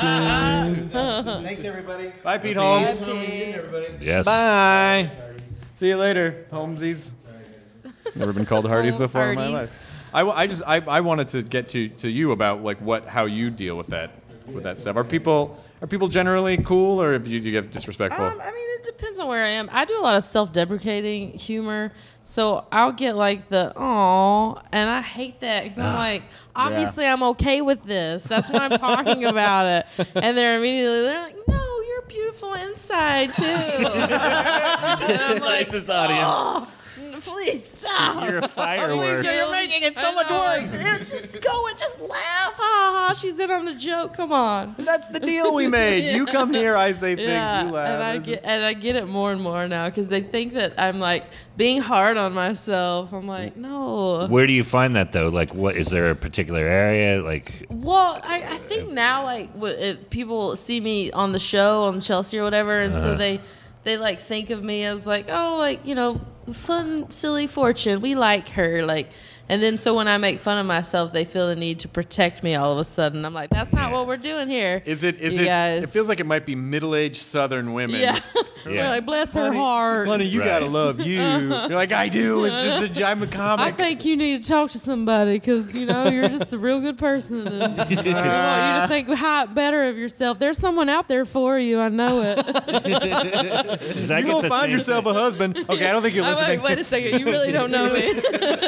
Speaker 11: everybody.
Speaker 15: Bye, Pete Holmes.
Speaker 12: Yes.
Speaker 15: Bye. See you later, Holmesies. Never been called Hardee's before in my
Speaker 2: Hardee's.
Speaker 15: life. I, w- I just I, I wanted to get to, to you about like what how you deal with that with that stuff. Are people are people generally cool, or if you, you get disrespectful?
Speaker 2: Um, I mean, it depends on where I am. I do a lot of self-deprecating humor, so I'll get like the "aw," and I hate that because I'm like, obviously I'm okay with this. That's what I'm talking about it, and they're immediately they're like, "No, you're beautiful inside too." And I'm like,
Speaker 10: Nicest audience.
Speaker 2: "Oh, please stop.
Speaker 12: You're a firework.
Speaker 2: You're making it so much worse. Just go and just laugh. Ha ha. She's in on the joke. Come on.
Speaker 15: That's the deal we made. You come here, I say things,
Speaker 2: Yeah,
Speaker 15: you laugh.
Speaker 2: and I
Speaker 15: That's-
Speaker 2: get and I get it more and more now because they think that I'm like being hard on myself. I'm like, no.
Speaker 12: Where do you find that though? Like, what is there a particular area? Like,
Speaker 2: Well, I, I think now like w- if people see me on the show on Chelsea or whatever, and so
Speaker 12: Uh-huh.
Speaker 2: they they like think of me as like, oh, like, you know, fun, silly Fortune. We like her, like. And then so when I make fun of myself, they feel the need to protect me all of a sudden. I'm like, that's not what we're doing here.
Speaker 15: Is it? Is
Speaker 2: you
Speaker 15: it?
Speaker 2: guys.
Speaker 15: It feels like it might be middle-aged Southern women.
Speaker 2: Yeah.
Speaker 15: We're
Speaker 2: We're like, bless her heart.
Speaker 15: Honey, you
Speaker 12: Right.
Speaker 15: gotta love you. You're like, I do. It's just a I'm a
Speaker 2: I
Speaker 15: comic.
Speaker 2: think you need to talk to somebody because, you know, you're just a real good person. And I want you to think high, better of yourself. There's someone out there for you. I know it.
Speaker 12: does that
Speaker 15: You
Speaker 12: get
Speaker 15: gonna
Speaker 12: the
Speaker 15: find
Speaker 12: same
Speaker 15: yourself a husband. Okay, I don't think you're
Speaker 2: I'm
Speaker 15: listening.
Speaker 2: like, wait a second. You really don't know me.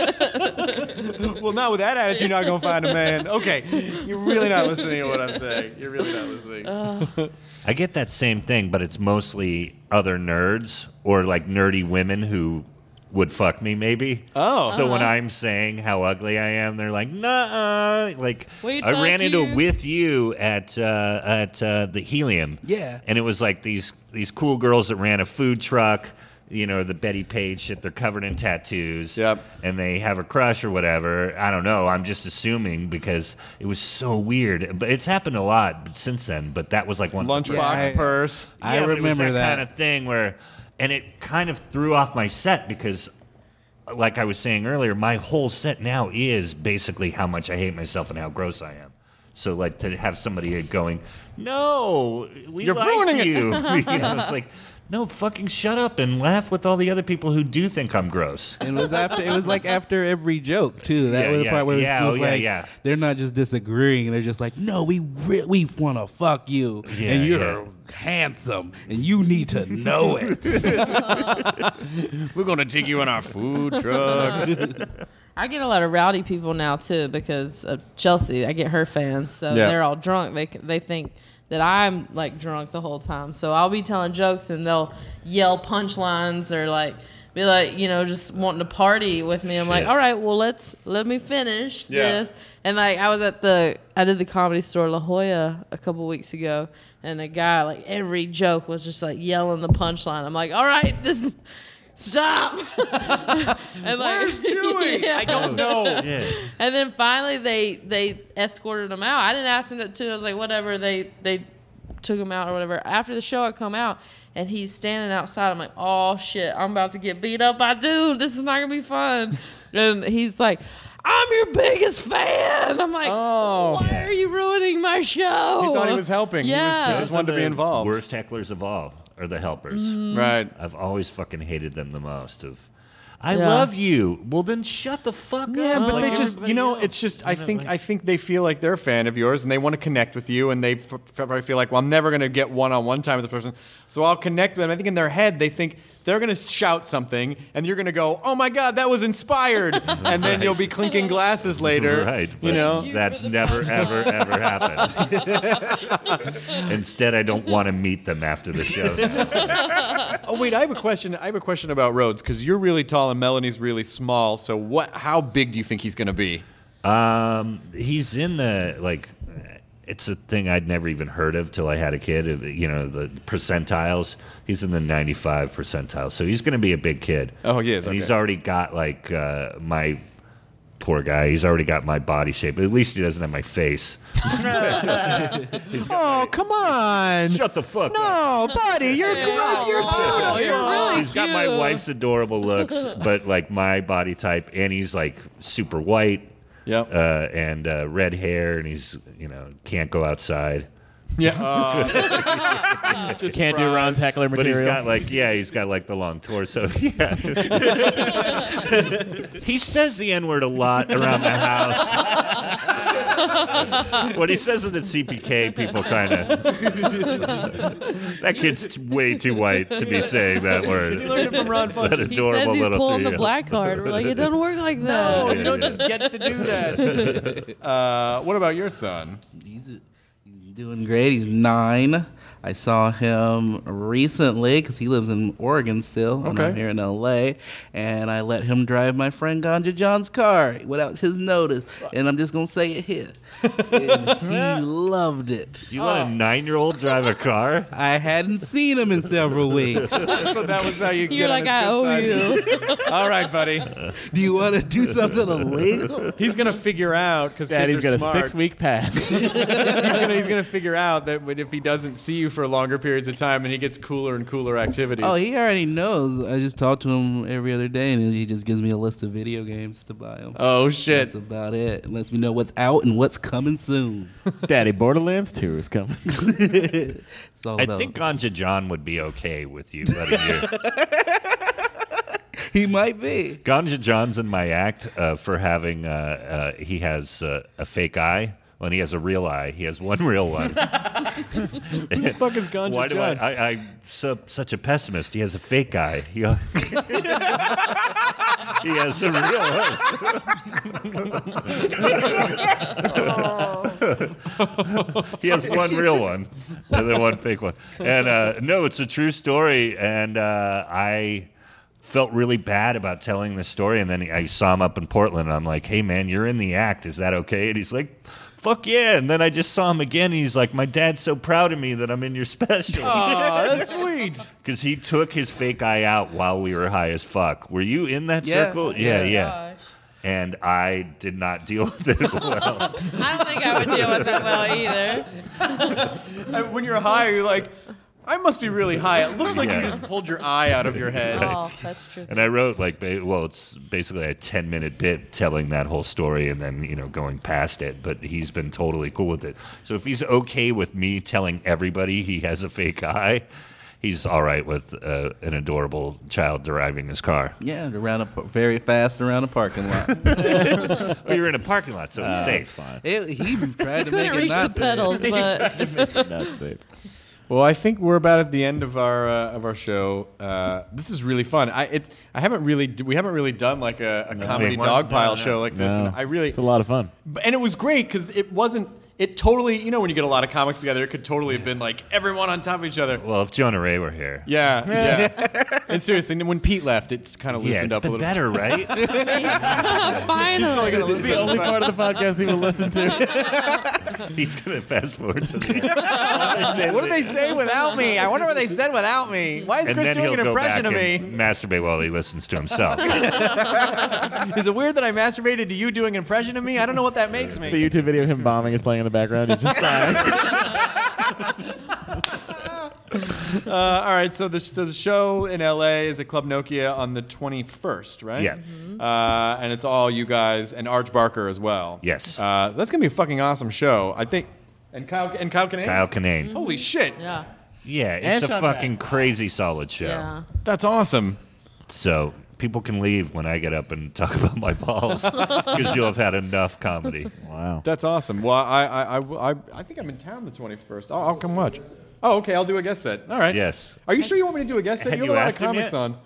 Speaker 15: Well, not with that attitude, you're not gonna find a man. Okay, you're really not listening to what I'm saying. You're really not listening.
Speaker 12: I get that same thing, but it's mostly other nerds or like nerdy women who would fuck me, maybe.
Speaker 15: Oh.
Speaker 12: So when
Speaker 2: Uh-huh.
Speaker 12: I'm saying how ugly I am, they're like, nah. Like,
Speaker 2: We'd
Speaker 12: I ran
Speaker 2: fuck
Speaker 12: into
Speaker 2: you.
Speaker 12: with you at uh, at uh, the Helium.
Speaker 13: Yeah.
Speaker 12: And it was like these these cool girls that ran a food truck. You know, the Betty Page shit. They're covered in tattoos.
Speaker 15: Yep.
Speaker 12: And they have a crush or whatever. I don't know. I'm just assuming because it was so weird. But it's happened a lot since then. But that was like one
Speaker 15: Lunchbox
Speaker 13: Yeah, I-
Speaker 15: purse.
Speaker 13: I
Speaker 12: yeah, but
Speaker 13: remember
Speaker 12: it was that,
Speaker 13: that.
Speaker 12: kind of thing where, and it kind of threw off my set because, like I was saying earlier, my whole set now is basically how much I hate myself and how gross I am. So, like, to have somebody going, no, we
Speaker 15: You're
Speaker 12: like
Speaker 15: ruining it."
Speaker 12: you. you know, it's like, no, fucking shut up and laugh with all the other people who do think I'm gross.
Speaker 13: And it was after. It was like after every joke too. That
Speaker 12: Yeah,
Speaker 13: was the
Speaker 12: yeah,
Speaker 13: part where it was,
Speaker 12: yeah,
Speaker 13: it was
Speaker 12: oh, yeah,
Speaker 13: like
Speaker 12: yeah.
Speaker 13: they're not just disagreeing. They're just like, no, we re- we want to fuck you,
Speaker 12: Yeah,
Speaker 13: and you're
Speaker 12: yeah.
Speaker 13: handsome, and you need to know it.
Speaker 15: We're gonna take you in our food truck.
Speaker 2: I get a lot of rowdy people now too because of Chelsea. I get her fans, so
Speaker 15: Yeah.
Speaker 2: they're all drunk. They they think that I'm like drunk the whole time. So I'll be telling jokes and they'll yell punchlines or like be like, you know, just wanting to party with me. I'm like,
Speaker 12: Shit.
Speaker 2: all right, well let's let me finish
Speaker 15: Yeah.
Speaker 2: this. And like I was at the I did the Comedy Store La Jolla a couple weeks ago, and a guy like every joke was just like yelling the punchline. I'm like, all right, this is. Stop! And like,
Speaker 15: Where's Chewy?
Speaker 2: Yeah.
Speaker 15: I don't know.
Speaker 12: Yeah.
Speaker 2: And then finally they they escorted him out. I didn't ask them to. I was like, whatever. They they took him out or whatever. After the show, I come out and he's standing outside. I'm like, oh shit, I'm about to get beat up by dude. This is not gonna be fun. And he's like, I'm your biggest fan. I'm like,
Speaker 15: Oh.
Speaker 2: why are you ruining my show?
Speaker 15: He thought he was helping. He was-
Speaker 2: Yeah.
Speaker 15: he just
Speaker 12: Those
Speaker 15: wanted
Speaker 12: are
Speaker 15: to be
Speaker 12: the
Speaker 15: involved.
Speaker 12: Worst hecklers of all are the helpers.
Speaker 2: Mm-hmm.
Speaker 15: Right.
Speaker 12: I've always fucking hated them the most. Of, I
Speaker 11: Yeah.
Speaker 12: love you. Well, then shut the fuck
Speaker 15: Yeah,
Speaker 12: up.
Speaker 15: but
Speaker 12: like
Speaker 15: they just,
Speaker 12: everybody
Speaker 15: you know,
Speaker 12: else.
Speaker 15: it's just. I
Speaker 12: You know,
Speaker 15: think,
Speaker 12: like-
Speaker 15: I think they feel like they're a fan of yours, and they want to connect with you, and they f- probably feel like, well, I'm never going to get one-on-one time with the person, so I'll connect with them. I think in their head, they think they're going to shout something, and you're going to go, "Oh my god, that was inspired," and then you'll be clinking glasses later.
Speaker 12: Right.
Speaker 15: You
Speaker 12: but
Speaker 15: know,
Speaker 12: that's never, ever, ever happened. Instead, I don't want to meet them after the show.
Speaker 15: Oh wait, I have a question. I have a question about Rhodes because you're really tall and Melanie's really small. So what? How big do you think he's going to be?
Speaker 12: Um, he's in the like. It's a thing I'd never even heard of till I had a kid. You know, the percentiles. He's in the ninety-five percentile, so he's going to be a big kid.
Speaker 15: Oh, he is.
Speaker 12: And
Speaker 15: Okay.
Speaker 12: he's already got like uh, my poor guy. He's already got my body shape. At least he doesn't have my face.
Speaker 15: Oh, come on!
Speaker 12: Shut the fuck
Speaker 15: no,
Speaker 12: up.
Speaker 15: No, buddy, you're
Speaker 2: Yeah.
Speaker 15: good. You're
Speaker 2: Oh,
Speaker 15: beautiful.
Speaker 2: you're really
Speaker 12: He's got my
Speaker 2: cute.
Speaker 12: wife's adorable looks, but like my body type, and he's like super white.
Speaker 15: Yep.
Speaker 12: Uh, and uh, red hair, and he's you know can't go outside.
Speaker 15: Yeah. Uh, just
Speaker 10: Can't do
Speaker 15: fries.
Speaker 10: Ron's heckler
Speaker 12: But
Speaker 10: material.
Speaker 12: he's got like yeah, he's got like the long torso. Yeah. He says the N word a lot around the house. When he says it at C P K, people kind of that kid's way too white to be saying that word.
Speaker 15: He learned it from Ron
Speaker 12: That
Speaker 15: Funches.
Speaker 2: He
Speaker 12: adorable
Speaker 2: says he's
Speaker 12: little
Speaker 2: pulling the
Speaker 12: three-year-old.
Speaker 2: black card. We're like, it doesn't work like that.
Speaker 15: No, you don't just get to do that. Uh, what about your son?
Speaker 13: He's, he's doing great. He's nine. I saw him recently because he lives in Oregon still, and I'm
Speaker 15: Okay.
Speaker 13: here in L A. And I let him drive my friend Ganja John's car without his notice, and I'm just gonna say it here. And he loved it.
Speaker 12: You let a nine-year-old drive a car?
Speaker 13: I hadn't seen him in several weeks.
Speaker 15: So that was how you
Speaker 2: You're
Speaker 15: get on
Speaker 2: like,
Speaker 15: his
Speaker 2: I
Speaker 15: good
Speaker 2: owe
Speaker 15: side.
Speaker 2: you.
Speaker 15: All right, buddy.
Speaker 13: Do you want to do something illegal?
Speaker 15: He's gonna figure out because
Speaker 10: Daddy's
Speaker 15: kids are
Speaker 10: got a
Speaker 15: smart.
Speaker 10: six-week pass.
Speaker 15: he's, gonna, he's gonna figure out that if he doesn't see you for longer periods of time, and he gets cooler and cooler activities.
Speaker 13: Oh, he already knows. I just talk to him every other day, and he just gives me a list of video games to buy him.
Speaker 15: Oh shit!
Speaker 13: That's about it. It lets me know what's out and what's coming soon.
Speaker 10: Daddy, Borderlands two is coming.
Speaker 13: It's all
Speaker 12: I
Speaker 13: about-
Speaker 12: think Ganja John would be okay with you letting you.
Speaker 13: he might be.
Speaker 12: Ganja John's in my act uh, for having. Uh, uh, he has uh, a fake eye. When he has a real eye, he has one real one.
Speaker 15: Who the fuck is Ganja
Speaker 12: Why do
Speaker 15: John?
Speaker 12: I, I? I'm so, such a pessimist. He has a fake eye. He, he has a real one. He has one real one and then one fake one. And uh, no, it's a true story. And uh, I felt really bad about telling this story. And then I saw him up in Portland. And I'm like, hey, man, you're in the act. Is that okay? And he's like, fuck yeah. And then I just saw him again. And he's like, my dad's so proud of me that I'm in your special.
Speaker 15: Oh, that's sweet.
Speaker 12: Because he took his fake eye out while we were high as fuck. Were you in that
Speaker 13: Yeah.
Speaker 12: circle? Yeah,
Speaker 2: Oh,
Speaker 12: yeah.
Speaker 2: gosh.
Speaker 12: And I did not deal with it well.
Speaker 2: I don't think I would deal with it well either.
Speaker 15: And when you're high, you're like, I must be really high. It looks like
Speaker 12: Yeah.
Speaker 15: you just pulled your eye out of your head.
Speaker 2: Oh, that's true.
Speaker 12: And I wrote like, ba- well, it's basically a ten minute bit telling that whole story and then, you know, going past it. But he's been totally cool with it. So if he's okay with me telling everybody he has a fake eye, he's all right with uh, an adorable child driving his car.
Speaker 13: Yeah, around a, very fast around a parking lot.
Speaker 12: Well, you're in a parking lot, so it's
Speaker 10: Uh,
Speaker 12: safe.
Speaker 10: Fine.
Speaker 13: It- he tried to make
Speaker 2: Couldn't
Speaker 13: it
Speaker 2: reach
Speaker 13: not
Speaker 2: the
Speaker 13: safe.
Speaker 2: pedals, but
Speaker 10: Not safe.
Speaker 15: Well, I think we're about at the end of our uh, of our show. Uh, this is really fun. I it I haven't really we haven't really done like a, a comedy
Speaker 12: No,
Speaker 15: dog pile
Speaker 12: no, no.
Speaker 15: show like this,
Speaker 10: No.
Speaker 15: and I really
Speaker 10: It's a lot of fun.
Speaker 15: and it was great because it wasn't. It totally, you know, when you get a lot of comics together, it could totally have been like everyone on top of each other.
Speaker 12: Well, if Jonah Ray were here.
Speaker 15: Yeah, yeah. And seriously, and when Pete left, it's kind of
Speaker 12: Yeah,
Speaker 15: loosened
Speaker 12: it's
Speaker 15: up a
Speaker 12: been
Speaker 15: little.
Speaker 12: better, right?
Speaker 2: finally.
Speaker 10: This is the only part of the podcast he will listen to.
Speaker 12: He's going to fast forward to the end.
Speaker 15: What do they say without me? I wonder what they said without me. Why is
Speaker 12: And
Speaker 15: Chris
Speaker 12: then
Speaker 15: doing
Speaker 12: he'll
Speaker 15: an
Speaker 12: go
Speaker 15: impression
Speaker 12: back
Speaker 15: of me?
Speaker 12: and masturbate while he listens to himself.
Speaker 15: Is it weird that I masturbated to you doing an impression of me? I don't know what that makes
Speaker 10: The
Speaker 15: me.
Speaker 10: YouTube video of him bombing is playing in the background. He's just dying.
Speaker 15: Uh, all right, so the, so the show in L A is at Club Nokia on the twenty-first, right?
Speaker 12: Yeah.
Speaker 15: Uh, and it's all you guys and Arch Barker as well.
Speaker 12: Yes.
Speaker 15: Uh, that's gonna be a fucking awesome show, I think. And Kyle and Kyle Kinane.
Speaker 12: Kyle Kinane.
Speaker 15: Holy shit!
Speaker 2: Yeah.
Speaker 12: Yeah,
Speaker 10: And
Speaker 12: it's a
Speaker 10: Sean
Speaker 12: fucking
Speaker 10: Penn.
Speaker 12: crazy solid show.
Speaker 2: Yeah.
Speaker 15: That's awesome.
Speaker 12: So people can leave when I get up and talk about my balls because you'll have had enough comedy.
Speaker 10: Wow.
Speaker 15: That's awesome. Well, I I, I, I, I think I'm in town the twenty-first. I'll, I'll come watch. Oh, okay. I'll do a guest set. All right.
Speaker 12: Yes.
Speaker 15: Are you sure you want me to do a guest set?
Speaker 12: Have
Speaker 15: You have
Speaker 12: you
Speaker 15: a lot of
Speaker 12: asked him
Speaker 15: comics
Speaker 12: yet?
Speaker 15: on.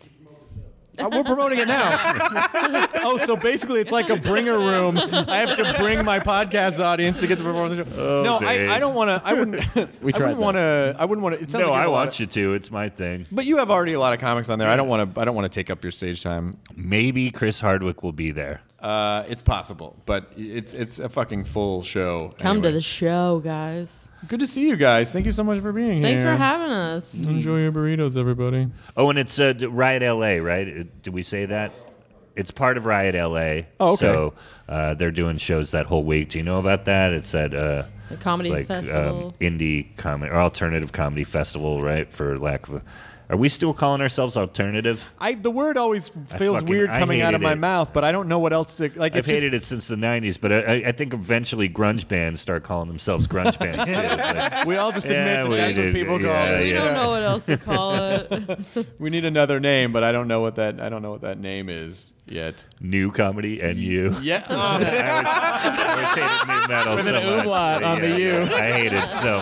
Speaker 15: Uh, we're promoting it now. Oh, so basically it's like a bringer room. I have to bring my podcast audience to get to perform the show.
Speaker 12: Oh,
Speaker 15: no,
Speaker 12: Dave.
Speaker 15: I, I don't want to. I wouldn't.
Speaker 12: We
Speaker 15: I
Speaker 12: tried
Speaker 15: wouldn't want to. I wouldn't want to. It sounds
Speaker 12: No,
Speaker 15: like you
Speaker 12: I
Speaker 15: have a lot
Speaker 12: want
Speaker 15: of-
Speaker 12: you to. It's my thing.
Speaker 15: But you have already a lot of comics on there. I don't want to. I don't want to take up your stage time.
Speaker 12: Maybe Chris Hardwick will be there.
Speaker 15: Uh, it's possible, but it's it's a fucking full show.
Speaker 2: Come
Speaker 15: anyway.
Speaker 2: to the show, guys.
Speaker 15: Good to see you guys. Thank you so much for being
Speaker 2: Thanks
Speaker 15: here.
Speaker 2: for having us.
Speaker 15: Enjoy your burritos, everybody.
Speaker 12: Oh, and it's uh, Riot L A, right? Uh, Did we say that? It's part of Riot L A.
Speaker 15: Oh, okay.
Speaker 12: So uh, they're doing shows that whole week. Do you know about that? It's at uh,
Speaker 2: The comedy
Speaker 12: like,
Speaker 2: festival.
Speaker 12: Um, indie comedy or alternative comedy festival, right? For lack of a, are we still calling ourselves alternative?
Speaker 15: I the word always
Speaker 12: I
Speaker 15: feels
Speaker 12: fucking-
Speaker 15: weird
Speaker 12: I
Speaker 15: coming out of
Speaker 12: hated
Speaker 15: my
Speaker 12: it.
Speaker 15: mouth, but I don't know what else to like.
Speaker 12: I've
Speaker 15: it's just-
Speaker 12: hated it since the nineties, but I, I think eventually grunge bands start calling themselves grunge bands too. Like,
Speaker 15: We all just admit
Speaker 12: yeah,
Speaker 15: that
Speaker 12: we
Speaker 15: that's what
Speaker 12: did-
Speaker 15: people call
Speaker 12: yeah,
Speaker 15: it.
Speaker 2: We
Speaker 12: yeah.
Speaker 2: don't know what else to call it.
Speaker 15: We need another name, but I don't know what that I don't know what that name is yet.
Speaker 12: New comedy and you.
Speaker 15: Yeah.
Speaker 12: I always, I always hated new metal
Speaker 10: With
Speaker 12: so
Speaker 10: an
Speaker 12: much.
Speaker 10: umlaut on the
Speaker 12: Yeah,
Speaker 10: U.
Speaker 12: yeah. I hate it so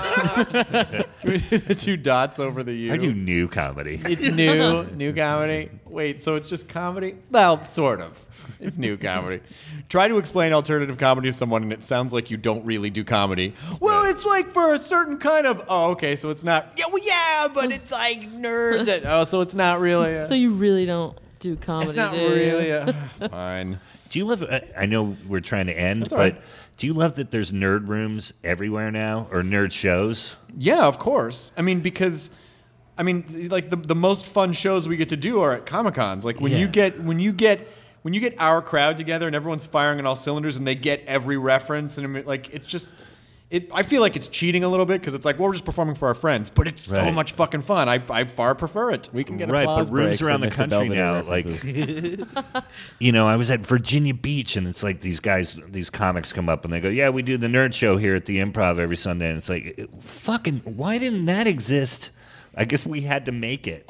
Speaker 12: much.
Speaker 15: Can we do the two dots over the U?
Speaker 12: I do new comedy.
Speaker 15: It's new, new comedy. Wait, so it's just comedy? Well, sort of. It's new comedy. Try to explain alternative comedy to someone, and it sounds like you don't really do comedy. Well, it's like for a certain kind of. Oh, okay, so it's not. Yeah, well, yeah, but it's like nerds. That, oh, so it's not really. A,
Speaker 2: So you really don't do comedy,
Speaker 15: it's not
Speaker 2: do you?
Speaker 15: really. A, fine.
Speaker 12: Do you love? uh, I know we're trying to end,
Speaker 15: That's all
Speaker 12: but
Speaker 15: right.
Speaker 12: do you love that there's nerd rooms everywhere now or nerd shows?
Speaker 15: Yeah, of course. I mean, because. I mean, like the the most fun shows we get to do are at Comic Cons. Like when
Speaker 12: Yeah.
Speaker 15: you get when you get when you get our crowd together and everyone's firing on all cylinders and they get every reference and I mean, like it's just it. I feel like it's cheating a little bit because it's like well we're just performing for our friends, but it's so
Speaker 12: Right.
Speaker 15: much fucking fun. I I far prefer it.
Speaker 10: We can get
Speaker 12: Right,
Speaker 10: applause
Speaker 12: but rooms
Speaker 10: breaks for
Speaker 12: around the
Speaker 10: Mister
Speaker 12: country
Speaker 10: Belvedere
Speaker 12: now, like,
Speaker 10: references.
Speaker 12: you know, I was at Virginia Beach, and it's like these guys, these comics come up, and they go, "Yeah, we do the nerd show here at the Improv every Sunday," and it's like, it- fucking, why didn't that exist? I guess we had to make it.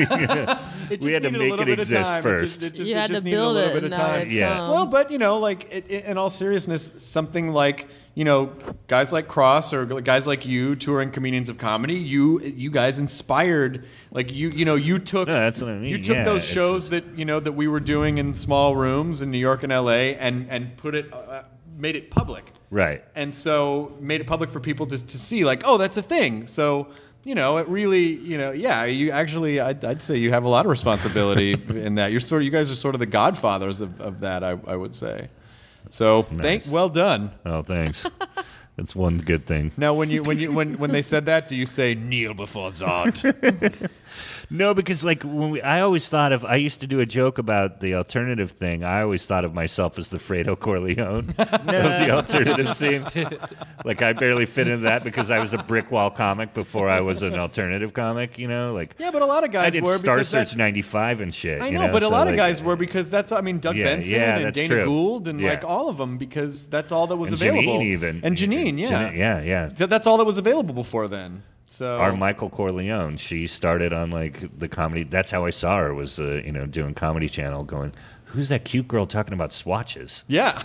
Speaker 15: It
Speaker 12: we
Speaker 15: just
Speaker 12: had to
Speaker 15: needed a
Speaker 12: make
Speaker 15: little
Speaker 12: it
Speaker 15: bit of
Speaker 12: exist
Speaker 15: time. It
Speaker 12: first.
Speaker 15: just- it just-
Speaker 2: You
Speaker 15: it
Speaker 2: had
Speaker 15: just
Speaker 2: to
Speaker 15: needed a
Speaker 2: build
Speaker 15: little
Speaker 2: it,
Speaker 15: bit of
Speaker 2: and now
Speaker 15: time.
Speaker 2: it
Speaker 12: Yeah.
Speaker 2: come.
Speaker 15: Well, but you know, like it, it, in all seriousness, something like you know, guys like Cross or guys like you, touring comedians of comedy, you you guys inspired. Like you, you know, you took
Speaker 12: No, that's what I mean.
Speaker 15: you took
Speaker 12: Yeah,
Speaker 15: those
Speaker 12: it's
Speaker 15: shows that you know that we were doing in small rooms in New York and L A, and and put it, uh, made it public.
Speaker 12: Right.
Speaker 15: And so made it public for people to to see. Like, oh, that's a thing. So. You know, it really, you know, yeah. You actually, I'd, I'd say you have a lot of responsibility in that. You're sort of, you guys are sort of the godfathers of, of that. I, I would say. So,
Speaker 12: Nice.
Speaker 15: thank, well done.
Speaker 12: Oh, thanks. That's one good thing.
Speaker 15: Now, when you when you when when they said that, do you say kneel before Zod?
Speaker 12: No, because like when we, I always thought of, I used to do a joke about the alternative thing. I always thought of myself as the Fredo Corleone of the alternative scene. Like I barely fit into that because I was a brick wall comic before I was an alternative comic. You know, like
Speaker 15: Yeah, but a lot of guys
Speaker 12: I did
Speaker 15: were
Speaker 12: Star
Speaker 15: because
Speaker 12: Search
Speaker 15: that's-
Speaker 12: ninety-five and shit.
Speaker 15: I
Speaker 12: you
Speaker 15: know, but a
Speaker 12: so,
Speaker 15: lot of
Speaker 12: like,
Speaker 15: guys were because that's. I mean, Doug
Speaker 12: Yeah,
Speaker 15: Benson
Speaker 12: yeah,
Speaker 15: and
Speaker 12: that's
Speaker 15: Dana
Speaker 12: true.
Speaker 15: Gould and
Speaker 12: Yeah.
Speaker 15: like all of them because that's all that was
Speaker 12: And
Speaker 15: available.
Speaker 12: Janine even.
Speaker 15: And Janine, yeah,
Speaker 12: Janine, yeah, yeah.
Speaker 15: Th- That's all that was available before then. So
Speaker 12: Our Michael Corleone, she started on like the comedy. That's how I saw her. Was uh, you know doing Comedy Channel, going, "Who's that cute girl talking about swatches?"
Speaker 15: Yeah.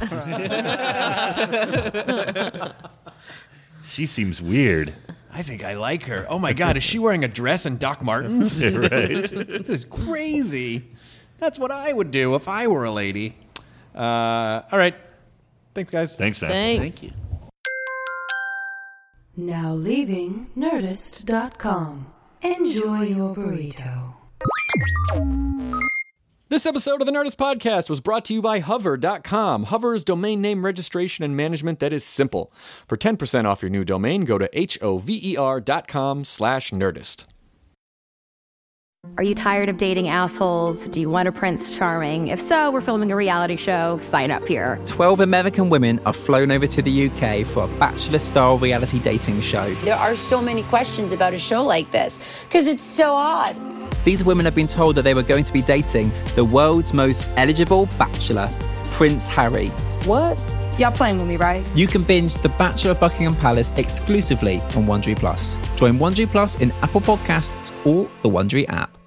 Speaker 12: She seems weird.
Speaker 15: I think I like her. Oh my God, is she wearing a dress and Doc Martens?
Speaker 12: Right.
Speaker 15: This is crazy. That's what I would do if I were a lady. Uh, all right. Thanks, guys.
Speaker 12: Thanks, man.
Speaker 2: Thanks.
Speaker 13: Thank you.
Speaker 9: Now leaving Nerdist dot com. Enjoy your burrito.
Speaker 15: This episode of the Nerdist Podcast was brought to you by Hover dot com. Hover is domain name registration and management that is simple. For ten percent off your new domain, go to H O V E R dot com slash Nerdist.
Speaker 16: Are you tired of dating assholes? Do you want a Prince Charming? If so, we're filming a reality show. Sign up here.
Speaker 17: twelve American women are flown over to the U K for a bachelor-style reality dating show.
Speaker 18: There are so many questions about a show like this because it's so odd.
Speaker 17: These women have been told that they were going to be dating the world's most eligible bachelor, Prince Harry.
Speaker 18: What? Y'all playing with me, right?
Speaker 17: You can binge The Bachelor of Buckingham Palace exclusively on Wondery Plus. Join Wondery Plus in Apple Podcasts or the Wondery app.